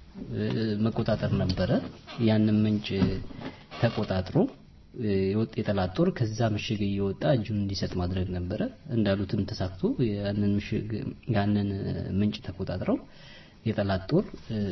መቆጣጠር ነበር ያንን ምንጭ ተቆጣጥሮ የጠላት ጦር ከዛ ምሽግ እየወጣ እጁን እንዲሰጥ ማድረግ ነበር እንዳሉትም ተሳክቶ ያንን ምንጭ ተቆጣጥረው የጠላት ጦር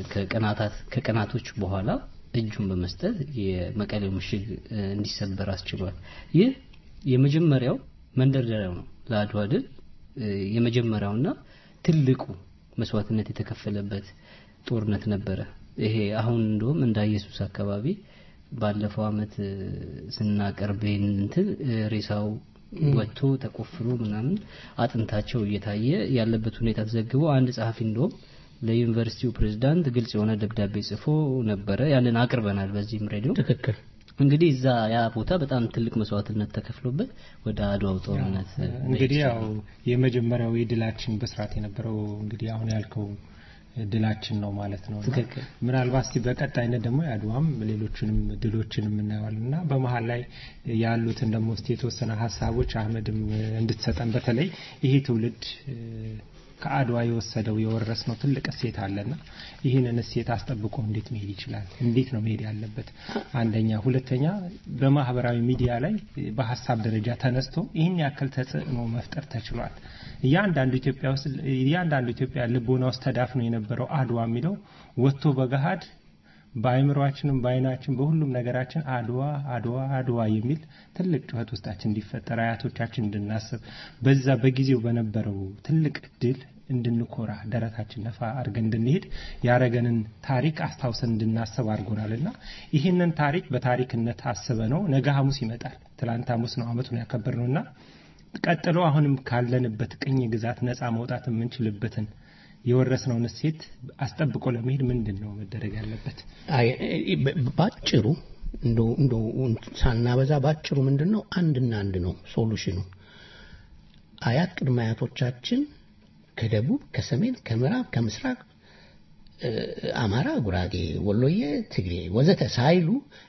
ከቀናቶች በኋላ እጁን በመስጠት የመቀሌው ምሽግ እንዲሰበር አስችሏል ይህ የመጀመሪያው መንደርደሪያው ነው ለአድዋ ድል የመጀመሪያውና ትልቁ መስዋዕትነት የተከፈለበት ጦርነት ነበር ይሄ አሁን እንደውም እንዳ ኢየሱስ አካባቢ ባለፈው አመት ስናቀርብ እንትን ሬሳው ወጥቶ ተቆፍሮ ምናምን አጥንታቸው እየታየ ያለበት ሁኔታ ተዘግቦ አንድ ጸሐፊ እንደውም ለዩኒቨርሲቲው ፕሬዝዳንት ግልጽ የሆነ ደብዳቤ ጽፎ ነበር ያንን አቅርበናል በዚህም ሬዲዮ ትክክል እንግዲህ እዛ ያ ቦታ በጣም ትልቅ መስዋዕትነት ተከፍሎበት ወደ አድዋው ጦርነት እንግዲህ ያው የመጀመሪያው የድላችን በስራት የነበረው እንግዲህ አሁን ያልከው ድላችን ነው ማለት ነው ምናልባት በቀጣይነት ደግሞ ያድዋም ሌሎችንም ድሎችንም እናያለንና በመሃል ላይ ያሉትን ደግሞ የተወሰነ ሐሳቦች አህመድም እንድትሰጠን በተለይ ይሄ ትውልድ ከአድዋ የወሰደው የወረስነው ትልቅ እሴት አለና ይሄንን እሴት አስጠብቆ እንዴት መሄድ ይችላል እንዴት ነው መሄድ ያለበት አንደኛ ሁለተኛ በማህበራዊ ሚዲያ ላይ በሐሳብ ደረጃ ተነስቶ ይሄን ያክል ተጽዕኖ መፍጠር ተችሏል እያንዳንዱ ኢትዮጵያ ልቦና ውስጥ ተዳፍኖ የነበረው አድዋ የሚለው ወጥቶ በገሃድ በአይምሮአችንም በአይናችን በሁሉም ነገራችን አድዋ የሚል ትልቅ ጩኸት ውስጣችን እንዲፈጠር አያቶቻችን እንድናስብ በዛ በጊዜው በነበረው ትልቅ ድል እንድንኮራ ደረታችን ነፋ አርገን እንድንሄድ ያረገንን ታሪክ አስታውሰን እንድናስብ አርጎናልና ይሄንን ታሪክ በታሪክነት አስበነው ነገ ሐሙስ ይመጣል ትላንት ሐሙስ ነው አመቱን ያከበርነውና ቀጥሎ አሁንም ካለንበት ቅኝ ግዛት ነፃ መውጣት የምንችልበትን የወረስነውን እሴት አስጠብቆ ለመሄድ ምንድነው መደረግ ያለበት ባጭሩ እንደው ሳናበዛ ባጭሩ ምንድነው አንድና አንድ ነው ሶሉሽኑ አያት ቅድመ አያቶቻችን ከደቡብ ከሰሜን ከምዕራብ ከምስራቅ አማራ ጉራጌ ወሎዬ ትግሬ ወዘተ ሳይሉ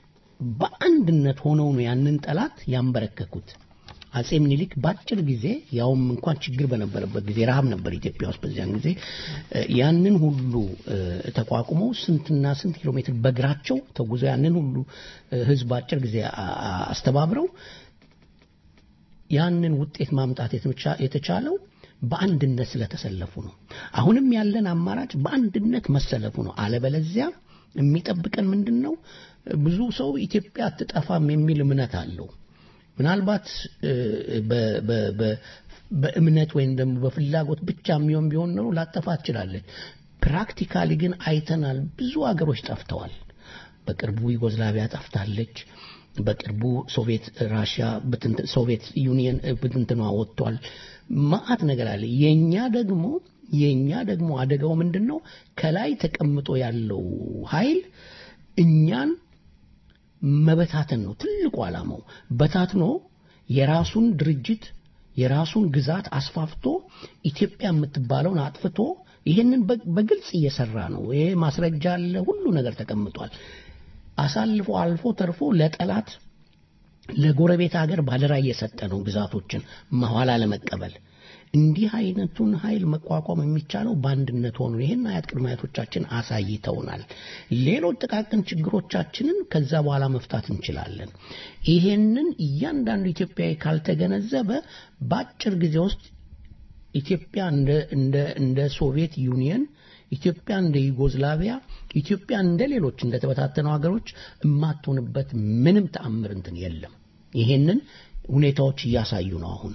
በአንድነት ሆነው ነው ያንን ጠላት ያንበረከኩት አጼ ምኒልክ ባጭር ጊዜ ያውም እንኳን ችግር በነበረበት ጊዜ ረሃብ ነበር ኢትዮጵያ ውስጥ በዚያን ጊዜ ያንን ሁሉ ተቋቁመው ስንትና ስንት ኪሎ ሜትር በእግራቸው ተጉዘው ያንን ሁሉ ህዝብ ባጭር ጊዜ አስተባብረው ያንን ውጤት ማምጣት የተቻለው በአንድነት ስለተሰለፉ ነው። አሁንም ያለን አማራጭ በአንድነት መሰለፉ ነው። አለበለዚያ የሚጠብቀን ምንድነው? ብዙ ሰው ኢትዮጵያ አትጠፋም የሚል እምነት አለው። ምናልባት በእምነት ወይም ደግሞ በፍላጎት ብቻ የሚሆን ቢሆን ነው ላጠፋ ትችላለች። ፕራክቲካሊ ግን አይተናል። ብዙ አገሮች ጠፍተዋል። በቅርቡ ዩጎዝላቪያ ጠፍታለች። በቅርቡ ሶቪየት ዩኒየን ብትንትኗ ወጥቷል። ማአት ነገር አለ። የኛ ደግሞ አደጋው ምንድነው? ከላይ ተቀምጦ ያለው ኃይል እኛን መበታተን ነው ትልቁ ዓላማው። በታትኖ የራሱን ድርጅት የራሱን ግዛት አስፋፍቶ ኢትዮጵያ የምትባለውን አጥፍቶ ይሄንን በግልጽ እየሰራ ነው። ይሄ ማስረጃ አለ፣ ሁሉ ነገር ተቀምጧል። አሳልፎ አልፎ ተርፎ ለጠላት ለጎረቤት ሀገር ባለራ እየሰጠ ነው ግዛቶችን መሐላ ለመቀበል። እንዲህ አይነቱን ኃይል መቋቋም የሚቻለው በአንድነት ሆኖ ይሄን አያት ቅድመ አያቶቻችን አሳይተውናል። ሌሎች ጥቃቅን ችግሮቻችንን ከዛ በኋላ መፍታት እንችላለን። ይሄንን እያንዳንዱ ኢትዮጵያዊ ካልተገነዘበ በአጭር ጊዜ ውስጥ ኢትዮጵያ እንደ ሶቪየት ዩኒየን፣ ኢትዮጵያ እንደ ዩጎዝላቪያ፣ ኢትዮጵያ እንደ ሌሎች እንደ ተበታተኑ ሀገሮች የማትሆንበት ምንም ተአምር እንትን የለም። ይሄንን ሁኔታዎች እያሳዩ ነው። አሁን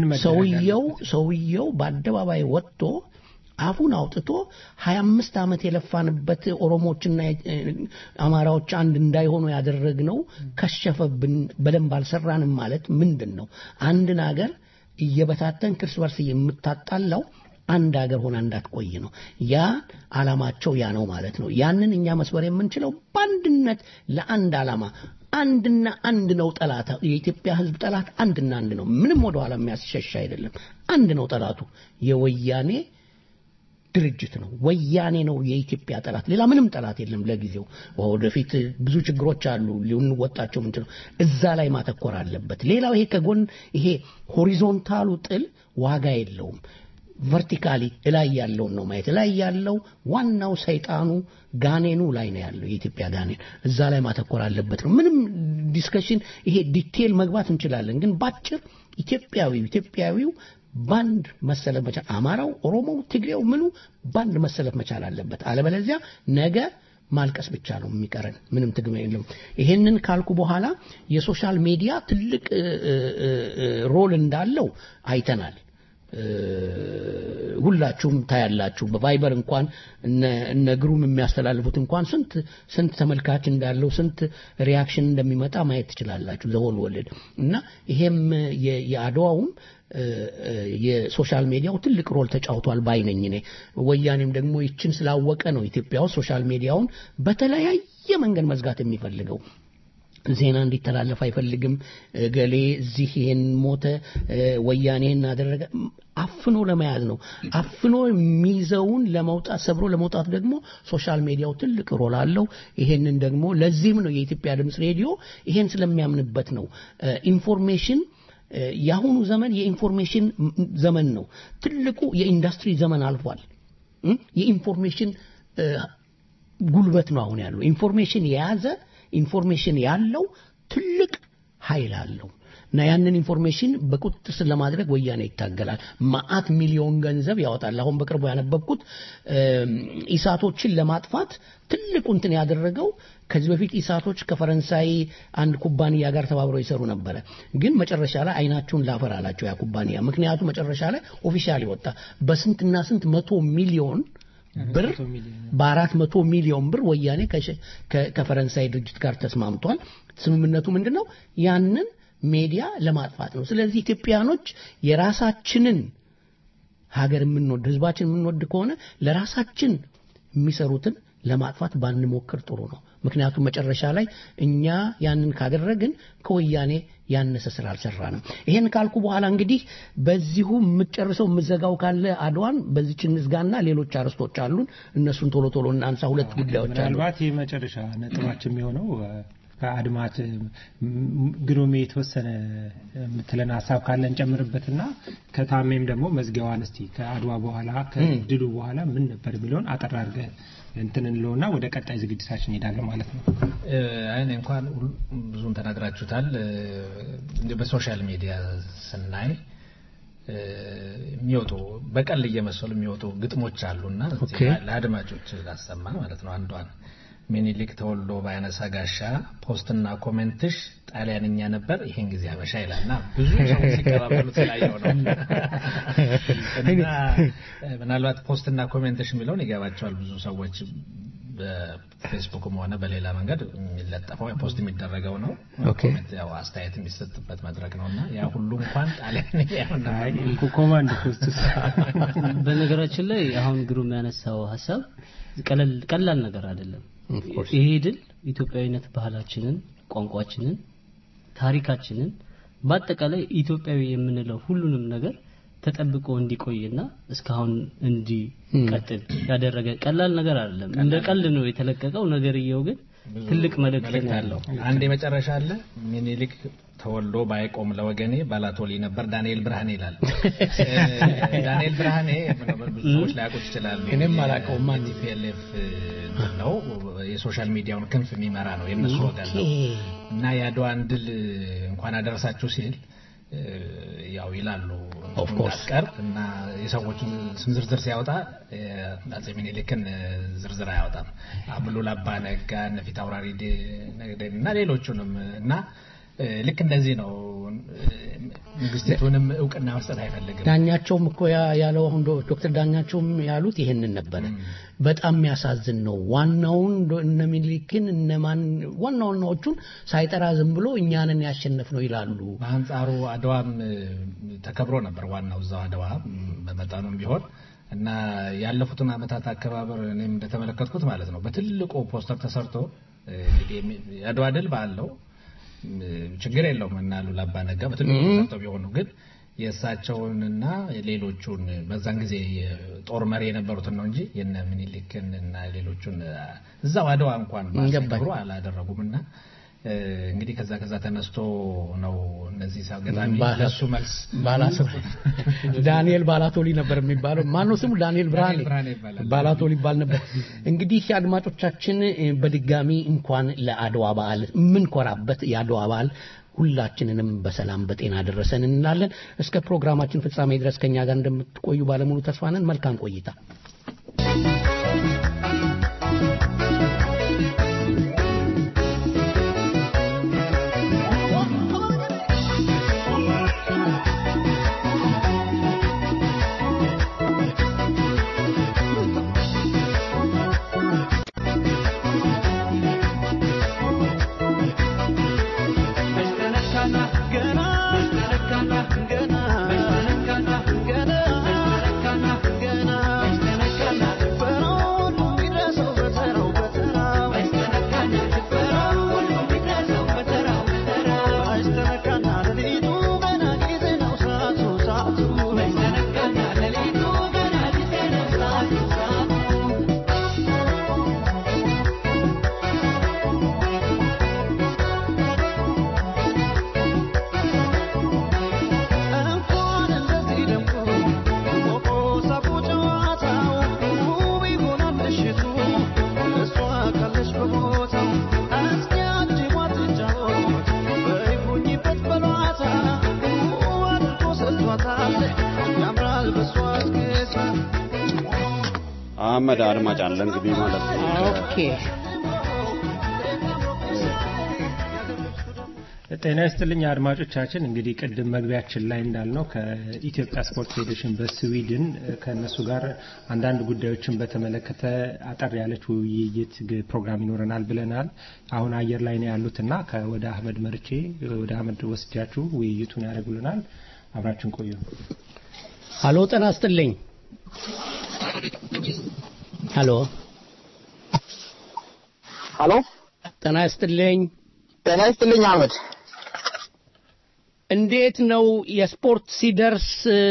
ሰውየው በአደባባይ ወጥቶ አፉን አውጥቶ 25 ዓመት የለፋንበት ኦሮሞዎችና አማራዎች አንድ እንዳይሆኑ ያደረግነው ከሸፈብን፣ በደንብ አልሰራንም ማለት ምንድነው? አንድን ሀገር እየበታተን ክርስ በርስ የምታጣላው አንድ ሀገር ሆና እንዳትቆይ ነው። ያ ዓላማቸው ያ ነው ማለት ነው። ያንን እኛ መስበር የምንችለው በአንድነት ለአንድ ዓላማ አንድና አንድ ነው። ጠላት የኢትዮጵያ ሕዝብ ጠላት አንድና አንድ ነው። ምንም ወደ ኋላ የሚያስሸሽ አይደለም። አንድ ነው ጠላቱ። የወያኔ ድርጅት ነው። ወያኔ ነው የኢትዮጵያ ጠላት። ሌላ ምንም ጠላት የለም ለጊዜው። ወደፊት ብዙ ችግሮች አሉ ሊወጣቸው ምንድነው እዛ ላይ ማተኮር አለበት። ሌላው ይሄ ከጎን ይሄ ሆሪዞንታሉ ጥል ዋጋ የለውም። ቨርቲካሊ ላይ ያለው ነው ማየት። ላይ ያለው ዋናው ሰይጣኑ ጋኔኑ ላይ ነው ያለው የኢትዮጵያ ጋኔን። እዛ ላይ ማተኮር አለበት ነው። ምንም ዲስከሽን ይሄ ዲቴል መግባት እንችላለን፣ ግን ባጭር ኢትዮጵያዊው ባንድ መሰለፍ መቻል፣ አማራው፣ ኦሮሞው፣ ትግሬው ምኑ ባንድ መሰለፍ መቻል አለበት። አለበለዚያ ነገ ማልቀስ ብቻ ነው የሚቀረን፣ ምንም ትግም የለም። ይሄንን ካልኩ በኋላ የሶሻል ሚዲያ ትልቅ ሮል እንዳለው አይተናል። ሁላችሁም ታያላችሁ። በቫይበር እንኳን እነ ግሩም የሚያስተላልፉት እንኳን ስንት ተመልካች እንዳለው ስንት ሪአክሽን እንደሚመጣ ማየት ትችላላችሁ። ዘሆል ወለድ እና ይሄም የአድዋውም የሶሻል ሚዲያው ትልቅ ሮል ተጫውቷል ባይነኝ ነኝ። ወያኔም ደግሞ ይችን ስላወቀ ነው ኢትዮጵያው ሶሻል ሚዲያውን በተለያየ መንገድ መዝጋት የሚፈልገው። ዜና እንዲተላለፍ አይፈልግም። ገሌ እዚህ ይሄን ሞተ፣ ወያኔን አደረገ፣ አፍኖ ለመያዝ ነው። አፍኖ የሚይዘውን ለማውጣት ሰብሮ ለማውጣት ደግሞ ሶሻል ሚዲያው ትልቅ ሮል አለው። ይሄንን ደግሞ ለዚህም ነው የኢትዮጵያ ድምጽ ሬዲዮ ይሄን ስለሚያምንበት ነው ኢንፎርሜሽን ያሁኑ ዘመን የኢንፎርሜሽን ዘመን ነው። ትልቁ የኢንዱስትሪ ዘመን አልፏል። የኢንፎርሜሽን ጉልበት ነው አሁን ያለው። ኢንፎርሜሽን የያዘ ኢንፎርሜሽን ያለው ትልቅ ኃይል አለው እና ያንን ኢንፎርሜሽን በቁጥጥር ስር ለማድረግ ወያኔ ይታገላል። ማአት ሚሊዮን ገንዘብ ያወጣል። አሁን በቅርቡ ያነበብኩት ኢሳቶችን ለማጥፋት ትልቁ እንትን ያደረገው ከዚህ በፊት ኢሳቶች ከፈረንሳይ አንድ ኩባንያ ጋር ተባብረው ይሰሩ ነበር። ግን መጨረሻ ላይ አይናቸውን ላፈር አላቸው ያ ኩባንያ። ምክንያቱም መጨረሻ ላይ ኦፊሻሊ ወጣ በስንትና ስንት 100 ሚሊዮን ብር በ400 ሚሊዮን ብር ወያኔ ከፈረንሳይ ድርጅት ጋር ተስማምቷል። ስምምነቱ ምንድነው? ያንን ሚዲያ ለማጥፋት ነው። ስለዚህ ኢትዮጵያኖች የራሳችንን ሀገር የምንወድ ህዝባችን የምንወድ ከሆነ ለራሳችን የሚሰሩትን ለማጥፋት ባንሞክር ጥሩ ነው። ምክንያቱም መጨረሻ ላይ እኛ ያንን ካደረግን ከወያኔ ያነሰ ስራ አልሰራንም። ይሄን ካልኩ በኋላ እንግዲህ በዚሁ የምጨርሰው የምዘጋው ካለ አድዋን በዚች እንዝጋና ሌሎች አርስቶች አሉን እነሱን ቶሎ ቶሎ እናንሳ። ሁለት ጉዳዮች አሉ። ምናልባት የመጨረሻ ነጥባችን የሚሆነው ከአድማት ግሩሜ የተወሰነ የምትለን ሀሳብ ካለን ጨምርበትና ከታሜም ደግሞ መዝጊያዋን እስቲ ከአድዋ በኋላ ከድሉ በኋላ ምን ነበር የሚለውን አጠር አድርገህ እንትን እንለውና ወደ ቀጣይ ዝግጅታችን እንሄዳለን ማለት ነው። አይኔ እንኳን ብዙን ተናግራችሁታል። በሶሻል ሚዲያ ስናይ የሚወጡ በቀል እየመሰሉ የሚወጡ ግጥሞች አሉና ለአድማጮች ላሰማ ማለት ነው አንዷን ሚኒሊክ ተወልዶ ባይነሳ ጋሻ ፖስትና ኮሜንትሽ ጣሊያንኛ ነበር ይሄን ጊዜ አበሻ ይላልና ብዙ ሰዎች ሲቀባበሉት ስላየው ነው እና ምናልባት ፖስትና ኮሜንትሽ የሚለውን ይገባቸዋል ብዙ ሰዎች በፌስቡክም ሆነ በሌላ መንገድ የሚለጠፈው ፖስት የሚደረገው ነው ኮሜንት ያው አስተያየት የሚሰጥበት መድረክ ነውና ያ ሁሉ እንኳን ጣሊያን ያውና ኮማንድ ፖስት በነገራችን ላይ አሁን ግሩም ያነሳው ሐሳብ ቀላል ነገር አይደለም ይሄ ድል ኢትዮጵያዊነት ባህላችንን ቋንቋችንን ታሪካችንን በአጠቃላይ ኢትዮጵያዊ የምንለው ሁሉንም ነገር ተጠብቆ እንዲቆይና እስካሁን እንዲቀጥል ያደረገ ቀላል ነገር አይደለም እንደ ቀልድ ነው የተለቀቀው ነገርየው ግን ትልቅ መልእክት አለው አንድ የመጨረሻ አለ ሚኒሊክ ተወልዶ ባይቆም ለወገኔ ባላቶሊ ነበር ዳንኤል ብርሃኔ ይላል ዳንኤል ብርሃኔ ብዙ ሰዎች ላያውቁት ይችላሉ እኔም አላውቀውም ማን ፒኤልኤፍ ነው የሶሻል ሚዲያውን ክንፍ የሚመራ ነው የነሱ ወገን ነው እና ያድዋን ድል እንኳን አደረሳችሁ ሲል ያው ይላሉ ኦፍ ኮርስ እና የሰዎችን ስም ዝርዝር ሲያወጣ አፄ ሚኒሊክን ዝርዝር አያወጣም አብሉል አባ ነጋ ነፊት አውራሪ እና ሌሎቹንም እና ልክ እንደዚህ ነው ንግስቲቱንም ዕውቅና መስጠት አይፈልግም ዳኛቸውም እኮ ያለው አሁን ዶክተር ዳኛቸውም ያሉት ይሄንን ነበር በጣም የሚያሳዝን ነው ዋናውን እነ ሚኒሊክን እነማን ዋናዎቹን ሳይጠራ ዝም ብሎ እኛንን ያሸነፍ ነው ይላሉ በአንጻሩ አድዋም ተከብሮ ነበር ዋናው እዛው አድዋ በመጣኑም ቢሆን እና ያለፉትን አመታት አከባበር እኔም እንደተመለከትኩት ማለት ነው በትልቁ ፖስተር ተሰርቶ እንግዲህ አድዋ ድል ባለው ችግር የለውም እና ሉላባ ነጋ በትልቁ ተሰርቶ ቢሆኑ ግን የሳቸውንና ሌሎቹን በዛን ጊዜ ጦር መሪ የነበሩትን ነው እንጂ የነ ሚኒሊክንና ሌሎቹን እዛው አድዋ እንኳን ባስከብሩ አላደረጉምና እንግዲህ ከዛ ተነስቶ ነው እነዚህ ሳገጣሚ ለሱ መልስ ባላሶ ዳንኤል ባላቶሊ ነበር የሚባለው ማነው ስሙ ዳንኤል ብርሃኔ ባላቶሊ ይባል ነበር እንግዲህ አድማጮቻችን በድጋሚ እንኳን ለአድዋ በዓል ምን ኮራበት የአድዋ በዓል ሁላችንንም በሰላም በጤና ደረሰን እንላለን እስከ ፕሮግራማችን ፍጻሜ ድረስ ከኛ ጋር እንደምትቆዩ ባለሙሉ ተስፋ ነን መልካም ቆይታ አህመድ አድማጭ አለ እንግዲህ ማለት ነው ኦኬ ጤና ይስጥልኝ አድማጮቻችን እንግዲህ ቅድም መግቢያችን ላይ እንዳልነው ከኢትዮጵያ ስፖርት ፌዴሬሽን በስዊድን ከነሱ ጋር አንዳንድ ጉዳዮችን በተመለከተ አጠር ያለች ውይይት ፕሮግራም ይኖረናል ብለናል አሁን አየር ላይ ነው ያሉትና ከወደ አህመድ መርጬ ወደ አህመድ ወስጃችሁ ውይይቱን ያደርጉልናል አብራችን ቆዩ ሃሎ ጤና ይስጥልኝ ሃሎ ሃሎ ጤና ይስጥልኝ አህመድ እንዴት ነው የስፖርት ሲደርስ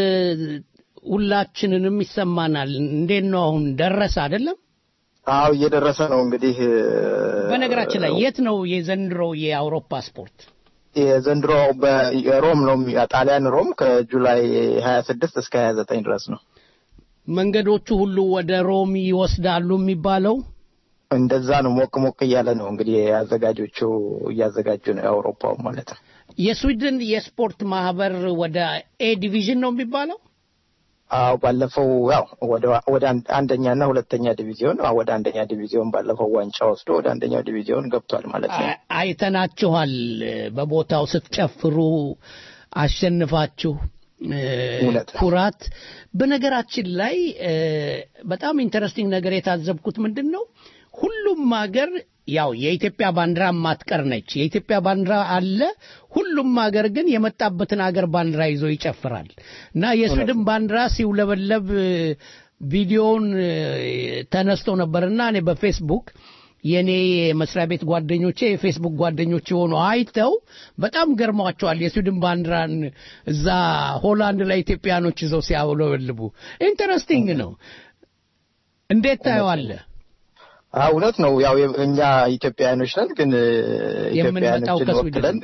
ሁላችንንም ይሰማናል እንዴት ነው አሁን ደረሰ አይደለም አው እየደረሰ ነው እንግዲህ በነገራችን ላይ የት ነው የዘንድሮ የአውሮፓ ስፖርት የዘንድሮ በሮም ነው ጣሊያን ሮም ከጁላይ 26 እስከ 29 ድረስ ነው መንገዶቹ ሁሉ ወደ ሮም ይወስዳሉ የሚባለው እንደዛ ነው ሞቅ እያለ ነው እንግዲህ አዘጋጆቹ እያዘጋጁ ነው አውሮፓው ማለት ነው የስዊድን የስፖርት ማህበር ወደ ኤ ዲቪዥን ነው የሚባለው? አዎ ባለፈው ያው ወደ አንደኛና ሁለተኛ ዲቪዚዮን ወደ አንደኛ ዲቪዚዮን ባለፈው ዋንጫ ወስዶ ወደ አንደኛው ዲቪዚዮን ገብቷል ማለት ነው። አይተናችኋል በቦታው ስትጨፍሩ አሸንፋችሁ ኩራት። በነገራችን ላይ በጣም ኢንተረስቲንግ ነገር የታዘብኩት ምንድነው ሁሉም ሀገር ያው የኢትዮጵያ ባንዲራ ማትቀር ነች። የኢትዮጵያ ባንዲራ አለ። ሁሉም ሀገር ግን የመጣበትን ሀገር ባንዲራ ይዞ ይጨፍራል እና የስዊድን ባንዲራ ሲውለበለብ ቪዲዮውን ተነስቶ ነበርና እኔ በፌስቡክ የኔ መስሪያ ቤት ጓደኞቼ የፌስቡክ ጓደኞቼ ሆኖ አይተው በጣም ገርሟቸዋል። የስዊድን ባንዲራን እዛ ሆላንድ ላይ ኢትዮጵያኖች ይዘው ሲያውለበልቡ ኢንተረስቲንግ ነው። እንዴት ታየዋለህ? እውነት ነው። ያው እኛ ኢትዮጵያኖች ነን፣ ግን ኢትዮጵያኖችን ወክለን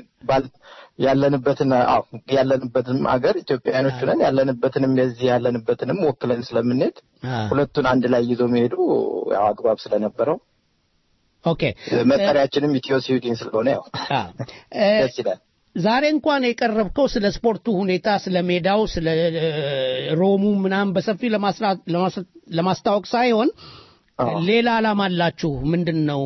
ያለንበትንም ሀገር ኢትዮጵያኖች ነን። ያለንበትንም ወክለን ስለምንሄድ ሁለቱን አንድ ላይ ይዞ መሄዱ ያው አግባብ ስለነበረው ኦኬ መጠሪያችንም ኢትዮ ስዊድን ስለሆነ ያው ደስ ይላል። ዛሬ እንኳን የቀረብከው ስለ ስፖርቱ ሁኔታ፣ ስለ ሜዳው፣ ስለ ሮሙ ምናምን በሰፊ ለማስታወቅ ሳይሆን ሌላ ዓላማ አላችሁ? ምንድነው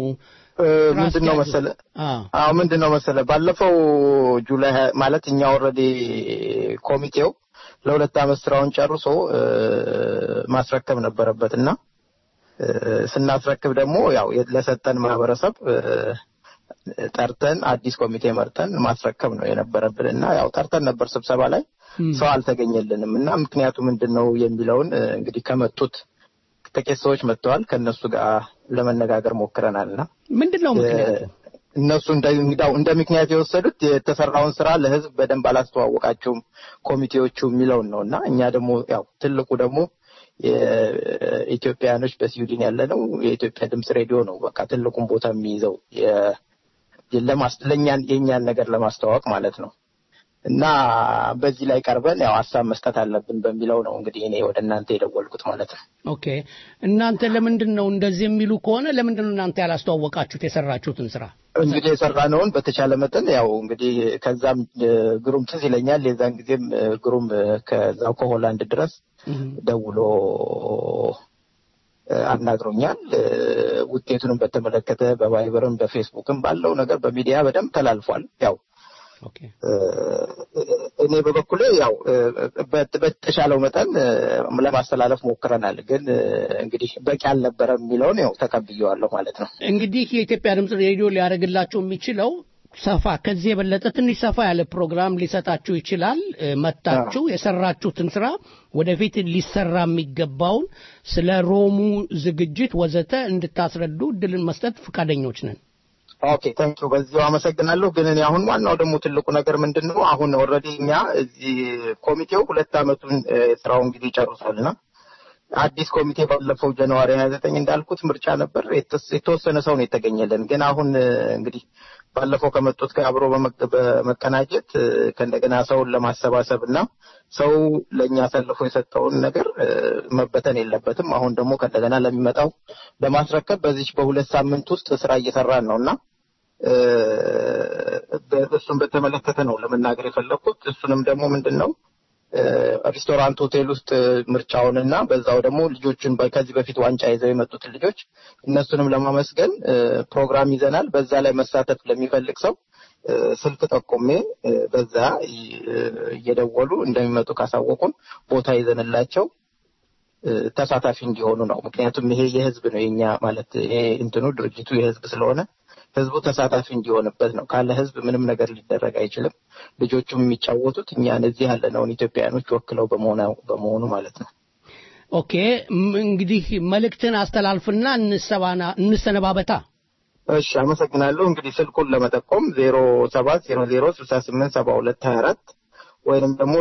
መሰለ ባለፈው ጁላይ ማለት እኛ ኦልሬዲ ኮሚቴው ለሁለት ዓመት ስራውን ጨርሶ ማስረከብ ነበረበትና ስናስረክብ ደግሞ ያው ለሰጠን ማህበረሰብ ጠርተን አዲስ ኮሚቴ መርጠን ማስረከብ ነው የነበረብንና ያው ጠርተን ነበር ስብሰባ ላይ ሰው አልተገኘልንም እና ምክንያቱ ምንድነው የሚለውን እንግዲህ ከመጡት ጥቂት ሰዎች መጥተዋል። ከነሱ ጋር ለመነጋገር ሞክረናልና ምንድነው ምክንያቱ እነሱ እንደ ምክንያት የወሰዱት የተሰራውን ስራ ለህዝብ በደንብ አላስተዋወቃቸውም ኮሚቴዎቹ የሚለውን ነውና እኛ ደግሞ ያው ትልቁ ደግሞ የኢትዮጵያኖች በስዊድን ያለነው የኢትዮጵያ ድምጽ ሬዲዮ ነው። በቃ ትልቁን ቦታ የሚይዘው የኛን ነገር ለማስተዋወቅ ማለት ነው እና በዚህ ላይ ቀርበን ያው ሐሳብ መስጠት አለብን በሚለው ነው እንግዲህ እኔ ወደ እናንተ የደወልኩት ማለት ነው። ኦኬ እናንተ ለምንድነው እንደዚህ የሚሉ ከሆነ ለምንድነው እናንተ ያላስተዋወቃችሁት የሰራችሁትን ስራ? እንግዲህ የሰራነውን በተቻለ መጠን ያው እንግዲህ ከዛም ግሩም ትዝ ይለኛል የዛን ጊዜም ግሩም ከዛው ከሆላንድ ድረስ ደውሎ አናግሮኛል። ውጤቱንም በተመለከተ በቫይበርም በፌስቡክም ባለው ነገር በሚዲያ በደንብ ተላልፏል። ያው እኔ በበኩሌ ያው በተሻለው መጠን ለማስተላለፍ ሞክረናል፣ ግን እንግዲህ በቂ አልነበረም የሚለውን ያው ተቀብየዋለሁ ማለት ነው። እንግዲህ የኢትዮጵያ ድምጽ ሬዲዮ ሊያደርግላችሁ የሚችለው ሰፋ ከዚህ የበለጠ ትንሽ ሰፋ ያለ ፕሮግራም ሊሰጣችሁ ይችላል። መጣችሁ የሰራችሁትን ስራ ወደፊት ሊሰራ የሚገባውን ስለ ሮሙ ዝግጅት ወዘተ እንድታስረዱ እድልን መስጠት ፈቃደኞች ነን። ኦኬ ታንኪዩ በዚሁ አመሰግናለሁ። ግን እኔ አሁን ዋናው ደግሞ ትልቁ ነገር ምንድነው አሁን ኦልሬዲ እኛ እዚህ ኮሚቴው 2 ዓመቱን ስራውን ጊዜ ጨርሷልና አዲስ ኮሚቴ ባለፈው ጃንዋሪ 29 እንዳልኩት ምርጫ ነበር። የተወሰነ ሰው ነው የተገኘልን። ግን አሁን እንግዲህ ባለፈው ከመጡት ጋር አብሮ በመቀናጀት ከእንደገና ሰውን ለማሰባሰብና ሰው ለኛ አሳልፎ የሰጠውን ነገር መበተን የለበትም። አሁን ደግሞ ከእንደገና ለሚመጣው ለማስረከብ በዚህ በ2 ሳምንት ውስጥ ስራ እየሰራን ነውና እሱን በተመለከተ ነው ለመናገር የፈለኩት። እሱንም ደግሞ ምንድነው ሬስቶራንት ሆቴል ውስጥ ምርጫውንና በዛው ደግሞ ልጆችን ከዚህ በፊት ዋንጫ ይዘው የመጡት ልጆች እነሱንም ለማመስገን ፕሮግራም ይዘናል። በዛ ላይ መሳተፍ ለሚፈልግ ሰው ስልክ ጠቆሜ በዛ እየደወሉ እንደሚመጡ ካሳወቁን ቦታ ይዘንላቸው ተሳታፊ እንዲሆኑ ነው። ምክንያቱም ይሄ የህዝብ ነው የኛ ማለት ይሄ እንትኑ ድርጅቱ የህዝብ ስለሆነ ህዝቡ ተሳታፊ እንዲሆንበት ነው። ካለ ህዝብ ምንም ነገር ሊደረግ አይችልም። ልጆቹም የሚጫወቱት እኛን እዚህ ያለነውን ኢትዮጵያኖች ወክለው በመሆኑ ማለት ነው። ኦኬ እንግዲህ መልእክትን አስተላልፍና እንሰነባበታ። እሺ አመሰግናለሁ። እንግዲህ ስልኩን ለመጠቆም 0700687224 ወይንም ደግሞ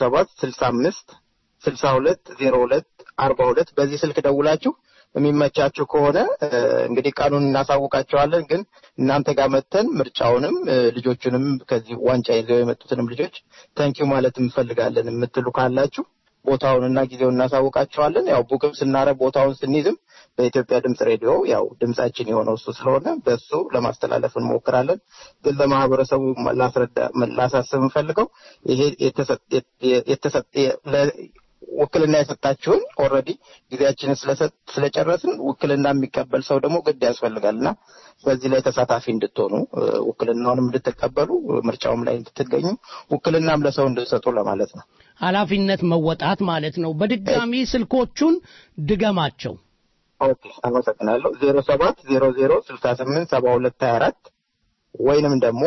0765620242 በዚህ ስልክ ደውላችሁ የሚመቻችሁ ከሆነ እንግዲህ ቃኑን እናሳውቃቸዋለን። ግን እናንተ ጋር መተን ምርጫውንም ልጆቹንም ከዚህ ዋንጫ ይዘው የመጡትንም ልጆች ታንኪዩ ማለት እንፈልጋለን የምትሉ ካላችሁ ቦታውንና ጊዜውን እናሳውቃቸዋለን። ያው ቡክም ስናረግ ቦታውን ስንይዝም በኢትዮጵያ ድምጽ ሬዲዮ ያው ድምጻችን የሆነው እሱ ስለሆነ በሱ ለማስተላለፍ እንሞክራለን። ግን ለማህበረሰቡ ላሳስብ እንፈልገው ይሄ ውክልና የሰጣችሁን ኦልሬዲ ጊዜያችንን ስለጨረስን ውክልና የሚቀበል ሰው ደግሞ ግድ ያስፈልጋልና በዚህ ላይ ተሳታፊ እንድትሆኑ ውክልናውንም እንድትቀበሉ ምርጫውም ላይ እንድትገኙ ውክልናም ለሰው እንድትሰጡ ለማለት ነው። ኃላፊነት መወጣት ማለት ነው። በድጋሚ ስልኮቹን ድገማቸው። ኦኬ አመሰግናለሁ። 0700687224 ወይንም ደግሞ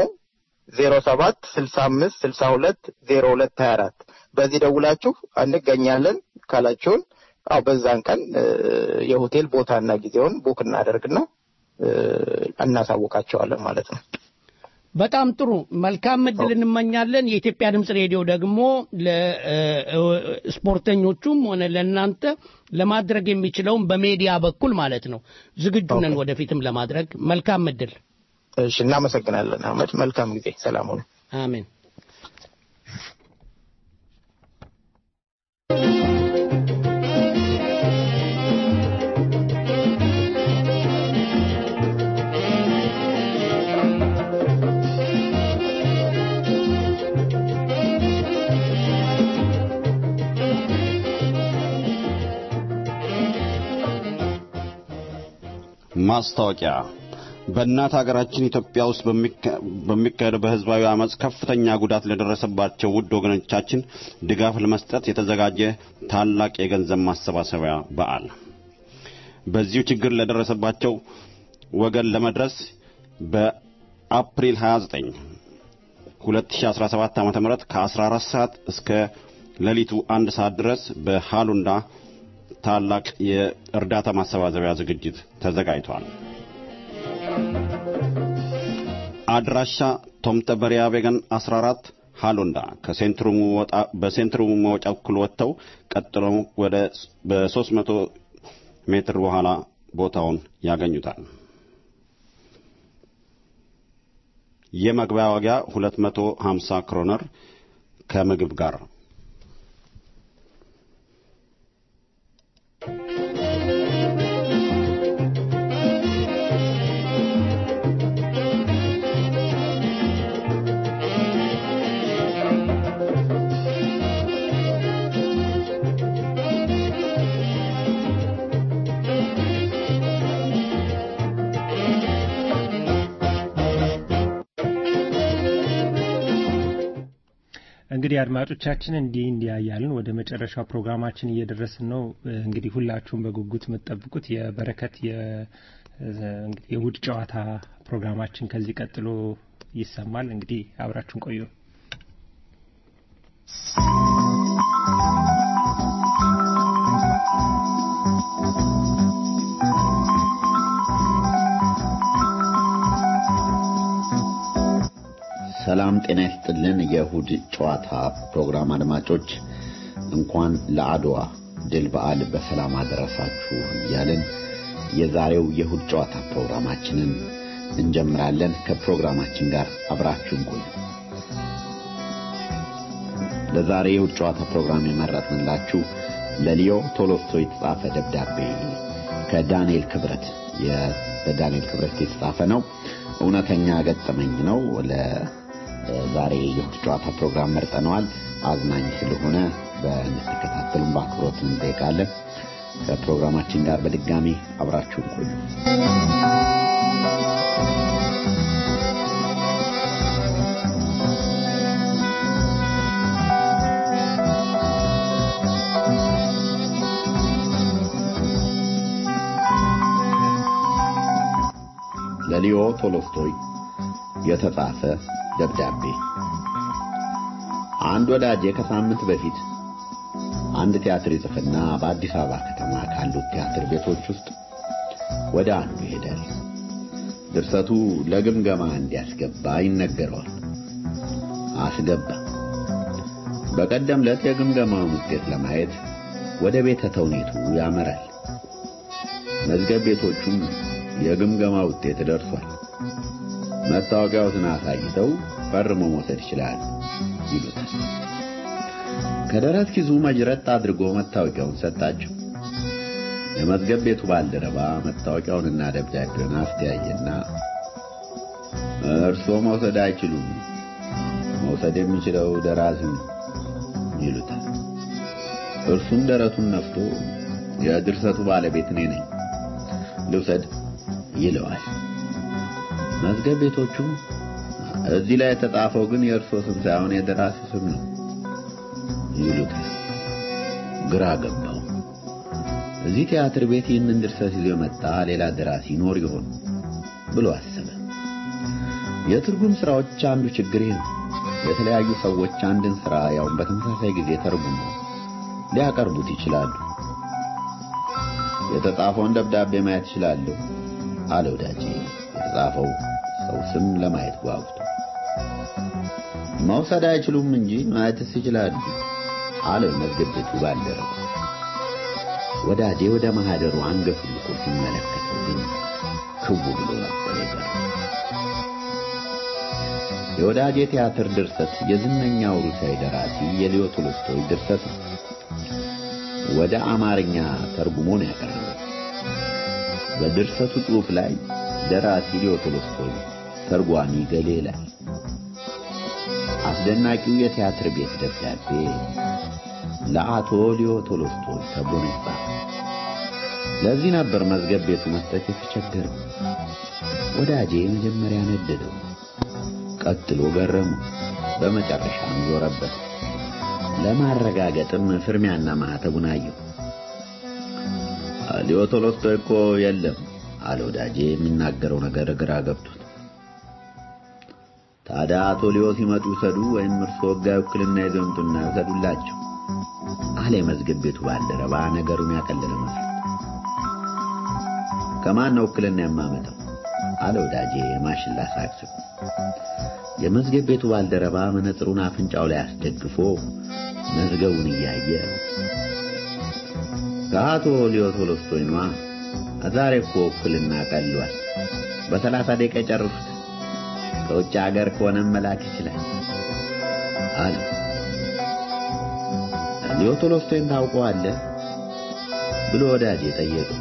0765620224 በዚህ ደውላችሁ አንገኛለን ካላችሁን በዛን ቀን የሆቴል ቦታና ጊዜውን ቡክ እናደርግና እናሳውቃቸዋለን ማለት ነው። በጣም ጥሩ መልካም እድል እንመኛለን። የኢትዮጵያ ድምጽ ሬዲዮ ደግሞ ለስፖርተኞቹም ሆነ ለናንተ ለማድረግ የሚችለውን በሚዲያ በኩል ማለት ነው ዝግጁ ነን ወደፊትም ለማድረግ። መልካም እድል። እሺ እናመሰግናለን አህመድ። መልካም ጊዜ። ሰላም ሁኑ። አሜን። ማስታወቂያ በእናት ሀገራችን ኢትዮጵያ ውስጥ በሚካሄደው በህዝባዊ አመጽ ከፍተኛ ጉዳት ለደረሰባቸው ውድ ወገኖቻችን ድጋፍ ለመስጠት የተዘጋጀ ታላቅ የገንዘብ ማሰባሰቢያ በዓል በዚሁ ችግር ለደረሰባቸው ወገን ለመድረስ በአፕሪል 29 2017 ዓ.ም ከ14 ሰዓት እስከ ሌሊቱ 1 ሰዓት ድረስ በሃሉንዳ ታላቅ የእርዳታ ማሰባሰቢያ ዝግጅት ተዘጋጅቷል። አድራሻ ቶምተበሪያ ቬገን 14 ሃሉንዳ በሴንትሩሙ መውጫ በኩል ወጥተው ቀጥለው ወደ በ300 ሜትር በኋላ ቦታውን ያገኙታል። የመግቢያ ዋጋ 250 ክሮነር ከምግብ ጋር። እንግዲህ አድማጮቻችን እንዲያያልን ወደ መጨረሻው ፕሮግራማችን እየደረስን ነው። እንግዲህ ሁላችሁም በጉጉት የምትጠብቁት የበረከት የውድ ጨዋታ ፕሮግራማችን ከዚህ ቀጥሎ ይሰማል። እንግዲህ አብራችሁን ቆዩ። ሰላም ጤና ይስጥልን። የእሁድ ጨዋታ ፕሮግራም አድማጮች እንኳን ለአድዋ ድል በዓል በሰላም አደረሳችሁ እያልን የዛሬው የእሁድ ጨዋታ ፕሮግራማችንን እንጀምራለን። ከፕሮግራማችን ጋር አብራችሁን ቆዩ። ለዛሬ የእሁድ ጨዋታ ፕሮግራም የመረጥንላችሁ ለሊዮ ቶሎስቶይ የተጻፈ ደብዳቤ ከዳንኤል ክብረት በዳንኤል ክብረት የተጻፈ ነው። እውነተኛ ገጠመኝ ነው። ዛሬ የእሁድ ጨዋታ ፕሮግራም መርጠነዋል። አዝናኝ ስለሆነ በእንድትከታተሉን በአክብሮት እንጠይቃለን። ከፕሮግራማችን ጋር በድጋሚ አብራችሁን ቆዩ። ለሊዮ ቶሎስቶይ የተጻፈ ደብዳቤ። አንድ ወዳጄ ከሳምንት በፊት አንድ ቲያትር ይጽፍና በአዲስ አበባ ከተማ ካሉት ቲያትር ቤቶች ውስጥ ወደ አንዱ ይሄዳል። ድርሰቱ ለግምገማ እንዲያስገባ ይነገረዋል። አስገባ። በቀደም ዕለት የግምገማውን ውጤት ለማየት ወደ ቤተ ተውኔቱ ያመራል። መዝገብ ቤቶቹም የግምገማ ውጤት ደርሷል፣ መታወቂያውን አሳይተው ፈርሞ መውሰድ ይችላል ይሉታል። ከደረት ኪሱ መጅረት አድርጎ መታወቂያውን ሰጣቸው። የመዝገብ ቤቱ ባልደረባ መታወቂያውንና ደብዳቤውን አስተያየና እርሶ መውሰድ አይችሉም፣ መውሰድ የሚችለው ደራሲ ይሉታል። እርሱም ደረቱን ነፍቶ የድርሰቱ ባለቤት እኔ ነኝ ልውሰድ ይለዋል። መዝገብ ቤቶቹ እዚህ ላይ የተጻፈው ግን የእርሶ ስም ሳይሆን የደራሲ ስም ነው ይሉታል። ግራ ገባው። እዚህ ቲያትር ቤት ይህንን ድርሰት ይዞ የመጣ ሌላ ደራሲ ይኖር ይሆን ብሎ አሰበ። የትርጉም ስራዎች አንዱ ችግር ነው። የተለያዩ ሰዎች አንድን ስራ ያው በተመሳሳይ ጊዜ ተርጉመው ሊያቀርቡት ይችላሉ። የተጻፈውን ደብዳቤ ማየት ይችላሉ አለ ወዳጄ የተጻፈው ሰው ስም ለማየት ጓጉቶ። መውሰድ አይችሉም እንጂ ማየትስ ይችላሉ አለ መዝገብ ቤቱ ባልደረባ። ወዳጄ ወደ ማህደሩ አንገቱን ልቆ ሲመለከተው ግን ክው ብሎ ነበር የቀረው። የወዳጄ ቲያትር ድርሰት የዝነኛው ሩሲያዊ ደራሲ የሊዮ ቶልስቶይ ድርሰት ነው። ወደ አማርኛ ተርጉሞ ነው ያቀረበው። በድርሰቱ ጽሑፍ ላይ ደራሲ ሊዮ ቶልስቶይ፣ ተርጓሚ ገሌ ላይ አስደናቂው የቲያትር ቤት ደብዳቤ ለአቶ ሊዮ ቶልስቶይ ተብሎ ነበር። ለዚህ ነበር መዝገብ ቤቱ መስጠት የተቸገረው። ወዳጄ መጀመሪያ ነደደው፣ ቀጥሎ ገረሙ፣ በመጨረሻም ዞረበት። ለማረጋገጥም ፍርሚያና ማህተቡን አየው። ሊዮ ቶልስቶይ እኮ የለም አለ ወዳጄ የሚናገረው ነገር ግራ ገብቶት። ታዲያ አቶ ሊዮ ሲመጡ ይሰዱ ወይም እርሶ ሕጋዊ ውክልና ይዘው ይምጡና ይሰዱላቸው አለ የመዝገብ ቤቱ ባልደረባ ነገሩን ያቀለለ መስሎት። ከማን ነው ውክልና የማመጣው አለ ወዳጄ ማሽላ ሳቅሶ። የመዝገብ ቤቱ ባልደረባ መነጽሩን አፍንጫው ላይ አስደግፎ መዝገቡን እያየ ከአቶ ሊዮ ቶልስቶይ ነዋ። ዛሬ እኮ ውክልና ቀሏል። በ30 ደቂቃ ጨርሱት። ከውጭ ሀገር ከሆነ መላክ ይችላል አለ። ሊዮ ቶልስቶይን ታውቀዋለህ ብሎ ወዳጄ ጠየቀው።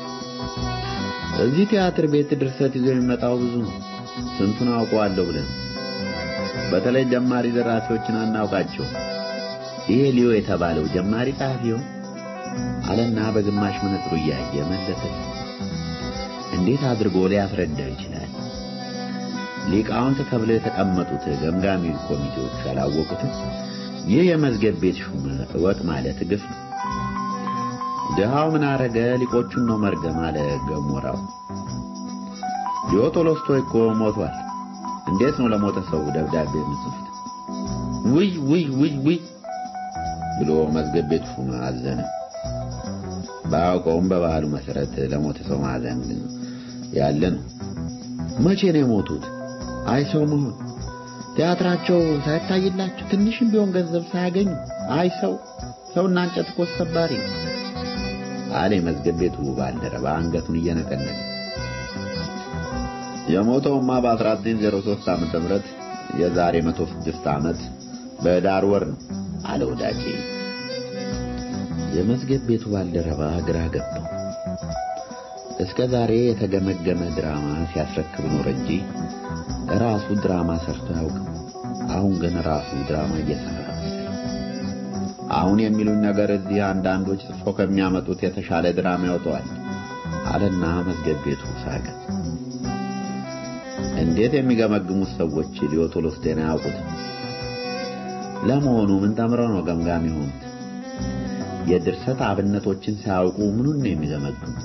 እዚህ ቲያትር ቤት ድርሰት ይዞ የሚመጣው ብዙ ነው። ስንቱን አውቀዋለሁ ብለን በተለይ ጀማሪ ደራሲዎችን አናውቃቸው። ይሄ ሊዮ የተባለው ጀማሪ ጸሐፊው አለና በግማሽ መነጽሩ እያየ መለሰ። እንዴት አድርጎ ሊያስረዳው ይችላል? ሊቃውንት ተብለው የተቀመጡት ገምጋሚ ኮሚቴዎች ያላወቁትም ይህ የመዝገብ ቤት ሹም እወቅ ማለት ግፍ ነው። ድሃው ምን አረገ? ሊቆቹን ነው መርገም አለ ገሞራው። ሊዮ ቶልስቶይ እኮ ሞቷል። እንዴት ነው ለሞተ ሰው ደብዳቤ የምጽፉት? ውይ ውይ ውይ ውይ ብሎ መዝገብ ቤቱ ሹም አዘነ። ባውቀውም በባህሉ መሰረት ለሞተ ሰው ማዘን ያለ ነው። መቼ ነው የሞቱት? አይ ሰው መሆን ቲያትራቸው ሳይታይላቸው ትንሽም ቢሆን ገንዘብ ሳያገኙ አይ ሰውና እንጨት እኮ ሰባሪ አለ መዝገብ ቤቱ ባልደረባ አንገቱን እየነቀነቀ። የሞተውማ በ1903 ዓመተ ምህረት የዛሬ 106 ዓመት በዳር ወር ነው አለ ወዳጄ። የመዝገብ ቤቱ ባልደረባ ግራ ገባው። እስከ ዛሬ የተገመገመ ድራማ ሲያስረክብ ኖር እንጂ ራሱ ድራማ ሰርቶ አያውቅም። አሁን ግን ራሱ ድራማ እየሰራ አሁን የሚሉኝ ነገር እዚህ አንዳንዶች ጽፎ ከሚያመጡት የተሻለ ድራማ ያወጣዋል አለና መዝገብ ቤቱ ሳቀ። እንዴት የሚገመግሙት ሰዎች ሊዮ ቶልስቶይን አያውቁትም? ለመሆኑ ምን ተምረው ነው ገምጋሚ ሆኑት? የድርሰት አብነቶችን ሳያውቁ ምኑን ነው የሚገመግሙት?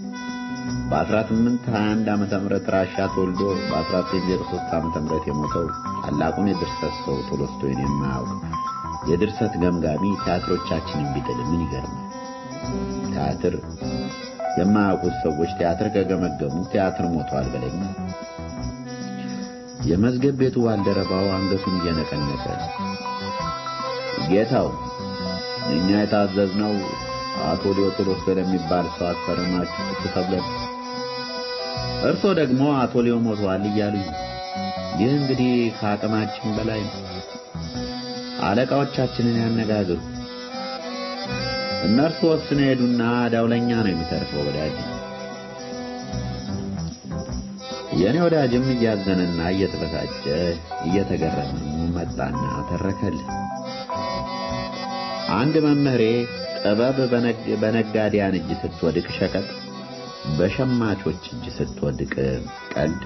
በ1821 ዓመተ ምህረት ራሻ ተወልዶ በ1903 ዓመተ ምህረት የሞተው ታላቁን የድርሰት ሰው ቶልስቶይን የማያውቅ የድርሰት ገምጋሚ ቲያትሮቻችንን ቢጥል ምን ይገርማል? ቲያትር የማያውቁት ሰዎች ቲያትር ከገመገሙ ቲያትር ሞቷል በለኝ። የመዝገብ ቤቱ ባልደረባው አንገቱን እየነቀነቀ ጌታው እኛ የታዘዝነው አቶ ሊዮ ቶልስቶይ ለሚባል ሰው አስፈረማችሁ ተብለን እርሶ ደግሞ አቶ ሊዮ ሞቷል እያሉኝ ይህ እንግዲህ ከአቅማችን በላይ ነው። አለቃዎቻችንን ያነጋግሩ። እነርሱ ወስነው ሄዱና ዳውለኛ ነው የሚተርፈው ወዳጅ። የኔ ወዳጅም እያዘነና እየተበሳጨ እየተገረመ መጣና ተረከል። አንድ መምህሬ ጥበብ በነጋዴያን እጅ ስትወድቅ ሸቀጥ፣ በሸማቾች እጅ ስትወድቅ ቀልድ፣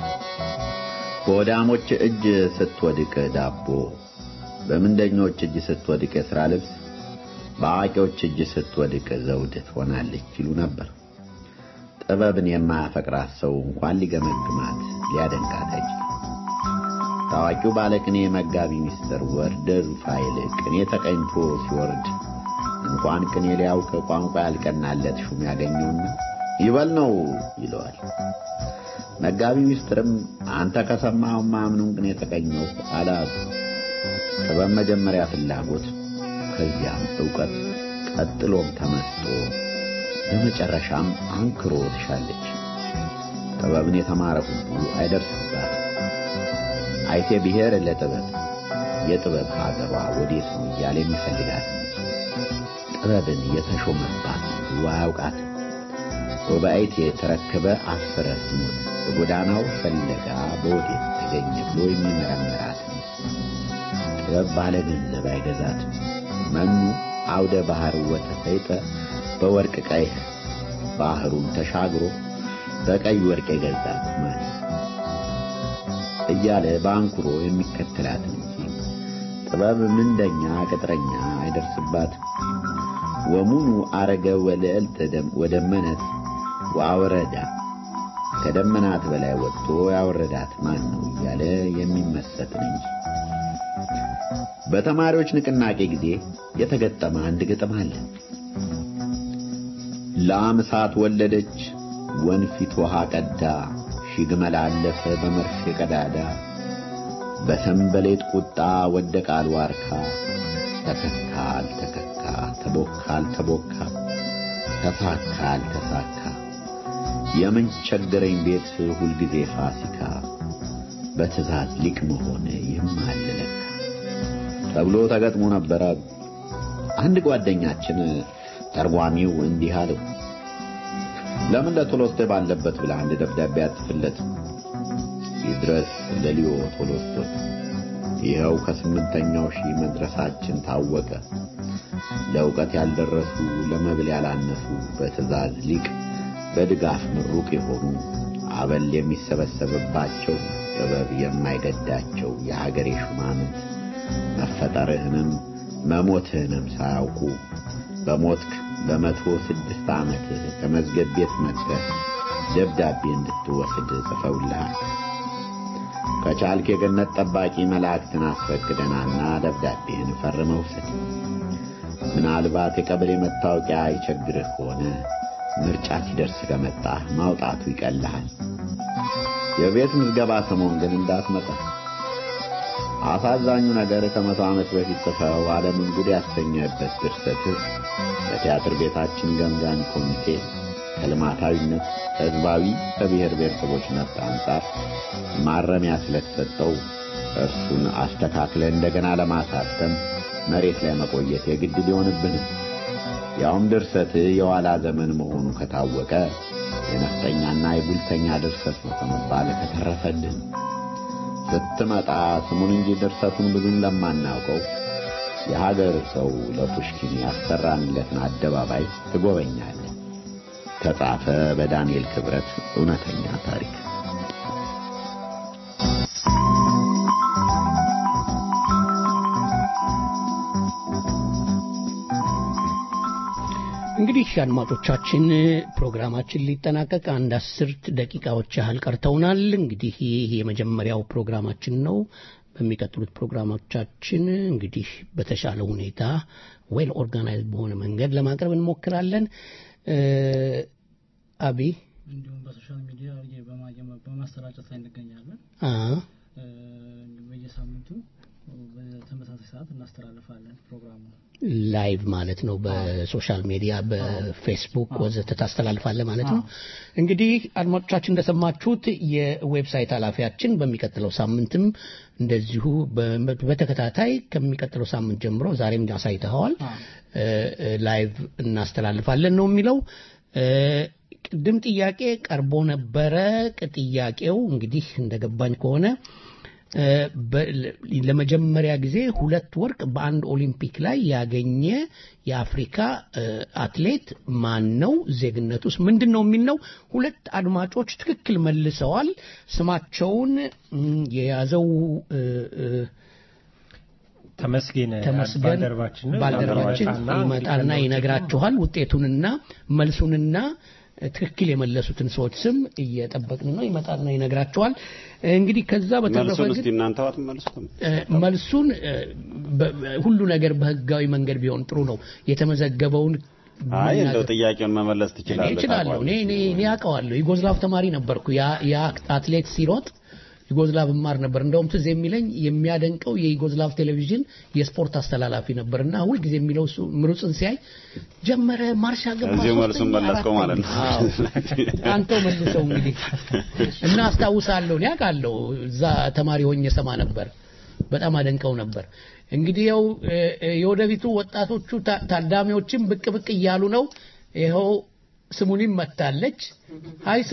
በወዳሞች እጅ ስትወድቅ ዳቦ፣ በምንደኞች እጅ ስትወድቅ የሥራ ልብስ፣ በአዋቂዎች እጅ ስትወድቅ ዘውድ ትሆናለች ይሉ ነበር። ጥበብን የማያፈቅራት ሰው እንኳን ሊገመግማት ሊያደንቃት አይችልም። ታዋቂው ባለቅኔ መጋቢ ሚስተር ወርደ ሩፋኤል ቅኔ ተቀኝቶ ሲወርድ እንኳን ቅኔ ሊያውቅ ቋንቋ ያልቀናለት ሹም ያገኘውና ይበል ነው ይለዋል። መጋቢ ሚስተርም አንተ ከሰማኸው ማምኑን ቅኔ ተቀኘው አላሉ። ጥበብ መጀመሪያ ፍላጎት፣ ከዚያም ዕውቀት፣ ቀጥሎም ተመስጦ፣ በመጨረሻም አንክሮ ትሻለች። ጥበብን የተማረ ሁሉ አይደርስባት። አይቴ ብሔር ለጥበብ የጥበብ ሀገሯ ወዴት ነው እያለ የሚፈልጋት ጥበብን የተሾመባት ዋያውቃት። ወበአይቴ ተረከበ አስረ ስሙን በጎዳናው ፈለጋ በወዴት ተገኘ ብሎ የሚመረምራት ጥበብ ባለ ገንዘብ አይገዛት። መኑ አውደ ባህር ወተፈይጠ በወርቅ ቀይ ባህሩን ተሻግሮ በቀይ ወርቅ የገዛት ማለት እያለ ባንኩሮ የሚከተላት እንጂ ጥበብ ምንደኛ ቅጥረኛ አይደርስባት። ወሙኑ አረገ ወልዕልት ወደመነት ወአወረዳ ከደመናት በላይ ወጥቶ ያወረዳት ማን ነው እያለ የሚመሰጥ እንጂ። በተማሪዎች ንቅናቄ ጊዜ የተገጠመ አንድ ግጥም አለ። ላም እሳት ወለደች ወንፊት ውሃ ቀዳ ሺህ ግመል አለፈ በመርፌ ቀዳዳ በሰንበሌጥ ቁጣ ወደቃል ዋርካ ተከካል ተከካ ተቦካል ተቦካ ተሳካል ተሳካ የምን ቸገረኝ ቤት ሁልጊዜ ፋሲካ በትእዛዝ ሊቅ መሆን ይማለለካ ተብሎ ተገጥሞ ነበር። አንድ ጓደኛችን ተርጓሚው እንዲህ አለው፣ ለምን ለቶሎስቶይ ባለበት ብላ አንድ ደብዳቤ አትፍለት ይድረስ ለሊዮ ቶሎስቶይ። ይኸው ከስምንተኛው ሺህ መድረሳችን ታወቀ። ለእውቀት ያልደረሱ ለመብል ያላነሱ በትእዛዝ ሊቅ በድጋፍ ምሩቅ የሆኑ አበል የሚሰበሰብባቸው ጥበብ የማይገዳቸው የሀገሬ ሹማምንት መፈጠርህንም መሞትህንም ሳያውቁ በሞትክ በ106 ዓመት ከመዝገብ ቤት መጥተህ ደብዳቤ እንድትወስድ ጽፈውልሃል። ከቻልክ የገነት ጠባቂ መላእክትን አስፈቅደናና ደብዳቤህን ፈርመህ ውሰድ። ምናልባት የቀበሌ መታወቂያ ይቸግርህ ከሆነ ምርጫ ሲደርስ ከመጣህ ማውጣቱ ይቀልሃል። የቤት ምዝገባ ሰሞን ግን እንዳትመጣ። አሳዛኙ ነገር ከ100 ዓመት በፊት ጽፈው ዓለምን ጉድ ያሰኘበት ድርሰትህ በቲያትር ቤታችን ገምጋሚ ኮሚቴ ከልማታዊነት ህዝባዊ ከብሔር ብሔረሰቦች መብት አንጻር ማረሚያ ስለተሰጠው እርሱን አስተካክለ እንደገና ለማሳተም መሬት ላይ መቆየት የግድ ሊሆንብን፣ ያውም ድርሰት የዋላ ዘመን መሆኑ ከታወቀ የነፍጠኛና የጉልተኛ ድርሰት ነው ከመባል ከተረፈልን ስትመጣ ስሙን እንጂ ድርሰቱን ብዙም ለማናውቀው የሀገር ሰው ለፑሽኪን ያሰራንለትን አደባባይ ትጎበኛለህ። ተጻፈ በዳንኤል ክብረት እውነተኛ ታሪክ። እንግዲህ አድማጮቻችን ፕሮግራማችን ሊጠናቀቅ አንድ 10 ደቂቃዎች ያህል ቀርተውናል። እንግዲህ ይህ የመጀመሪያው ፕሮግራማችን ነው። በሚቀጥሉት ፕሮግራሞቻችን እንግዲህ በተሻለ ሁኔታ ዌል ኦርጋናይዝድ በሆነ መንገድ ለማቅረብ እንሞክራለን። አቢ እንዲሁም በሶሻል ሚዲያ በማሰራጨት ላይ እንገኛለን። በየሳምንቱ በተመሳሳይ ሰዓት እናስተላልፋለን ፕሮግራሙ ላይቭ ማለት ነው በሶሻል ሚዲያ በፌስቡክ ወዘተ ታስተላልፋለህ ማለት ነው እንግዲህ አድማጮቻችን እንደሰማችሁት የዌብሳይት ኃላፊያችን በሚቀጥለው ሳምንትም እንደዚሁ በተከታታይ ከሚቀጥለው ሳምንት ጀምሮ ዛሬም አሳይተዋል ላይቭ እናስተላልፋለን ነው የሚለው ቅድም ጥያቄ ቀርቦ ነበረ ጥያቄው እንግዲህ እንደገባኝ ከሆነ ለመጀመሪያ ጊዜ 2 ወርቅ በአንድ ኦሊምፒክ ላይ ያገኘ የአፍሪካ አትሌት ማን ነው ዜግነቱስ ምንድነው የሚል ነው ሁለት አድማጮች ትክክል መልሰዋል ስማቸውን የያዘው ተመስገን ባልደረባችን ይመጣና ይነግራችኋል ውጤቱንና መልሱንና ትክክል የመለሱትን ሰዎች ስም እየጠበቅን ነው ይመጣና ይነግራችኋል እንግዲህ ከዛ በተረፈ መልሱን ሁሉ ነገር በህጋዊ መንገድ ቢሆን ጥሩ ነው የተመዘገበውን አይ እንደው ጥያቄውን መመለስ ትችላለህ እኔ ያውቀዋለሁ ዩጎዝላቭ ተማሪ ነበርኩ ያ አትሌት ሲሮጥ ዩጎዝላቭ ማር ነበር እንደውም ትዝ የሚለኝ የሚያደንቀው የዩጎዝላቭ ቴሌቪዥን የስፖርት አስተላላፊ ነበርና ሁሉ ጊዜ የሚለው ምሩጽን ሲያይ ጀመረ ማርሻ ገባ እዚህ መልሱን መለስከው ማለት ነው አንተው መልሰው እንግዲህ እና አስታውሳለሁ ያውቃለሁ እዛ ተማሪ ሆኜ ሰማ ነበር በጣም አደንቀው ነበር እንግዲህ ያው የወደፊቱ ወጣቶቹ ታዳሚዎችም ብቅ እያሉ ነው ይሄው ስሙኒም መጣለች አይ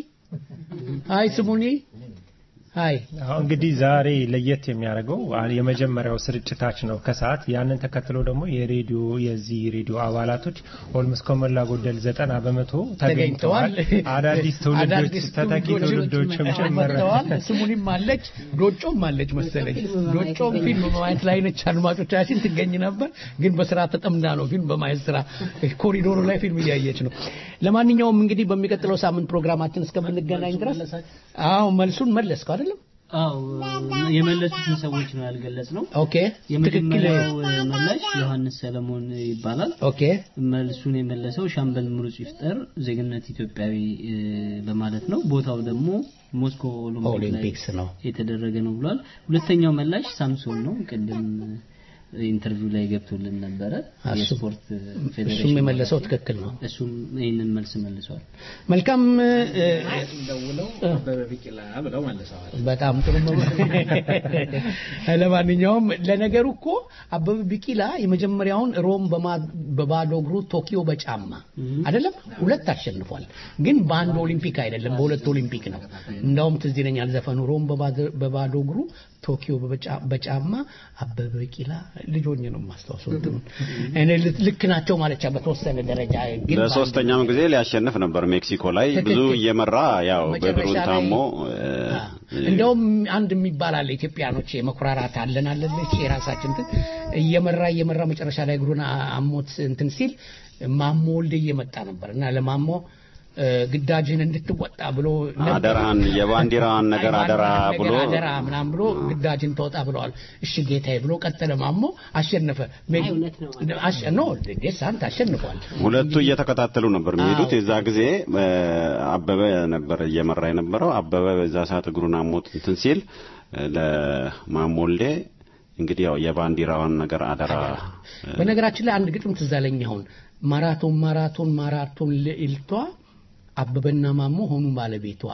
ስሙኒ አይ እንግዲህ ዛሬ ለየት የሚያደርገው የመጀመሪያው ስርጭታችን ነው ከሰዓት ያንን ተከትሎ ደግሞ የሬዲዮ የዚህ ሬዲዮ አባላቶች ኦልሞስት ከመላ ጎደል 90% ተገኝተዋል አዳዲስ ትውልዶች ተተኪ ትውልዶችም ጨምረዋል ስሙኒም አለች ዶጮም አለች መሰለኝ ዶጮም ፊልም በማየት ላይ ነች አድማጮቻችን ትገኝ ነበር ግን በስራ ተጠምዳ ነው ፊልም በማየት ስራ ኮሪዶሩ ላይ ፊልም እያየች ነው ለማንኛውም እንግዲህ በሚቀጥለው ሳምንት ፕሮግራማችን እስከምንገናኝ ድረስ መልሱን መለስከው አይደለም የመለሱትን ሰዎች ነው ያልገለጽነው ኦኬ የመጀመሪያው መላሽ ዮሐንስ ሰለሞን ይባላል ኦኬ መልሱን የመለሰው ሻምበል ምሩጽ ይፍጠር ዜግነት ኢትዮጵያዊ በማለት ነው ቦታው ደግሞ ሞስኮ ኦሊምፒክስ ነው የተደረገ ነው ብሏል ሁለተኛው መላሽ ሳምሶን ነው ቅድም ኢንተርቪው ላይ ገብቶልን ነበር የስፖርት ፌዴሬሽን እሱም የመለሰው ትክክል ነው እሱም ይሄንን መልስ መልሷል መልካም ደውለው በቢቂላ ብለው መልሰዋል በጣም ጥሩ ነው ለማንኛውም ለነገሩ እኮ አበበ ቢቂላ የመጀመሪያውን ሮም በባዶ እግሩ ቶኪዮ በጫማ አይደለም ሁለት አሸንፏል ግን በአንድ ኦሊምፒክ አይደለም በሁለት ኦሊምፒክ ነው እንደውም ትዝ ይለኛል ዘፈኑ ሮም በባዶ እግሩ ቶኪዮ በጫማ አበበ ቢቂላ ልጆኝ ነው ማስተዋወሰው እኔ ልክ ናቸው ማለቻ በተወሰነ ደረጃ ግን ለሶስተኛው ጊዜ ሊያሸንፍ ነበር ሜክሲኮ ላይ ብዙ እየመራ ያው በብሩን ታሞ እንደውም አንድ የሚባል አለ ኢትዮጵያኖች የመኩራራት አለች የራሳችን እየመራ መጨረሻ ላይ እግሩን አሞት እንትን ሲል ማሞ ወልደ እየመጣ ነበርና ለማሞ ግዳጅን እንድትወጣ ብሎ አደራን የባንዲራን ነገር አደራ ብሎ ግዳጅን ተወጣ ብለዋል እሺ ጌታዬ ብሎ ቀጠለ ማሞ አሸነፈ ነው ደሳንት አሸንፏል ሁለቱ እየተከታተሉ ነበር የሚሄዱት የዛ ጊዜ አበበ ነበር እየመራ የነበረው አበበ በዛ ሰዓት እግሩን አሞት እንትን ሲል ለማሞልዴ እንግዲህ ያው የባንዲራውን ነገር አደራ በነገራችን ላይ አንድ ግጥም ትዛለኝ አሁን ማራቶን ለኢልቷ አበበና ማሞ ሆኑ ባለቤቷ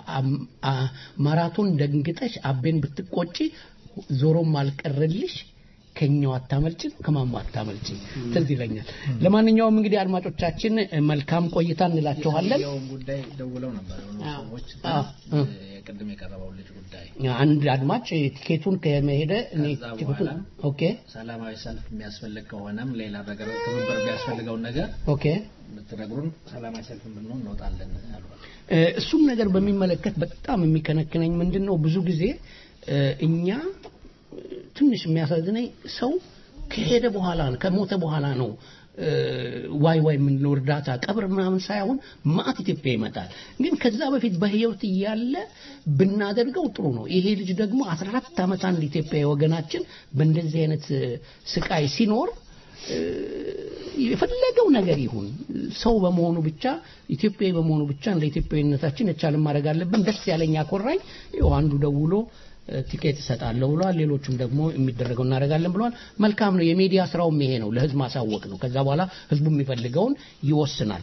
ማራቶን ደንግጠሽ አቤን ብትቆጪ ዞሮም አልቀረልሽ ከኛው አታመልጭ ከማሞ አታመልጭ ትዝ ይለኛል ለማንኛውም እንግዲህ አድማጮቻችን መልካም ቆይታ እንላችኋለን ያው ጉዳይ ደውለው ነበር ሰዎች የቀደም የቀረበው ልጅ ጉዳይ አንድ አድማጭ ቲኬቱን ከመሄደ እኔ ቲኬቱን ኦኬ ሰላማዊ ሰልፍ የሚያስፈልግ ከሆነም ሌላ ነገር ትብብር የሚያስፈልገው ነገር ኦኬ ብትነግሩን ሰላማዊ ሰልፍ ብንሆን እንወጣለን አሉ እሱም ነገር በሚመለከት በጣም የሚከነክነኝ ምንድነው ብዙ ጊዜ እኛ ትንሽ የሚያሳዝነኝ ሰው ከሄደ በኋላ ከሞተ በኋላ ነው ዋይ ምን እርዳታ ቀብር ምናምን ሳይሆን ማት ኢትዮጵያ ይመጣል ግን ከዛ በፊት በህይወት እያለ ብናደርገው ጥሩ ነው ይሄ ልጅ ደግሞ 14 አመት አንድ ኢትዮጵያዊ ወገናችን በእንደዚህ አይነት ስቃይ ሲኖር የፈለገው ነገር ይሁን ሰው በመሆኑ ብቻ ኢትዮጵያዊ በመሆኑ ብቻ እንደ ኢትዮጵያዊነታችን የቻለ ማድረግ አለብን ደስ ያለኝ አኮራኝ አንዱ ደውሎ ቲኬት እሰጣለሁ ብለዋል። ሌሎችም ደግሞ የሚደረገው እናደርጋለን ብለዋል። መልካም ነው። የሚዲያ ስራውም ይሄ ነው፣ ለህዝብ ማሳወቅ ነው። ከዛ በኋላ ህዝቡ የሚፈልገውን ይወስናል።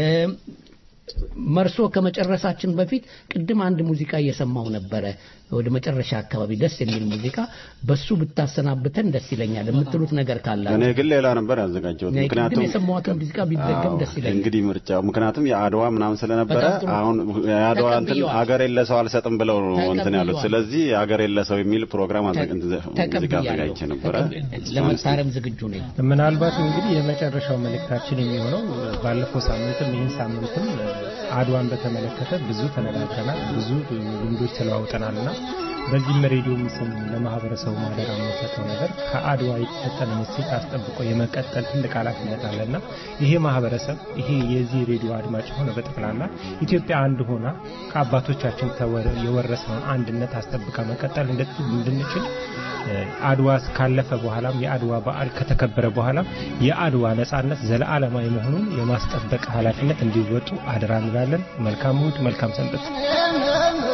መርሶ ከመጨረሳችን በፊት ቅድም አንድ ሙዚቃ እየሰማው ነበረ ወደ መጨረሻ አካባቢ ደስ የሚል ሙዚቃ በሱ ብታሰናብተን ደስ ይለኛል የምትሉት ነገር ካለ እኔ ግን ሌላ ነበር ያዘጋጀሁት ምክንያቱም የሰማሁት ሙዚቃ ቢደገም ደስ ይለኛል እንግዲህ ምርጫው ምክንያም የአድዋ ምናምን ስለነበረ አሁን የአድዋ እንትን ሀገር የለሰው አልሰጥም ብለው እንትን ያሉት ስለዚህ ሀገር የለሰው የሚል ፕሮግራም አዘጋጅቼ ነበር ለመታረም ዝግጁ ነኝ ምናልባት እንግዲህ የመጨረሻው መልእክታችን የሚሆነው ባለፈው ሳምንትም ይህን ሳምንትም አድዋን በተመለከተ ብዙ ተነጋግረናል ብዙ ልምዶች ተለዋውጠናልና በዚህ ሬዲዮ ምስል ለማህበረሰቡ ማደራ የሚሰጠው ነገር ከአድዋ የተሰጠን እሴት አስጠብቆ የመቀጠል ትልቅ ኃላፊነት አለና ይሄ ማህበረሰብ ይሄ የዚህ ሬዲዮ አድማጭ ሆነ በጠቅላላ ኢትዮጵያ አንድ ሆና ከአባቶቻችን የወረስነውን አንድነት አስጠብቃ መቀጠል እንድንችል አድዋ ካለፈ በኋላም የአድዋ በዓል ከተከበረ በኋላም የአድዋ ነጻነት ዘላለም መሆኑን የማስጠበቅ ኃላፊነት እንዲወጡ አደራ እንላለን መልካም ሁሉ መልካም ሰንበት